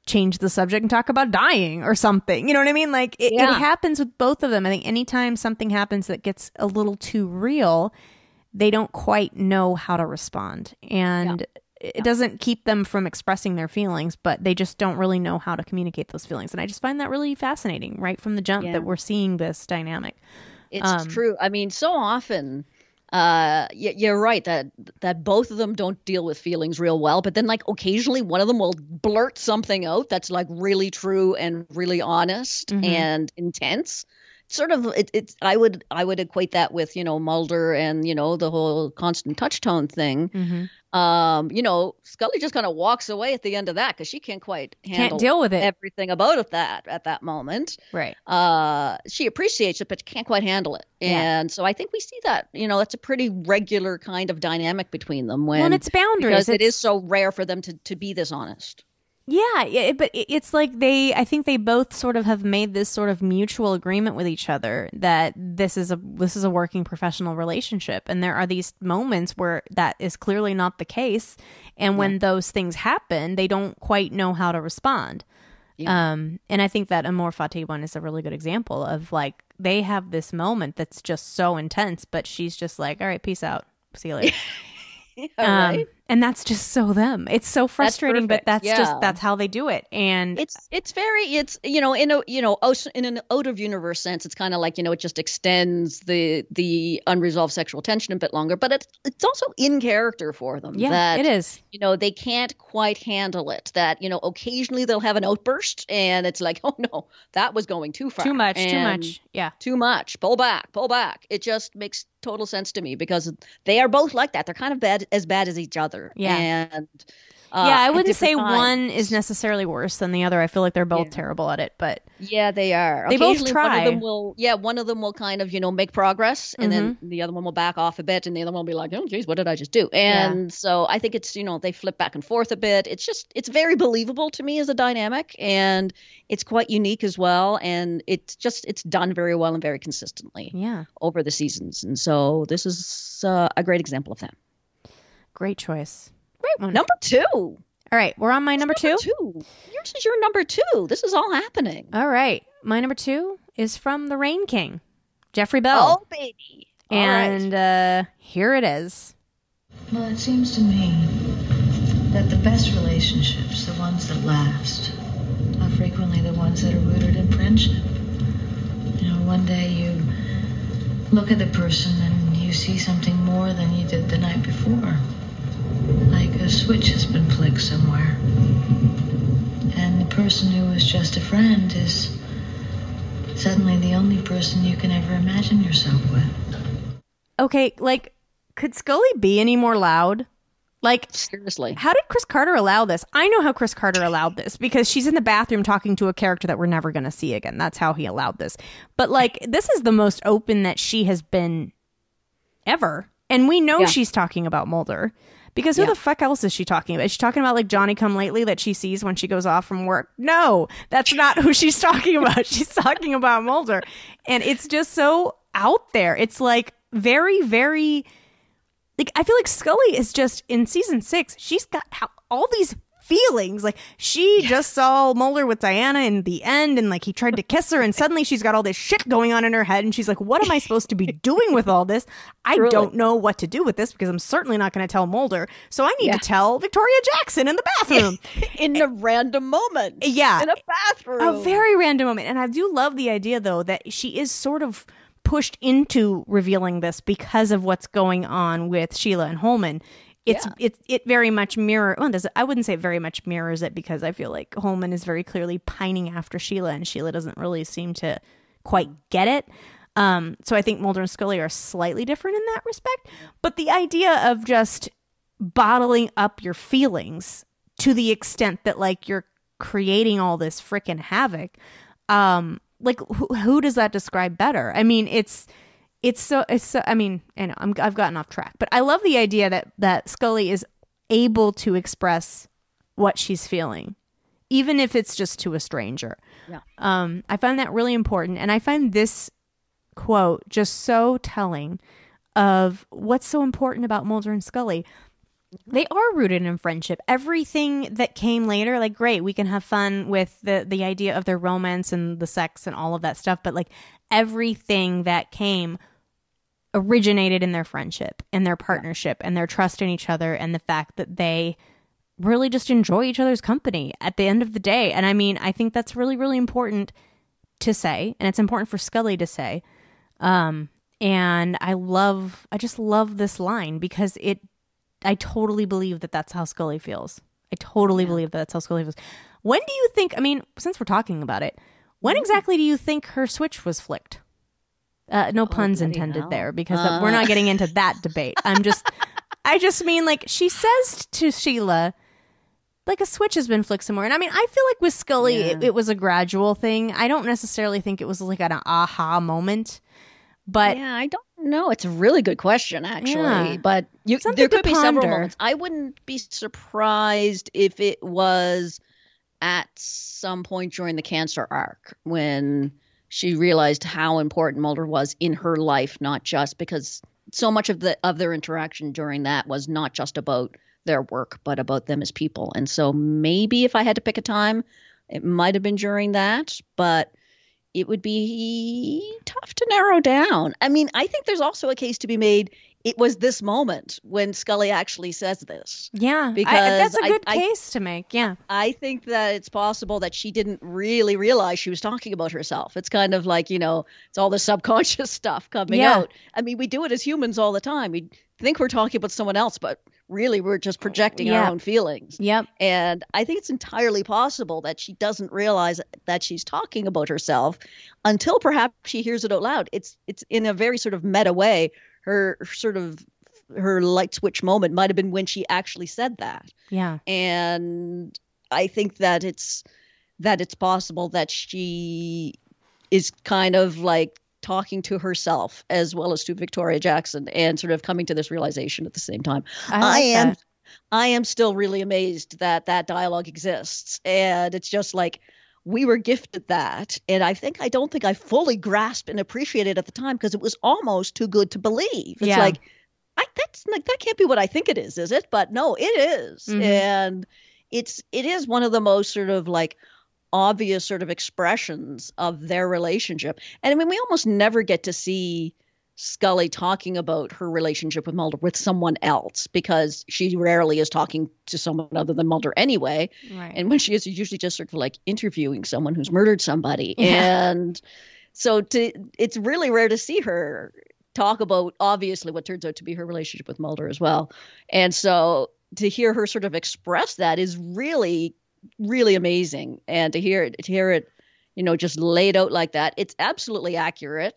change the subject and talk about dying or something. You know what I mean? Like it, Yeah. it happens with both of them. I think anytime something happens that gets a little too real, they don't quite know how to respond. And Yeah. it Yeah. doesn't keep them from expressing their feelings, but they just don't really know how to communicate those feelings. And I just find that really fascinating right from the jump Yeah. that we're seeing this dynamic. It's Um, true. I mean, so often, uh, y- you're right that that both of them don't deal with feelings real well. But then, like, occasionally, one of them will blurt something out that's like really true and really honest Mhm. and intense. Sort of, it, it's. I would I would equate that with you know Mulder and you know the whole constant touch tone thing. Mhm. Um, you know, Scully just kind of walks away at the end of that because she can't quite handle Can't deal with it. everything about it that at that moment. Right. Uh, she appreciates it, but can't quite handle it. Yeah. And so I think we see that, you know, that's a pretty regular kind of dynamic between them when Well, and it's boundaries. because it is It's- so rare for them to, to be this honest. Yeah, yeah, but it- it's like they, I think they both sort of have made this sort of mutual agreement with each other that this is a this is a working professional relationship, and there are these moments where that is clearly not the case, and when those things happen, they don't quite know how to respond. Yeah. Um, and I think that Amor Fati one is a really good example of like they have this moment that's just so intense, but she's just like, "All right, peace out, see you later." Yeah, Um, right? and that's just so them. It's so frustrating, but perfect. that's Yeah. just that's how they do it. And It's it's very it's you know in a you know aus- in an out of universe sense it's kind of like you know it just extends the the unresolved sexual tension a bit longer, but it's it's also in character for them. yeah, that, it is. You know, they can't quite handle it. That, you know, occasionally they'll have an outburst and it's like, oh no, that was going too far. Too much, too And much. Yeah. Too much. Pull back, pull back. It just makes total sense to me because they are both like that. They're kind of bad as bad as each other. Yeah. And uh, yeah, I at wouldn't say different one times. is necessarily worse than the other. I feel like they're both Yeah. terrible at it, but Yeah, they are. They both Occasionally, One try. of them will, yeah, one of them will kind of, you know, make progress, and then Mm-hmm. the other one will back off a bit, and the other one will be like, "Oh, geez, what did I just do?" And so I think it's, you know, they flip back and forth a bit. It's just, it's very believable to me as a dynamic, and it's quite unique as well, and it's just, it's done very well and very consistently yeah, over the seasons, and so this is uh, a great example of that. great choice. Great one. Number two. All right, we're on my number two. Two. Yours is your number two. This is all happening. All right, my number two is from The Rain King, Jeffrey Bell. Oh, baby. All right. and uh, here it is. Well, it seems to me that the best relationships, the ones that last, are frequently the ones that are rooted in friendship. You know, one day you look at the person and you see something more than you did the night before. Like a switch has been flicked somewhere. And the person who was just a friend is suddenly the only person you can ever imagine yourself with. Okay, like, could Scully be any more loud? Like, Seriously. how did Chris Carter allow this? I know how Chris Carter allowed this because she's in the bathroom talking to a character that we're never going to see again. That's how he allowed this. But, like, this is the most open that she has been ever. And we know Yeah. she's talking about Mulder. Because who Yeah. the fuck else is she talking about? Is she talking about like Johnny Come Lately that she sees when she goes off from work? No, that's not who she's talking about. She's talking about Mulder. And it's just so out there. It's like very, very, like, I feel like Scully is just in season six. She's got how, all these feelings. Like she just saw Mulder with Diana in the end and like he tried to kiss her and suddenly she's got all this shit going on in her head and she's like, what am I supposed to be doing with all this? I Truly. don't know what to do with this because I'm certainly not going to tell Mulder. So I need Yeah. to tell Victoria Jackson in the bathroom. In a random moment. Yeah. In a bathroom. A very random moment. And I do love the idea though that she is sort of pushed into revealing this because of what's going on with Sheila and Holman. It's Yeah. it it very much mirror. Well, does it, I wouldn't say it very much mirrors it because I feel like Holman is very clearly pining after Sheila, and Sheila doesn't really seem to quite get it. Um, so I think Mulder and Scully are slightly different in that respect. But the idea of just bottling up your feelings to the extent that like you're creating all this freaking havoc, um, like who, who does that describe better? I mean, it's. It's so, it's so, I mean, I know I'm, I've gotten off track, but I love the idea that, that Scully is able to express what she's feeling, even if it's just to a stranger. Yeah. Um, I find that really important. And I find this quote just so telling of what's so important about Mulder and Scully. they are rooted in friendship. Everything that came later, like, great, we can have fun with the, the idea of their romance and the sex and all of that stuff. But like everything that came originated in their friendship and their partnership and their trust in each other and the fact that they really just enjoy each other's company at the end of the day. And I mean, I think that's really, really important to say. And it's important for Scully to say. Um, and I love, I just love this line because it, I totally believe that that's how Scully feels. I totally yeah. believe that that's how Scully feels. When do you think, I mean, since we're talking about it, when exactly do you think her switch was flicked? Uh, no oh, puns intended hell. there because uh. we're not getting into that debate. I'm just, I just mean like she says to Sheila, like a switch has been flicked somewhere. And I mean, I feel like with Scully, yeah. it, it was a gradual thing. I don't necessarily think it was like an aha moment. But yeah, I don't know. It's a really good question, actually. Yeah. But you, there could be several moments. I wouldn't be surprised if it was at some point during the cancer arc when she realized how important Mulder was in her life, not just because so much of the of their interaction during that was not just about their work, but about them as people. And so maybe if I had to pick a time, it might have been during that, but it would be tough to narrow down. I mean, I think there's also a case to be made. It was this moment when Scully actually says this. Yeah, because I, that's a good I, case I, to make. Yeah. I think that it's possible that she didn't really realize she was talking about herself. It's kind of like, you know, it's all the subconscious stuff coming yeah. out. I mean, we do it as humans all the time. We think we're talking about someone else, but really we're just projecting yeah. our own feelings. Yep. And I think it's entirely possible that she doesn't realize that she's talking about herself until perhaps she hears it out loud. It's it's in a very sort of meta way. Her sort of her light switch moment might have been when she actually said that. Yeah. And I think that it's that it's possible that she is kind of like talking to herself as well as to Victoria Jackson and sort of coming to this realization at the same time. I, like I am that. I am still really amazed that that dialogue exists. And it's just like, we were gifted that. And I think, I don't think I fully grasped and appreciated it at the time because it was almost too good to believe. It's yeah. like, I, that's like, that can't be what I think it is, is it? But no, it is. Mm-hmm. And it's, it is one of the most sort of like obvious sort of expressions of their relationship. And I mean, we almost never get to see Scully talking about her relationship with Mulder with someone else because she rarely is talking to someone other than Mulder anyway. Right. And when she is, usually just sort of like interviewing someone who's murdered somebody. Yeah. And so to, it's really rare to see her talk about obviously what turns out to be her relationship with Mulder as well. And so to hear her sort of express that is really, really amazing. And to hear it, to hear it, you know, just laid out like that, it's absolutely accurate.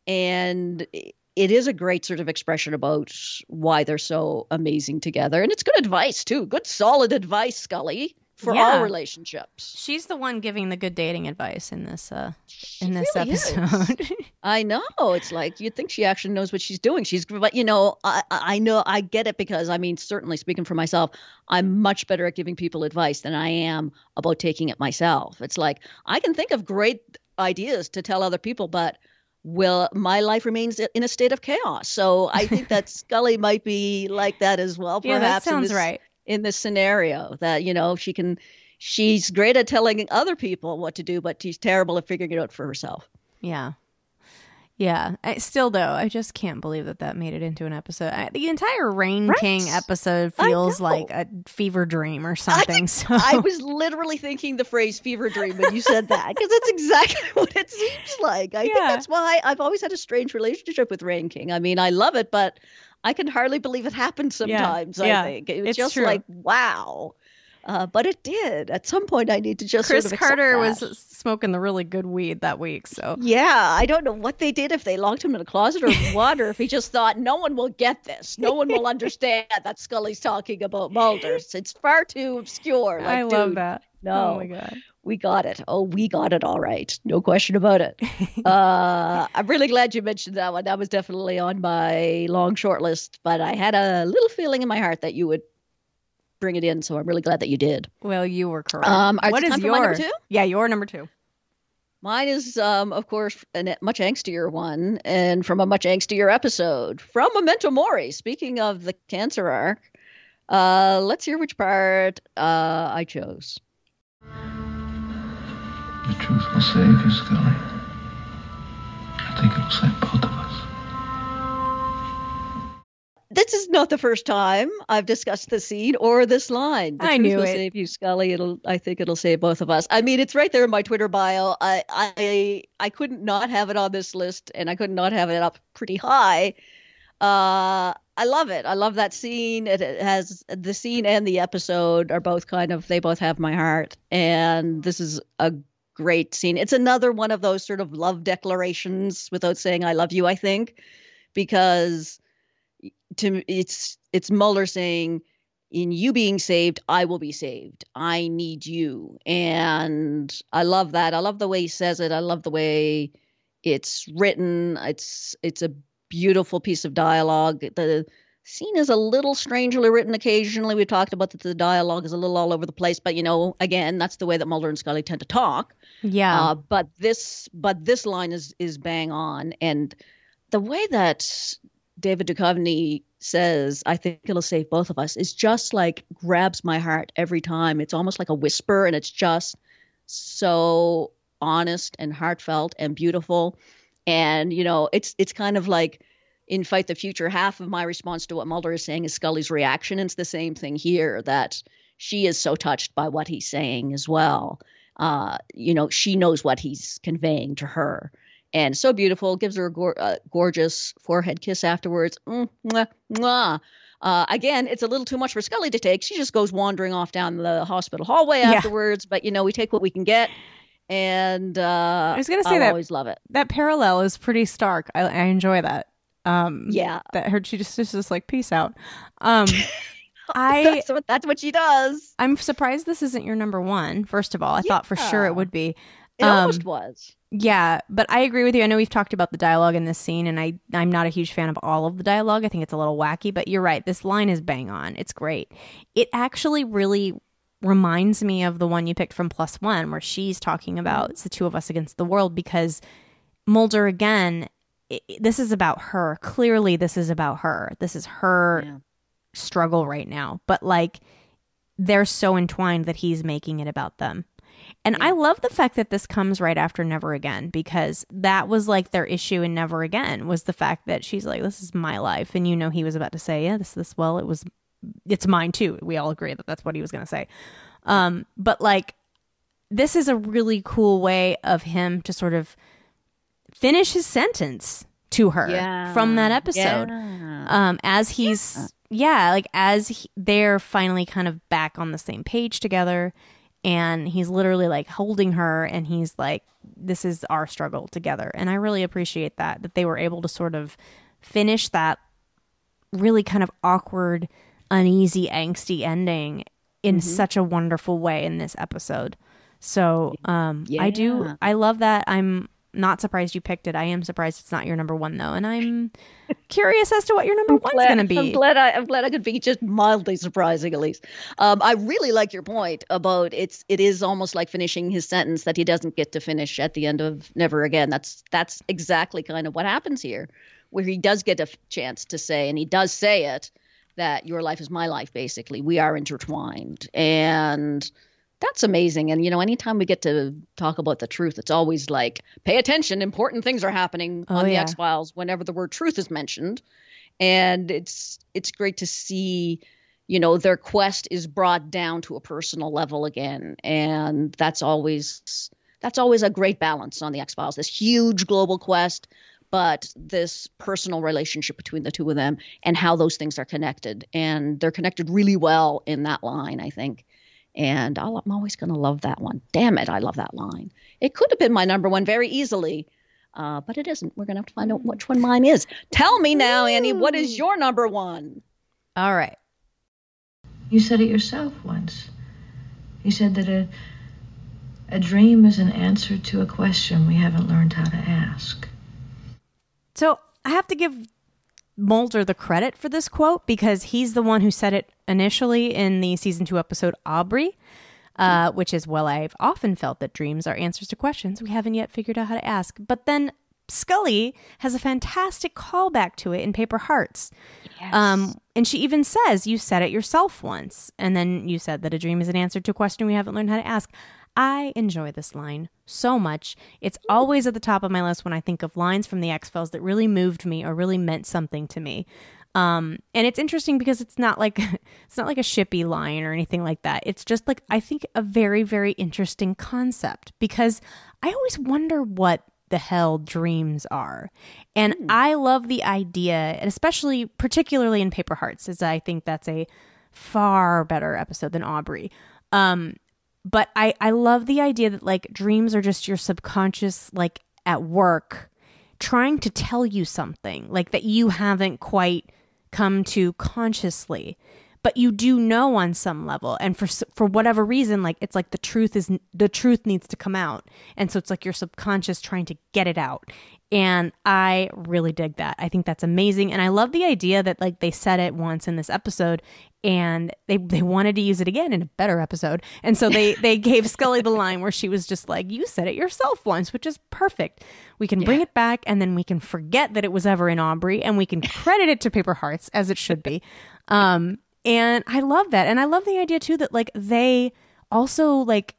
And it is a great sort of expression about why they're so amazing together. And it's good advice, too. Good, solid advice, Scully, for yeah. all relationships. She's the one giving the good dating advice in this uh, in this really episode. I know. It's like you'd think she actually knows what she's doing. She's, but, you know, I, I know I get it because, I mean, certainly speaking for myself, I'm much better at giving people advice than I am about taking it myself. It's like I can think of great ideas to tell other people, but well, my life remains in a state of chaos. So I think that Scully might be like that as well. Yeah, perhaps that sounds in this, right. in this scenario that, you know, she can, she's great at telling other people what to do, but she's terrible at figuring it out for herself. Yeah. Yeah. I, still, though, I just can't believe that that made it into an episode. I, the entire Rain right. King episode feels like a fever dream or something. I, so I was literally thinking the phrase fever dream when you said that, because that's exactly what it seems like. I yeah. think that's why I've always had a strange relationship with Rain King. I mean, I love it, but I can hardly believe it happened sometimes, yeah. I yeah. think. It was it's just true. like, wow. Uh, but it did. At some point, I need to just Chris sort of Carter that. was smoking the really good weed that week. So yeah, I don't know what they did, if they locked him in a closet or what, or if he just thought no one will get this, no one will understand that Scully's talking about Mulder. It's far too obscure. Like, I dude, love that. No, oh my god, we got it. Oh, we got it all right. No question about it. uh, I'm really glad you mentioned that one. That was definitely on my long short list, but I had a little feeling in my heart that you would bring it in, so I'm really glad that you did. Well, you were correct. Um, what is your number two? Yeah, your number two. Mine is, um, of course, a much angstier one, and from a much angstier episode from Memento Mori. Speaking of the cancer arc, Uh, let's hear which part uh, I chose. The truth will save you, Scully. I think it'll save both of us. This is not the first time I've discussed this scene or this line. The I truth knew will it. save you, Scully. It'll. I think it'll save both of us. I mean, it's right there in my Twitter bio. I, I, I couldn't not have it on this list, and I could not have it up pretty high. Uh, I love it. I love that scene. It, it has the scene and the episode are both kind of. They both have my heart, and this is a great scene. It's another one of those sort of love declarations without saying "I love you." I think because. To it's it's Mulder saying, in you being saved, I will be saved. I need you. And I love that. I love the way he says it. I love the way it's written. It's it's a beautiful piece of dialogue. The scene is a little strangely written occasionally. We talked about that the dialogue is a little all over the place, but you know, again, that's the way that Mulder and Scully tend to talk. Yeah. Uh, but this but this line is is bang on. And the way that David Duchovny says, I think it'll save both of us, is just like grabs my heart every time. It's almost like a whisper, and it's just so honest and heartfelt and beautiful. And, you know, it's it's kind of like in Fight the Future, half of my response to what Mulder is saying is Scully's reaction. And it's the same thing here, that she is so touched by what he's saying as well. Uh, you know, she knows what he's conveying to her. And so beautiful, gives her a go- uh, gorgeous forehead kiss afterwards. Mm, mwah, mwah. Uh, again, it's a little too much for Scully to take. She just goes wandering off down the hospital hallway Yeah. afterwards. But, you know, we take what we can get. And uh, I was going to say I'll that always love it. that parallel is pretty stark. I, I enjoy that. Um, Yeah. That her, she just, just, just like, peace out. Um, I, that's, what, that's what she does. I'm surprised this isn't your number one, first of all. I thought for sure it would be. It Um, almost was. Yeah, but I agree with you. I know we've talked about the dialogue in this scene, and I, I'm not a huge fan of all of the dialogue. I think it's a little wacky, but you're right. This line is bang on. It's great. It actually really reminds me of the one you picked from Plus One, where she's talking about it's the two of us against the world, because Mulder, again, it, this is about her. Clearly, this is about her. This is her Yeah. struggle right now. But, like, they're so entwined that he's making it about them. And yeah. I love the fact that this comes right after Never Again, because that was like their issue in Never Again, was the fact that she's like, this is my life. And, you know, he was about to say, yeah, this, this, well, it was, it's mine too. We all agree that that's what he was going to say. Um, but like, this is a really cool way of him to sort of finish his sentence to her yeah. from that episode. Yeah. Um, as he's, yeah, yeah like as he, they're finally kind of back on the same page together. And he's literally like holding her, and he's like, this is our struggle together. And I really appreciate that, that they were able to sort of finish that really kind of awkward, uneasy, angsty ending in mm-hmm. such a wonderful way in this episode. So um, yeah. I do, I love that. I'm not surprised you picked it. I am surprised it's not your number one, though. And I'm curious as to what your number one's going to be. I'm glad I, I'm glad I could be just mildly surprising, at least. Um, I really like your point about it's. It is almost like finishing his sentence that he doesn't get to finish at the end of Never Again. That's that's exactly kind of what happens here, where he does get a chance to say, and he does say it, that your life is my life. Basically, we are intertwined, and that's amazing. And, you know, anytime we get to talk about the truth, it's always like, pay attention. Important things are happening oh, on the yeah. X-Files whenever the word truth is mentioned. And it's it's great to see, you know, their quest is brought down to a personal level again. And that's always that's always a great balance on the X-Files, this huge global quest, but this personal relationship between the two of them and how those things are connected. And they're connected really well in that line, I think. And I'll, I'm always going to love that one. Damn it, I love that line. It could have been my number one very easily, uh, but it isn't. We're going to have to find out which one mine is. Tell me now, Annie, what is your number one? All right. You said it yourself once. You said that a, a dream is an answer to a question we haven't learned how to ask. So I have to give Mulder the credit for this quote, because he's the one who said it initially in the season two episode Aubrey, uh, which is, well, I've often felt that dreams are answers to questions we haven't yet figured out how to ask. But then Scully has a fantastic callback to it in Paper Hearts. Yes. Um, and she even says, you said it yourself once. And then you said that a dream is an answer to a question we haven't learned how to ask. I enjoy this line so much. It's always at the top of my list when I think of lines from the X-Files that really moved me or really meant something to me. Um, and it's interesting because it's not like it's not like a shippy line or anything like that. It's just like, I think, a very, very interesting concept, because I always wonder what the hell dreams are. And mm. I love the idea, and especially particularly in Paper Hearts, as I think that's a far better episode than Aubrey. Um, but I, I love the idea that like dreams are just your subconscious, like at work, trying to tell you something like that you haven't quite come to consciously, but you do know on some level. And for for whatever reason, like it's like the truth is the truth needs to come out, and so it's like your subconscious trying to get it out. And I really dig that. I think that's amazing, and I love the idea that like they said it once in this episode, and they they wanted to use it again in a better episode, and so they they gave Scully the line where she was just like, "You said it yourself once," which is perfect. We can bring yeah. it back, and then we can forget that it was ever in Aubrey, and we can credit it to Paper Hearts as it should be. Um, and I love that, and I love the idea too that like they also like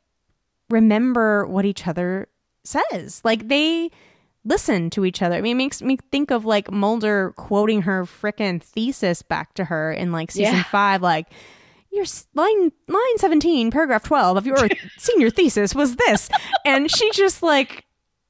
remember what each other says, like they listen to each other. I mean, it makes me think of like Mulder quoting her frickin' thesis back to her in like season yeah. five, like, your line line seventeen, paragraph twelve of your senior thesis was this. And she just like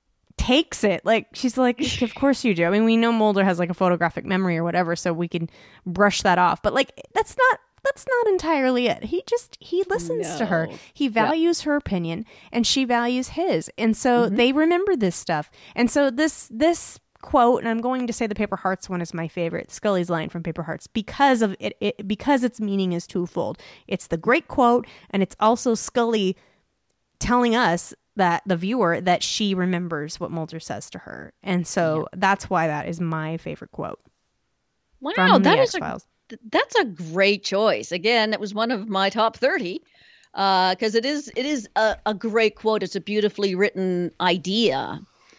takes it. Like, she's like, of course you do. I mean, we know Mulder has like a photographic memory or whatever, so we can brush that off. But like, that's not That's not entirely it. He just, he listens no. to her. He values yeah. her opinion, and she values his. And so mm-hmm. they remember this stuff. And so this, this quote, and I'm going to say the Paper Hearts one is my favorite, Scully's line from Paper Hearts, because of it, it because its meaning is twofold. It's the great quote, and it's also Scully telling us, that the viewer, that she remembers what Mulder says to her. And so yeah. that's why that is my favorite quote. Wow, from that the is X-Files. A, that's a great choice. Again, it was one of my top thirty because uh, it is it is a, a great quote. It's a beautifully written idea,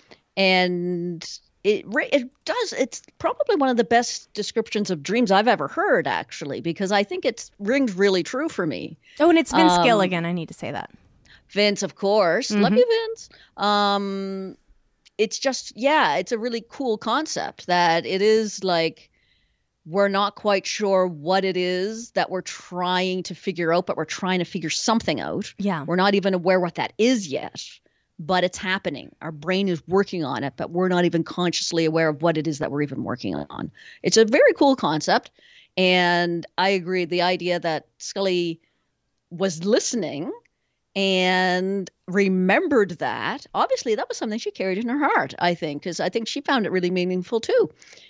and it it does. It's probably one of the best descriptions of dreams I've ever heard, actually, because I think it rings really true for me. Oh, and it's Vince um, Gill again. I need to say that. Vince, of course. Mm-hmm. Love you, Vince. Um, it's just, yeah, it's a really cool concept that it is like we're not quite sure what it is that we're trying to figure out, but we're trying to figure something out. Yeah. We're not even aware what that is yet, but it's happening. Our brain is working on it, but we're not even consciously aware of what it is that we're even working on. It's a very cool concept. And I agree. The idea that Scully was listening and remembered that, obviously that was something she carried in her heart, I think, because I think she found it really meaningful too,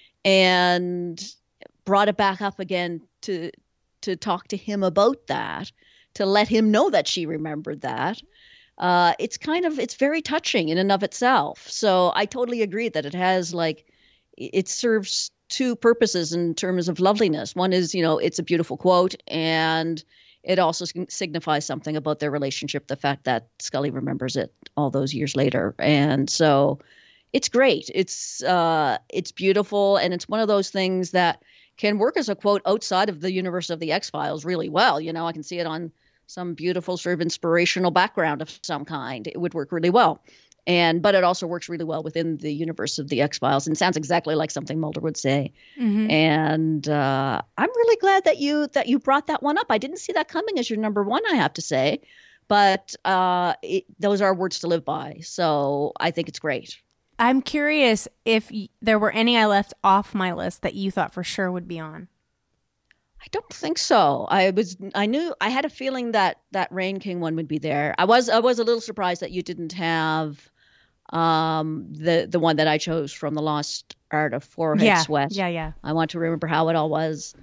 and brought it back up again to to talk to him about that, to let him know that she remembered that. Uh, it's kind of, it's very touching in and of itself. So I totally agree that it has like, it serves two purposes in terms of loveliness. One is, you know, it's a beautiful quote, and it also signifies something about their relationship, the fact that Scully remembers it all those years later. And so it's great. It's uh, it's beautiful. And it's one of those things that can work as a quote outside of the universe of the X-Files really well. You know, I can see it on some beautiful sort of inspirational background of some kind. It would work really well. And but it also works really well within the universe of the X-Files, and sounds exactly like something Mulder would say. Mm-hmm. And uh, I'm really glad that you that you brought that one up. I didn't see that coming as your number one, I have to say, but uh, it, those are words to live by. So I think it's great. I'm curious if y- there were any I left off my list that you thought for sure would be on. I don't think so. I was, I knew, I had a feeling that that Rain King one would be there. I was, I was a little surprised that you didn't have um, the the one that I chose from The Lost Art of Forehead yeah, Sweat. Yeah, yeah. I want to remember how it all was.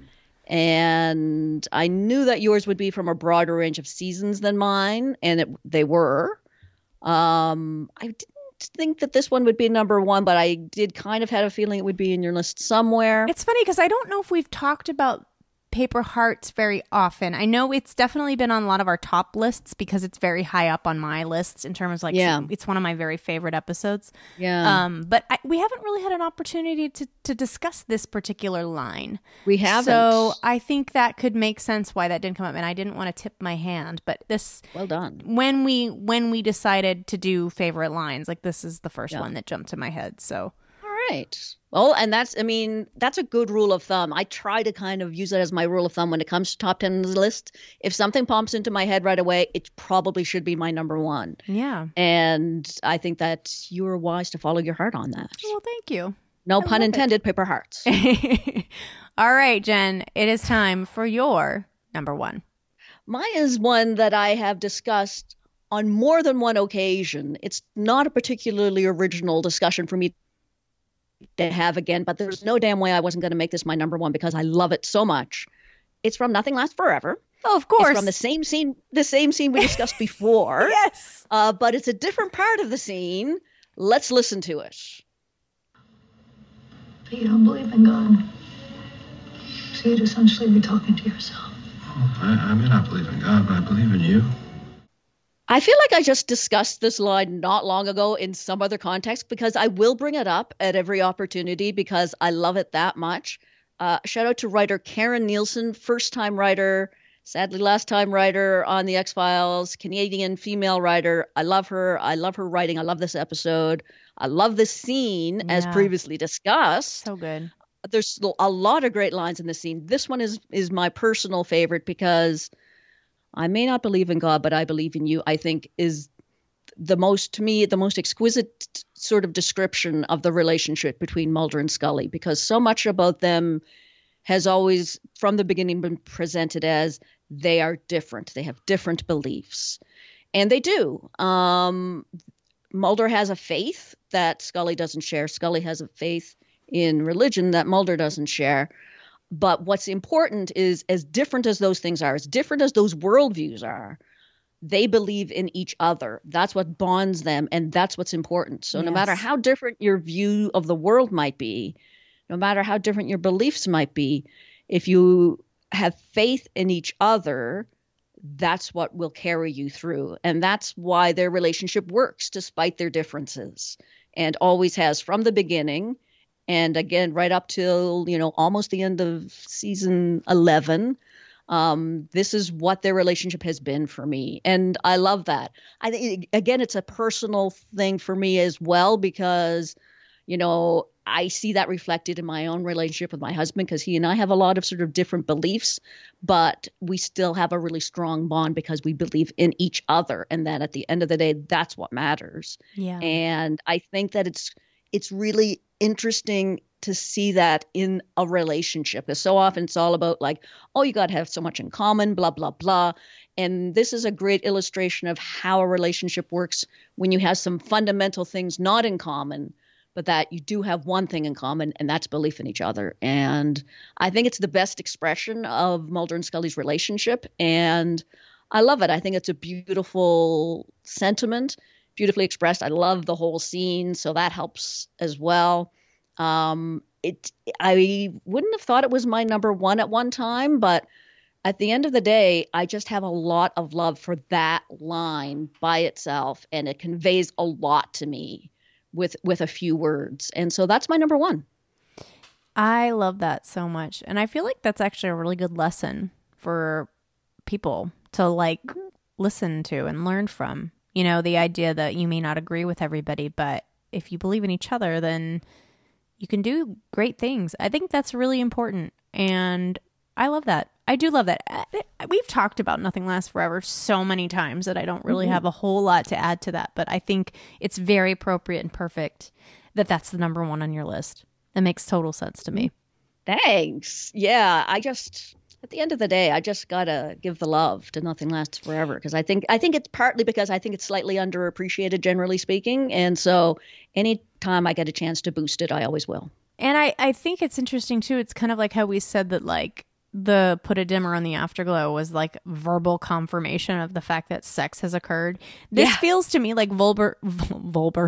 And I knew that yours would be from a broader range of seasons than mine, and it, they were. Um, I didn't think that this one would be number one, but I did kind of had a feeling it would be in your list somewhere. It's funny because I don't know if we've talked about Paper Hearts very often. I know it's definitely been on a lot of our top lists because it's very high up on my lists in terms of like, yeah. it's one of my very favorite episodes. Yeah. Um, but I, we haven't really had an opportunity to, to discuss this particular line. We haven't. So I think that could make sense why that didn't come up. And I didn't want to tip my hand, but this, well done. When we, when we decided to do favorite lines, like this is the first yeah. one that jumped to my head. So. All right. Well, and that's, I mean, that's a good rule of thumb. I try to kind of use that as my rule of thumb when it comes to top ten list. If something pops into my head right away, it probably should be my number one. Yeah. And I think that you are wise to follow your heart on that. Well, thank you. No I pun intended, it. Paper Hearts. All right, Jen, it is time for your number one. Mine is one that I have discussed on more than one occasion. It's not a particularly original discussion for me to have again, but there's no damn way I wasn't going to make this my number one because I love it so much. It's from Nothing Lasts Forever. Oh, of course. It's from the same scene, the same scene we discussed before. Yes. Uh, but it's a different part of the scene. Let's listen to it. But you don't believe in God. So you'd essentially be talking to yourself. Oh, I, I may not believe in God, but I believe in you. I feel like I just discussed this line not long ago in some other context because I will bring it up at every opportunity because I love it that much. Uh, shout out to writer Karen Nielsen, first-time writer, sadly last-time writer on The X-Files, Canadian female writer. I love her. I love her writing. I love this episode. I love this scene, yeah. as previously discussed. So good. There's a lot of great lines in this scene. This one is is my personal favorite because I may not believe in God, but I believe in you, I think is the most, to me, the most exquisite sort of description of the relationship between Mulder and Scully, because so much about them has always, from the beginning, been presented as they are different. They have different beliefs. And they do. Um, Mulder has a faith that Scully doesn't share. Scully has a faith in religion that Mulder doesn't share. But what's important is, as different as those things are, as different as those worldviews are, they believe in each other. That's what bonds them, and that's what's important. So yes. no matter how different your view of the world might be, no matter how different your beliefs might be, if you have faith in each other, that's what will carry you through. And that's why their relationship works despite their differences, and always has from the beginning. And again, right up till, you know, almost the end of season eleven, um, this is what their relationship has been for me. And I love that. I think, again, it's a personal thing for me as well, because, you know, I see that reflected in my own relationship with my husband, because he and I have a lot of sort of different beliefs, but we still have a really strong bond because we believe in each other. And that at the end of the day, that's what matters. Yeah. And I think that it's it's really interesting to see that in a relationship, because so often it's all about like, oh, you got to have so much in common, blah, blah, blah. And this is a great illustration of how a relationship works when you have some fundamental things not in common, but that you do have one thing in common, and that's belief in each other. And I think it's the best expression of Mulder and Scully's relationship. And I love it. I think it's a beautiful sentiment, beautifully expressed. I love the whole scene, so that helps as well. Um, it, I wouldn't have thought it was my number one at one time, but at the end of the day, I just have a lot of love for that line by itself, and it conveys a lot to me with with a few words. And so that's my number one. I love that so much. And I feel like that's actually a really good lesson for people to like listen to and learn from. You know, the idea that you may not agree with everybody, but if you believe in each other, then you can do great things. I think that's really important. And I love that. I do love that. We've talked about Nothing Lasts Forever so many times that I don't really mm-hmm. have a whole lot to add to that. But I think it's very appropriate and perfect that that's the number one on your list. That makes total sense to me. Thanks. Yeah, I just... At the end of the day, I just gotta give the love to Nothing Lasts Forever, because I think I think it's partly because I think it's slightly underappreciated, generally speaking, and so anytime I get a chance to boost it, I always will. And I, I think it's interesting too. It's kind of like how we said that like the Put a Dimmer on the Afterglow was like verbal confirmation of the fact that sex has occurred. This yeah. feels to me like vulgar, vulgar,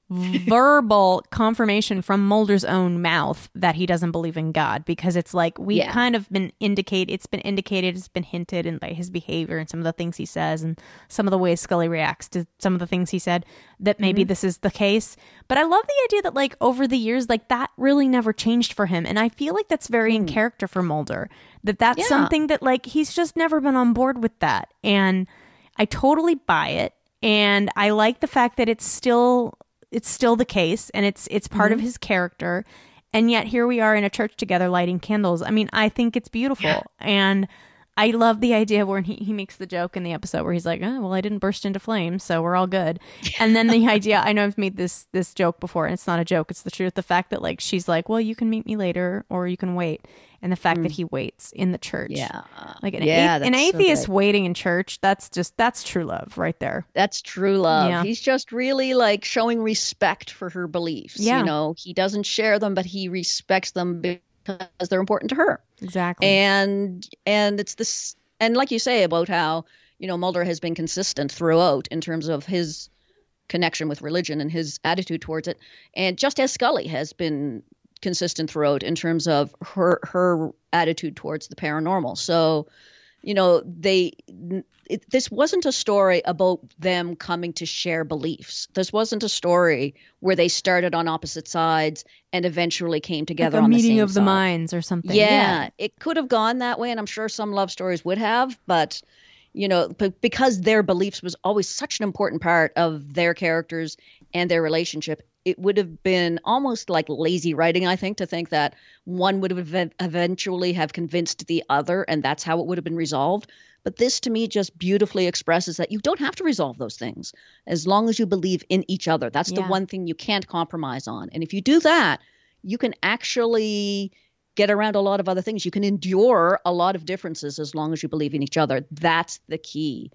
verbal confirmation from Mulder's own mouth that he doesn't believe in God, because it's like we've yeah. kind of been indicate it's been indicated, it's been hinted and by his behavior and some of the things he says and some of the ways Scully reacts to some of the things he said that maybe mm-hmm. this is the case. But I love the idea that like over the years, like that really never changed for him. And I feel like that's very mm. in character for Mulder, that that's yeah. something that like he's just never been on board with that. And I totally buy it. And I like the fact that it's still it's still the case and it's it's part mm-hmm. of his character. And yet here we are in a church together lighting candles. I mean, I think it's beautiful. Yeah. And I love the idea where he, he makes the joke in the episode where he's like, oh, well, I didn't burst into flames, so we're all good. And then the idea, I know I've made this this joke before, and it's not a joke, it's the truth. The fact that like she's like, well, you can meet me later or you can wait. And the fact mm. that he waits in the church. Yeah. Like an, yeah, a- an atheist so waiting in church, that's just, that's true love right there. That's true love. Yeah. He's just really like showing respect for her beliefs. Yeah. You know, he doesn't share them, but he respects them because they're important to her. Exactly. And, and it's this, and like you say about how, you know, Mulder has been consistent throughout in terms of his connection with religion and his attitude towards it. And just as Scully has been consistent throughout in terms of her her attitude towards the paranormal. So, you know, they it, this wasn't a story about them coming to share beliefs. This wasn't a story where they started on opposite sides and eventually came together like a on the meeting same of side. the minds or something. Yeah, yeah, it could have gone that way, and I'm sure some love stories would have, but you know, but because their beliefs was always such an important part of their characters and their relationship, it would have been almost like lazy writing, I think, to think that one would have eventually have convinced the other, and that's how it would have been resolved. But this, to me, just beautifully expresses that you don't have to resolve those things as long as you believe in each other. That's yeah. the one thing you can't compromise on. And if you do that, you can actually get around a lot of other things. You can endure a lot of differences as long as you believe in each other. That's the key.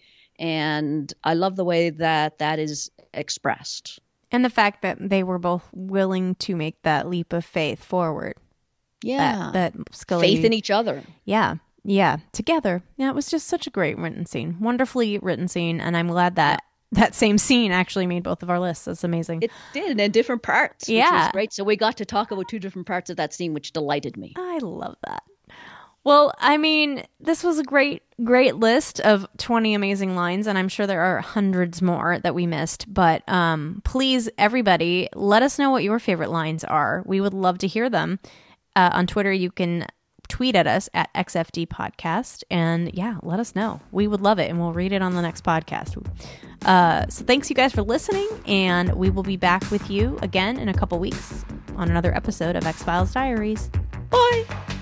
And I love the way that that is expressed. And the fact that they were both willing to make that leap of faith forward. Yeah. That, that Scully, faith in each other. Yeah. Yeah. Together. Yeah. It was just such a great written scene. Wonderfully written scene. And I'm glad that that same scene actually made both of our lists. That's amazing. It did, in different parts. Which yeah. was great. So we got to talk about two different parts of that scene, which delighted me. I love that. Well, I mean, this was a great, great list of twenty amazing lines, and I'm sure there are hundreds more that we missed. But um, please, everybody, let us know what your favorite lines are. We would love to hear them. Uh, on Twitter, you can tweet at us at X F D Podcast, and yeah, let us know. We would love it, and we'll read it on the next podcast. Uh, so thanks, you guys, for listening, and we will be back with you again in a couple weeks on another episode of X-Files Diaries. Bye!